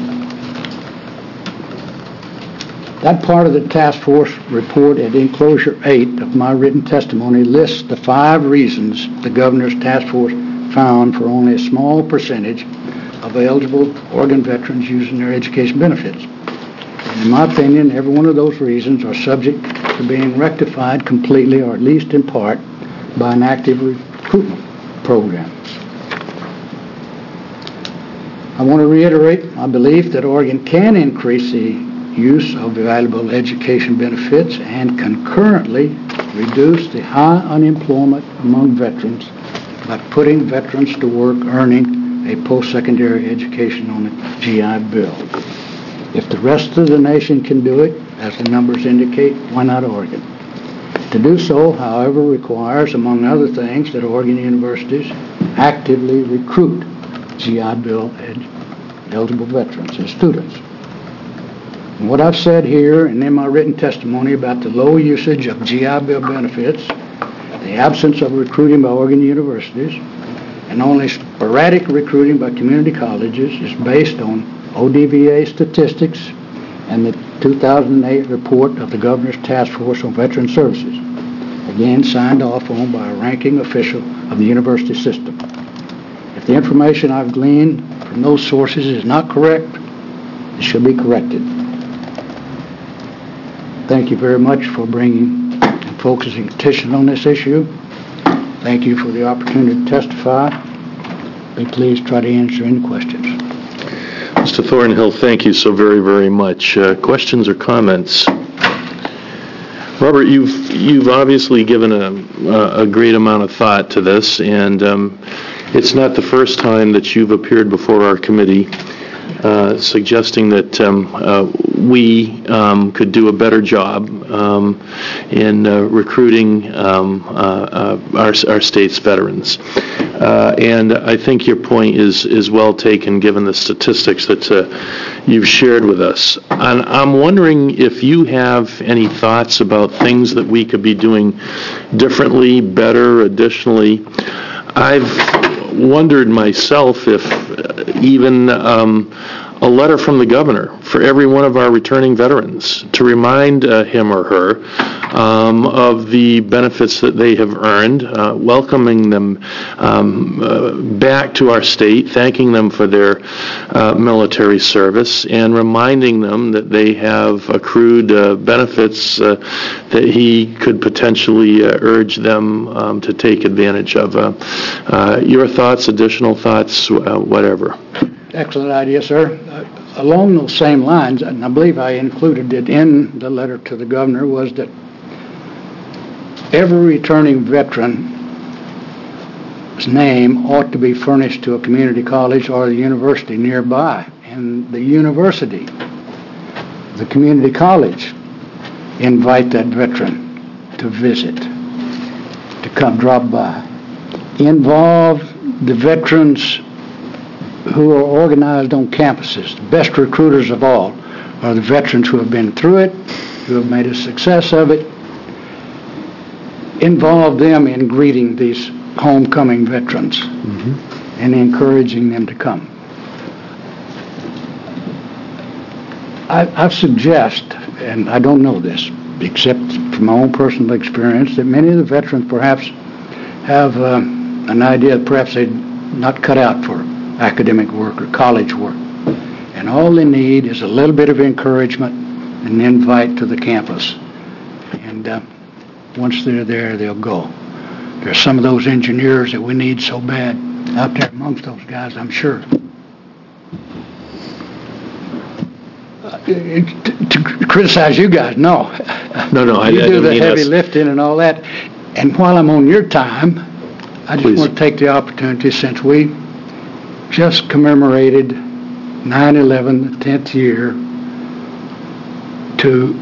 That part of the task force report at enclosure 8 of my written testimony lists the 5 reasons the Governor's task force found for only a small percentage of eligible Oregon veterans using their education benefits. And in my opinion, every one of those reasons are subject to being rectified completely, or at least in part, by an active recruitment program. I want to reiterate my belief that Oregon can increase the use of valuable education benefits and concurrently reduce the high unemployment among veterans by putting veterans to work earning a post-secondary education on the GI Bill. If the rest of the nation can do it, as the numbers indicate, why not Oregon? To do so, however, requires, among other things, that Oregon universities actively recruit GI Bill eligible veterans and students. And what I've said here and in my written testimony about the low usage of GI Bill benefits, the absence of recruiting by Oregon universities, and only sporadic recruiting by community colleges is based on ODVA statistics and the 2008 report of the Governor's Task Force on Veteran Services, again signed off on by a ranking official of the university system. If the information I've gleaned from those sources is not correct, it should be corrected. Thank you very much for bringing and focusing attention on this issue. Thank you for the opportunity to testify. Be pleased to try to answer any questions. Mr. Thornhill, thank you so very, very much. Questions or comments? Robert, you've obviously given a great amount of thought to this, and it's not the first time that you've appeared before our committee suggesting that we could do a better job in recruiting our state's veterans. And I think your point is well taken, given the statistics that you've shared with us. And I'm wondering if you have any thoughts about things that we could be doing differently, better, additionally. I've wondered myself if even a letter from the governor for every one of our returning veterans to remind him or her of the benefits that they have earned, welcoming them back to our state, thanking them for their military service, and reminding them that they have accrued benefits that he could potentially urge them to take advantage of. Your thoughts, additional thoughts, whatever. Excellent idea, sir. Along those same lines, and I believe I included it in the letter to the governor, was that every returning veteran's name ought to be furnished to a community college or the university nearby. And the university, the community college, invite that veteran to visit, to come drop by. Involve the veterans who are organized on campuses. The best recruiters of all are the veterans who have been through it, who have made a success of it. Involve them in greeting these homecoming veterans and encouraging them to come. I suggest, and I don't know this, except from my own personal experience, that many of the veterans perhaps have an idea that perhaps they're not cut out for academic work or college work. And all they need is a little bit of encouragement and an invite to the campus. And once they're there, they'll go. There's some of those engineers that we need so bad out there amongst those guys, I'm sure. To criticize you guys, no. No, you do the heavy lifting and all that. And while I'm on your time, I just want to take the opportunity, since we just commemorated 9/11, the 10th year, to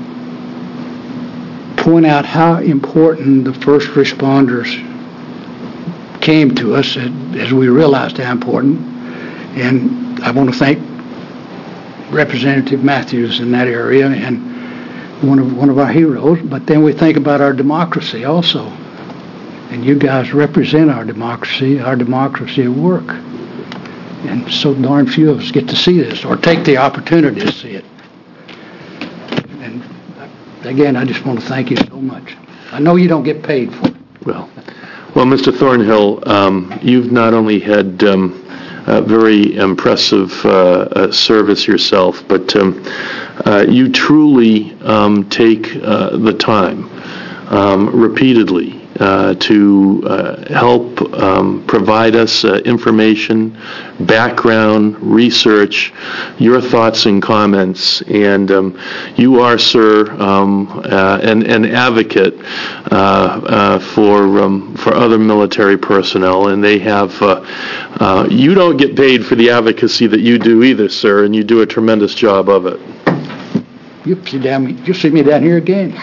point out how important the first responders came to us as we realized how important. And I want to thank Representative Matthews in that area, and one of our heroes. But then we think about our democracy also. And you guys represent our democracy at work. And so darn few of us get to see this or take the opportunity to see it. And again, I just want to thank you so much. I know you don't get paid for it. Well, Mr. Thornhill, you've not only had very impressive service yourself, but you truly take the time repeatedly to help provide us information, background, research, your thoughts and comments. And you are, sir, an advocate for other military personnel, and they have, you don't get paid for the advocacy that you do either, sir, and you do a tremendous job of it. You'll see me down here again.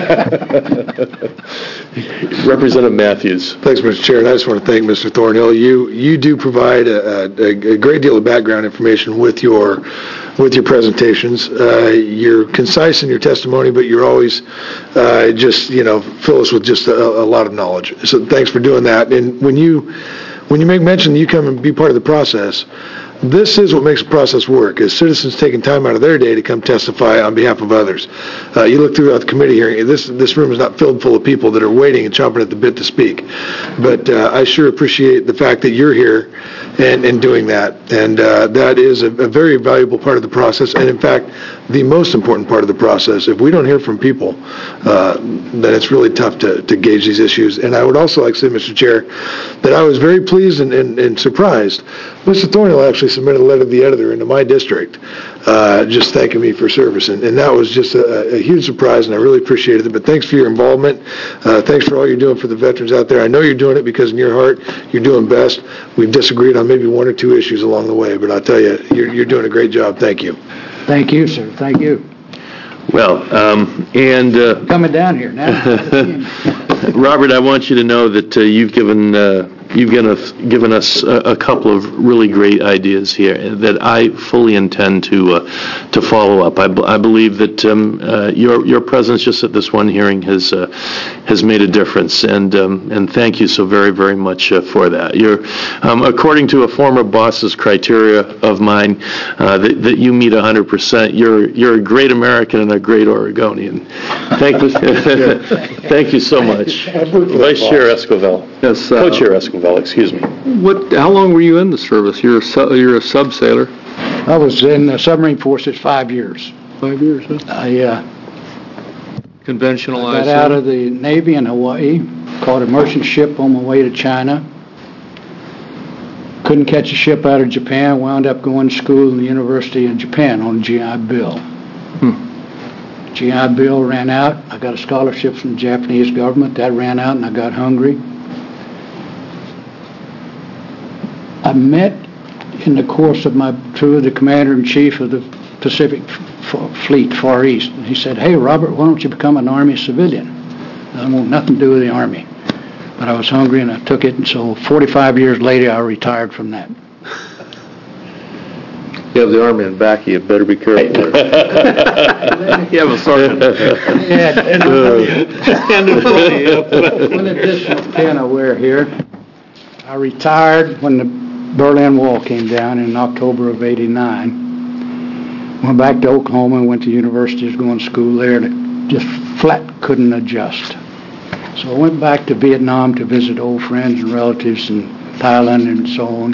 Representative Matthews. Thanks, Mr. Chair. And I just want to thank Mr. Thornhill. You do provide a great deal of background information with your presentations. You're concise in your testimony, but you're always fill us with just a lot of knowledge. So thanks for doing that. And when you make mention that you come and be part of the process, this is what makes the process work, is citizens taking time out of their day to come testify on behalf of others. You look throughout the committee hearing, this room is not filled full of people that are waiting and chomping at the bit to speak. But I sure appreciate the fact that you're here and doing that. And that is a very valuable part of the process. And in fact, the most important part of the process. If we don't hear from people, then it's really tough to gauge these issues. And I would also like to say, Mr. Chair, that I was very pleased and surprised. Mr. Thornhill actually submitted a letter to the editor into my district, just thanking me for service. And that was just a huge surprise, and I really appreciated it. But thanks for your involvement. Thanks for all you're doing for the veterans out there. I know you're doing it because in your heart, you're doing best. We've disagreed on maybe one or two issues along the way, but I'll tell you, you're doing a great job. Thank you. Thank you, sir. Thank you. Well, and... Coming down here now. Robert, I want you to know that you've given us a couple of really great ideas here that I fully intend to follow up. I believe that your presence just at this one hearing has made a difference, and thank you so very, very much for that. You're according to a former boss's criteria of mine that you meet 100%. You're a great American and a great Oregonian. Thank you so much. Vice Chair Esquivel. Yes. Co-Chair Esquivel, excuse me. How long were you in the service? You're a sub sailor. I was in the submarine forces 5 years. 5 years, huh? I conventional. got out of the Navy in Hawaii, caught a merchant ship on my way to China. Couldn't catch a ship out of Japan, wound up going to school in the University of Japan on a GI Bill. GI Bill ran out. I got a scholarship from the Japanese government. That ran out, and I got hungry. I met in the course of my tour the commander-in-chief of the Pacific Fleet, Far East. And he said, "Hey, Robert, why don't you become an Army civilian? I want nothing to do with the Army." But I was hungry, and I took it, and so 45 years later, I retired from that. You have the Army in back of you. Better be careful. You have a sergeant. One additional pin I wear here. I retired when the Berlin Wall came down in October of '89. Went back to Oklahoma and went to university. I was going to school there, and it just flat couldn't adjust. So I went back to Vietnam to visit old friends and relatives in Thailand and so on.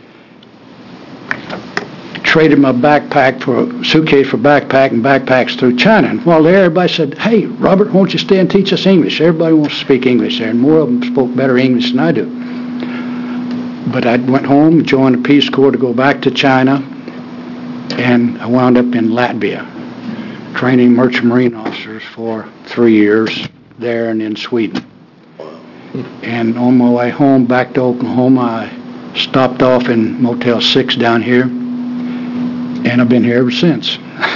Traded my backpack for a suitcase for backpack and backpacks through China. And while there, everybody said, "Hey, Robert, won't you stay and teach us English?" Everybody wants to speak English there, and more of them spoke better English than I do. But I went home, joined the Peace Corps to go back to China, and I wound up in Latvia, training merchant marine officers for 3 years there and in Sweden. And on my way home back to Oklahoma, I stopped off in Motel 6 down here, and I've been here ever since.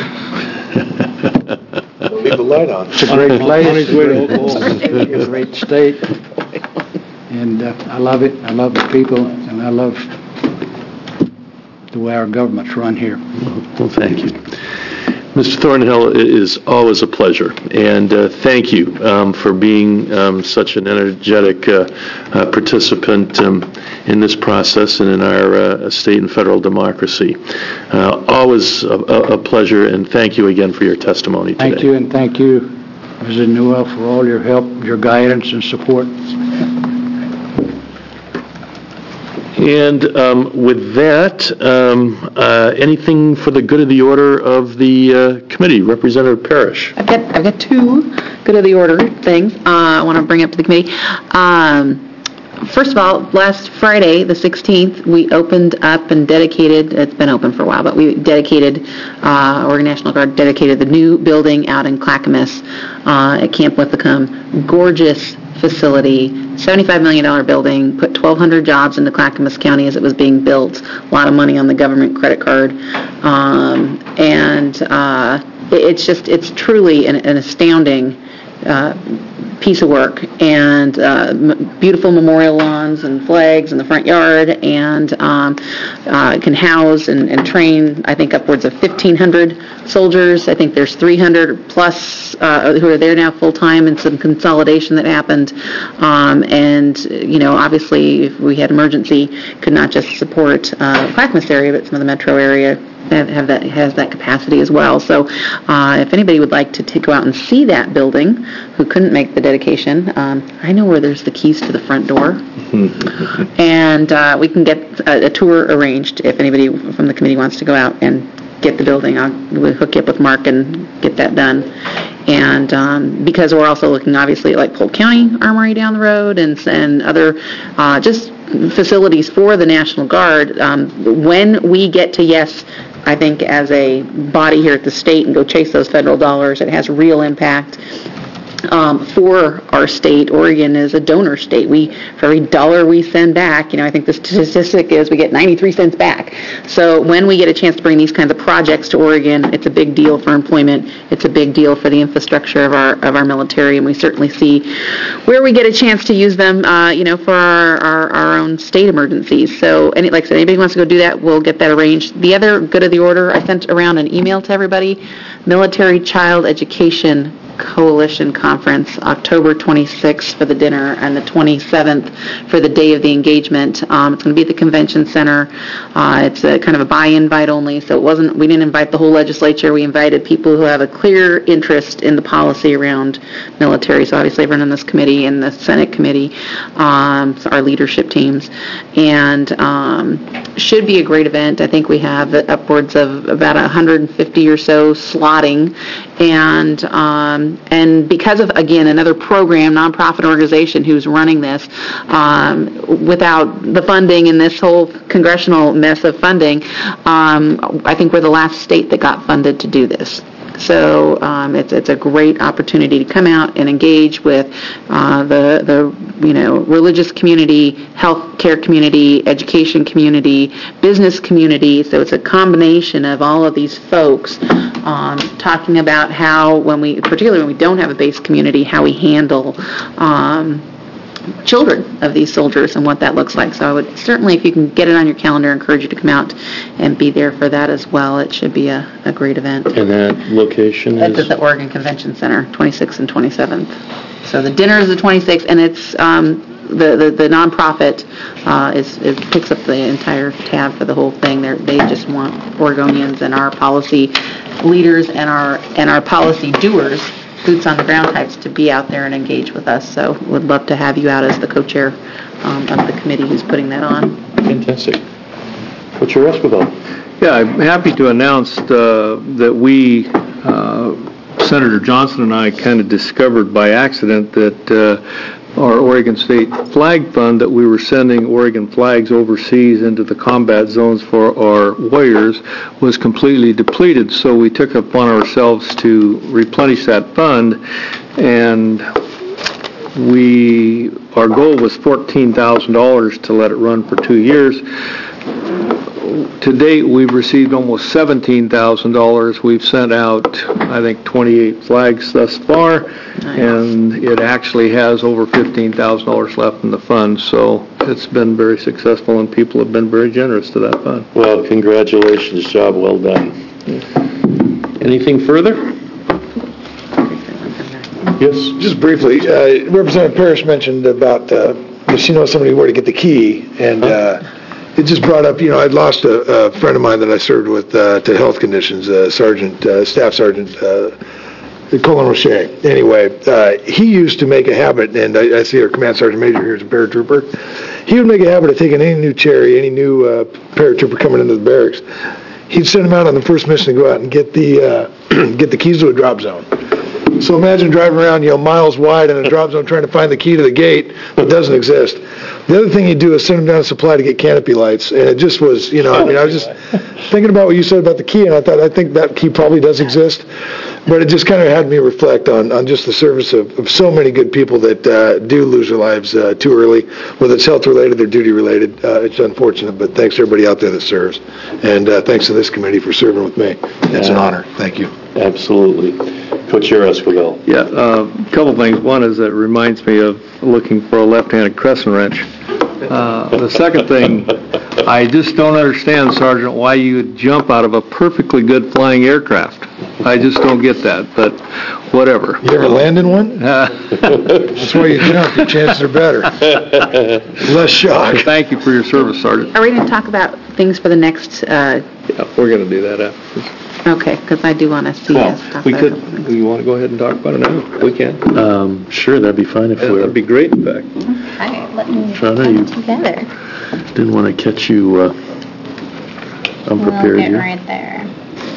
Leave the light on. It's a great place. It's a great state. And I love it. I love the people, and I love the way our government's run here. Well, thank you. Mr. Thornhill, it is always a pleasure, and thank you for being such an energetic participant in this process and in our state and federal democracy. Always a pleasure, and thank you again for your testimony today. Thank you, and thank you, Mrs. Newell, for all your help, your guidance, and support. And with that, anything for the good of the order of the committee? Representative Parrish. I've got two good of the order things I want to bring up to the committee. First of all, last Friday, the 16th, we opened up and dedicated, it's been open for a while, but we dedicated, Oregon National Guard dedicated the new building out in Clackamas at Camp Withacum. Gorgeous facility, $75 million building, put 1,200 jobs into Clackamas County as it was being built, a lot of money on the government credit card, it's truly an astounding piece of work, and beautiful memorial lawns and flags in the front yard, and can house and train, I think, upwards of 1,500 soldiers. I think there's 300 plus who are there now full-time, and some consolidation that happened. And, obviously, if we had emergency, could not just support Clackamas area, but some of the metro area has that capacity as well. So if anybody would like to go out and see that building, who couldn't make the dedication, I know where there's the keys to the front door. And we can get a tour arranged if anybody from the committee wants to go out and get the building. We'll hook you up with Mark and get that done. And because we're also looking, obviously, at like Polk County Armory down the road and other just facilities for the National Guard, when we get to yes, I think as a body here at the state and go chase those federal dollars, it has real impact. For our state. Oregon is a donor state. For every dollar we send back, I think the statistic is we get 93 cents back. So when we get a chance to bring these kinds of projects to Oregon, it's a big deal for employment. It's a big deal for the infrastructure of our military, and we certainly see where we get a chance to use them, for our own state emergencies. So, like I said, anybody wants to go do that, we'll get that arranged. The other good of the order, I sent around an email to everybody, Military Child Education Coalition Conference, October 26th for the dinner and the 27th for the day of the engagement. It's going to be at the convention center. It's a kind of a by-invite only, so we didn't invite the whole legislature. We invited people who have a clear interest in the policy around military. So obviously everyone in this committee and the Senate committee, our leadership teams, and should be a great event. I think we have upwards of about 150 or so slotting, and because of, again, another program, nonprofit organization who's running this, without the funding and this whole congressional mess of funding, I think we're the last state that got funded to do this. So it's a great opportunity to come out and engage with the religious community, healthcare community, education community, business community. So it's a combination of all of these folks talking about how, particularly when we don't have a base community, how we handle children of these soldiers and what that looks like. So I would certainly, if you can get it on your calendar, encourage you to come out and be there for that as well. It should be a great event. And that location That's at the Oregon Convention Center, 26th and 27th. So the dinner is the 26th, and it's the nonprofit picks up the entire tab for the whole thing. They just want Oregonians and our policy leaders and our policy doers, boots on the ground types, to be out there and engage with us. So would love to have you out as the co-chair of the committee who's putting that on. Fantastic. What's your Esquivel? Yeah, I'm happy to announce that we, Senator Johnson and I, kind of discovered by accident that our Oregon State Flag Fund, that we were sending Oregon flags overseas into the combat zones for our warriors, was completely depleted. So we took it upon ourselves to replenish that fund, and our goal was $14,000 to let it run for 2 years. To date, we've received almost $17,000. We've sent out, I think, 28 flags thus far, nice. And it actually has over $15,000 left in the fund. So it's been very successful, and people have been very generous to that fund. Well, congratulations. Job well done. Anything further? Yes? Just briefly, Representative Parrish mentioned about if she knows somebody where to get the key, and it just brought up, I'd lost a friend of mine that I served with to health conditions, Staff Sergeant Colin Roche. Anyway, he used to make a habit, and I see our Command Sergeant Major here is a paratrooper. He would make a habit of taking any new cherry, any new paratrooper coming into the barracks. He'd send him out on the first mission to go out and get the keys to a drop zone. So imagine driving around, miles wide in a drop zone trying to find the key to the gate that doesn't exist. The other thing he'd do is send them down to Supply to get canopy lights, and it just was, I was just thinking about what you said about the key, and I think that key probably does exist, but it just kind of had me reflect on just the service of so many good people that do lose their lives too early, whether it's health-related or duty-related. It's unfortunate, but thanks to everybody out there that serves, and thanks to this committee for serving with me. It's an honor. Thank you. Absolutely. Co-Chair Esquivel. Yeah, a couple things. One is it reminds me of looking for a left-handed crescent wrench. The second thing, I just don't understand, Sergeant, why you would jump out of a perfectly good flying aircraft. I just don't get that, but whatever. You ever land in one? That's why you jump. Your chances are better. Less shock. Thank you for your service, Sergeant. Are we going to talk about things for the next... Yeah, we're going to do that after this. Okay, because I do want to see us. We could. You want to go ahead and talk about it now? We can. Sure, that'd be fine if we. That'd be great, in fact. Okay, let me Shauna, get together. Didn't want to catch you unprepared We'll get here. right there.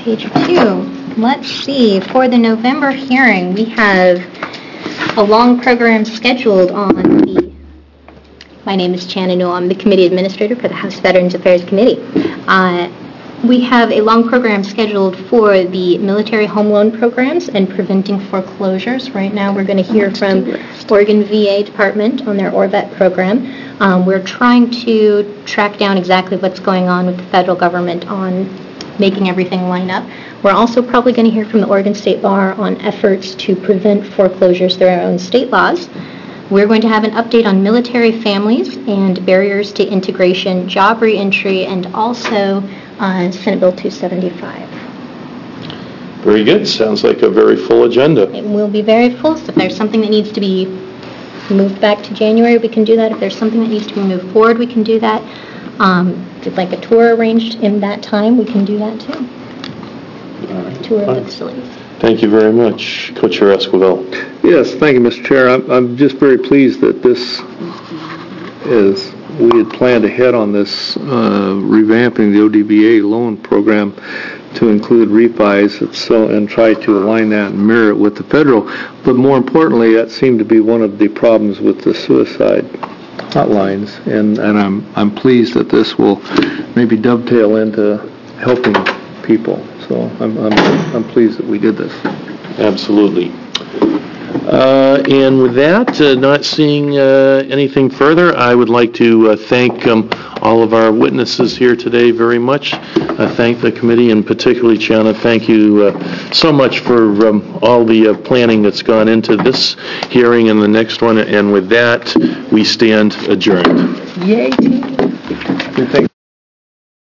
page 2. Let's see, for the November hearing, we have a long program scheduled on my name is Chan Newell. I'm the committee administrator for the House Veterans Affairs Committee. We have a long program scheduled for the military home loan programs and preventing foreclosures. Right now we're going to hear from Oregon VA Department on their ORVET program. We're trying to track down exactly what's going on with the federal government on making everything line up. We're also probably going to hear from the Oregon State Bar on efforts to prevent foreclosures through our own state laws. We're going to have an update on military families and barriers to integration, job reentry, and also Senate Bill 275. Very good. Sounds like a very full agenda. It will be very full, so if there's something that needs to be moved back to January, we can do that. If there's something that needs to be moved forward, we can do that. If you'd like a tour arranged in that time, we can do that too. Tour of the facilities. Thank you very much. Co-Chair Esquivel. Yes, thank you, Mr. Chair. I'm just very pleased that this is, we had planned ahead on this revamping the ODBA loan program to include refis and try to align that and mirror it with the federal. But more importantly, that seemed to be one of the problems with the suicide hotlines, and I'm pleased that this will maybe dovetail into helping people. So I'm pleased that we did this. Absolutely. And with that, not seeing anything further, I would like to thank all of our witnesses here today very much. Thank the committee, and particularly Chana. Thank you so much for all the planning that's gone into this hearing and the next one. And with that, we stand adjourned. Yay, team.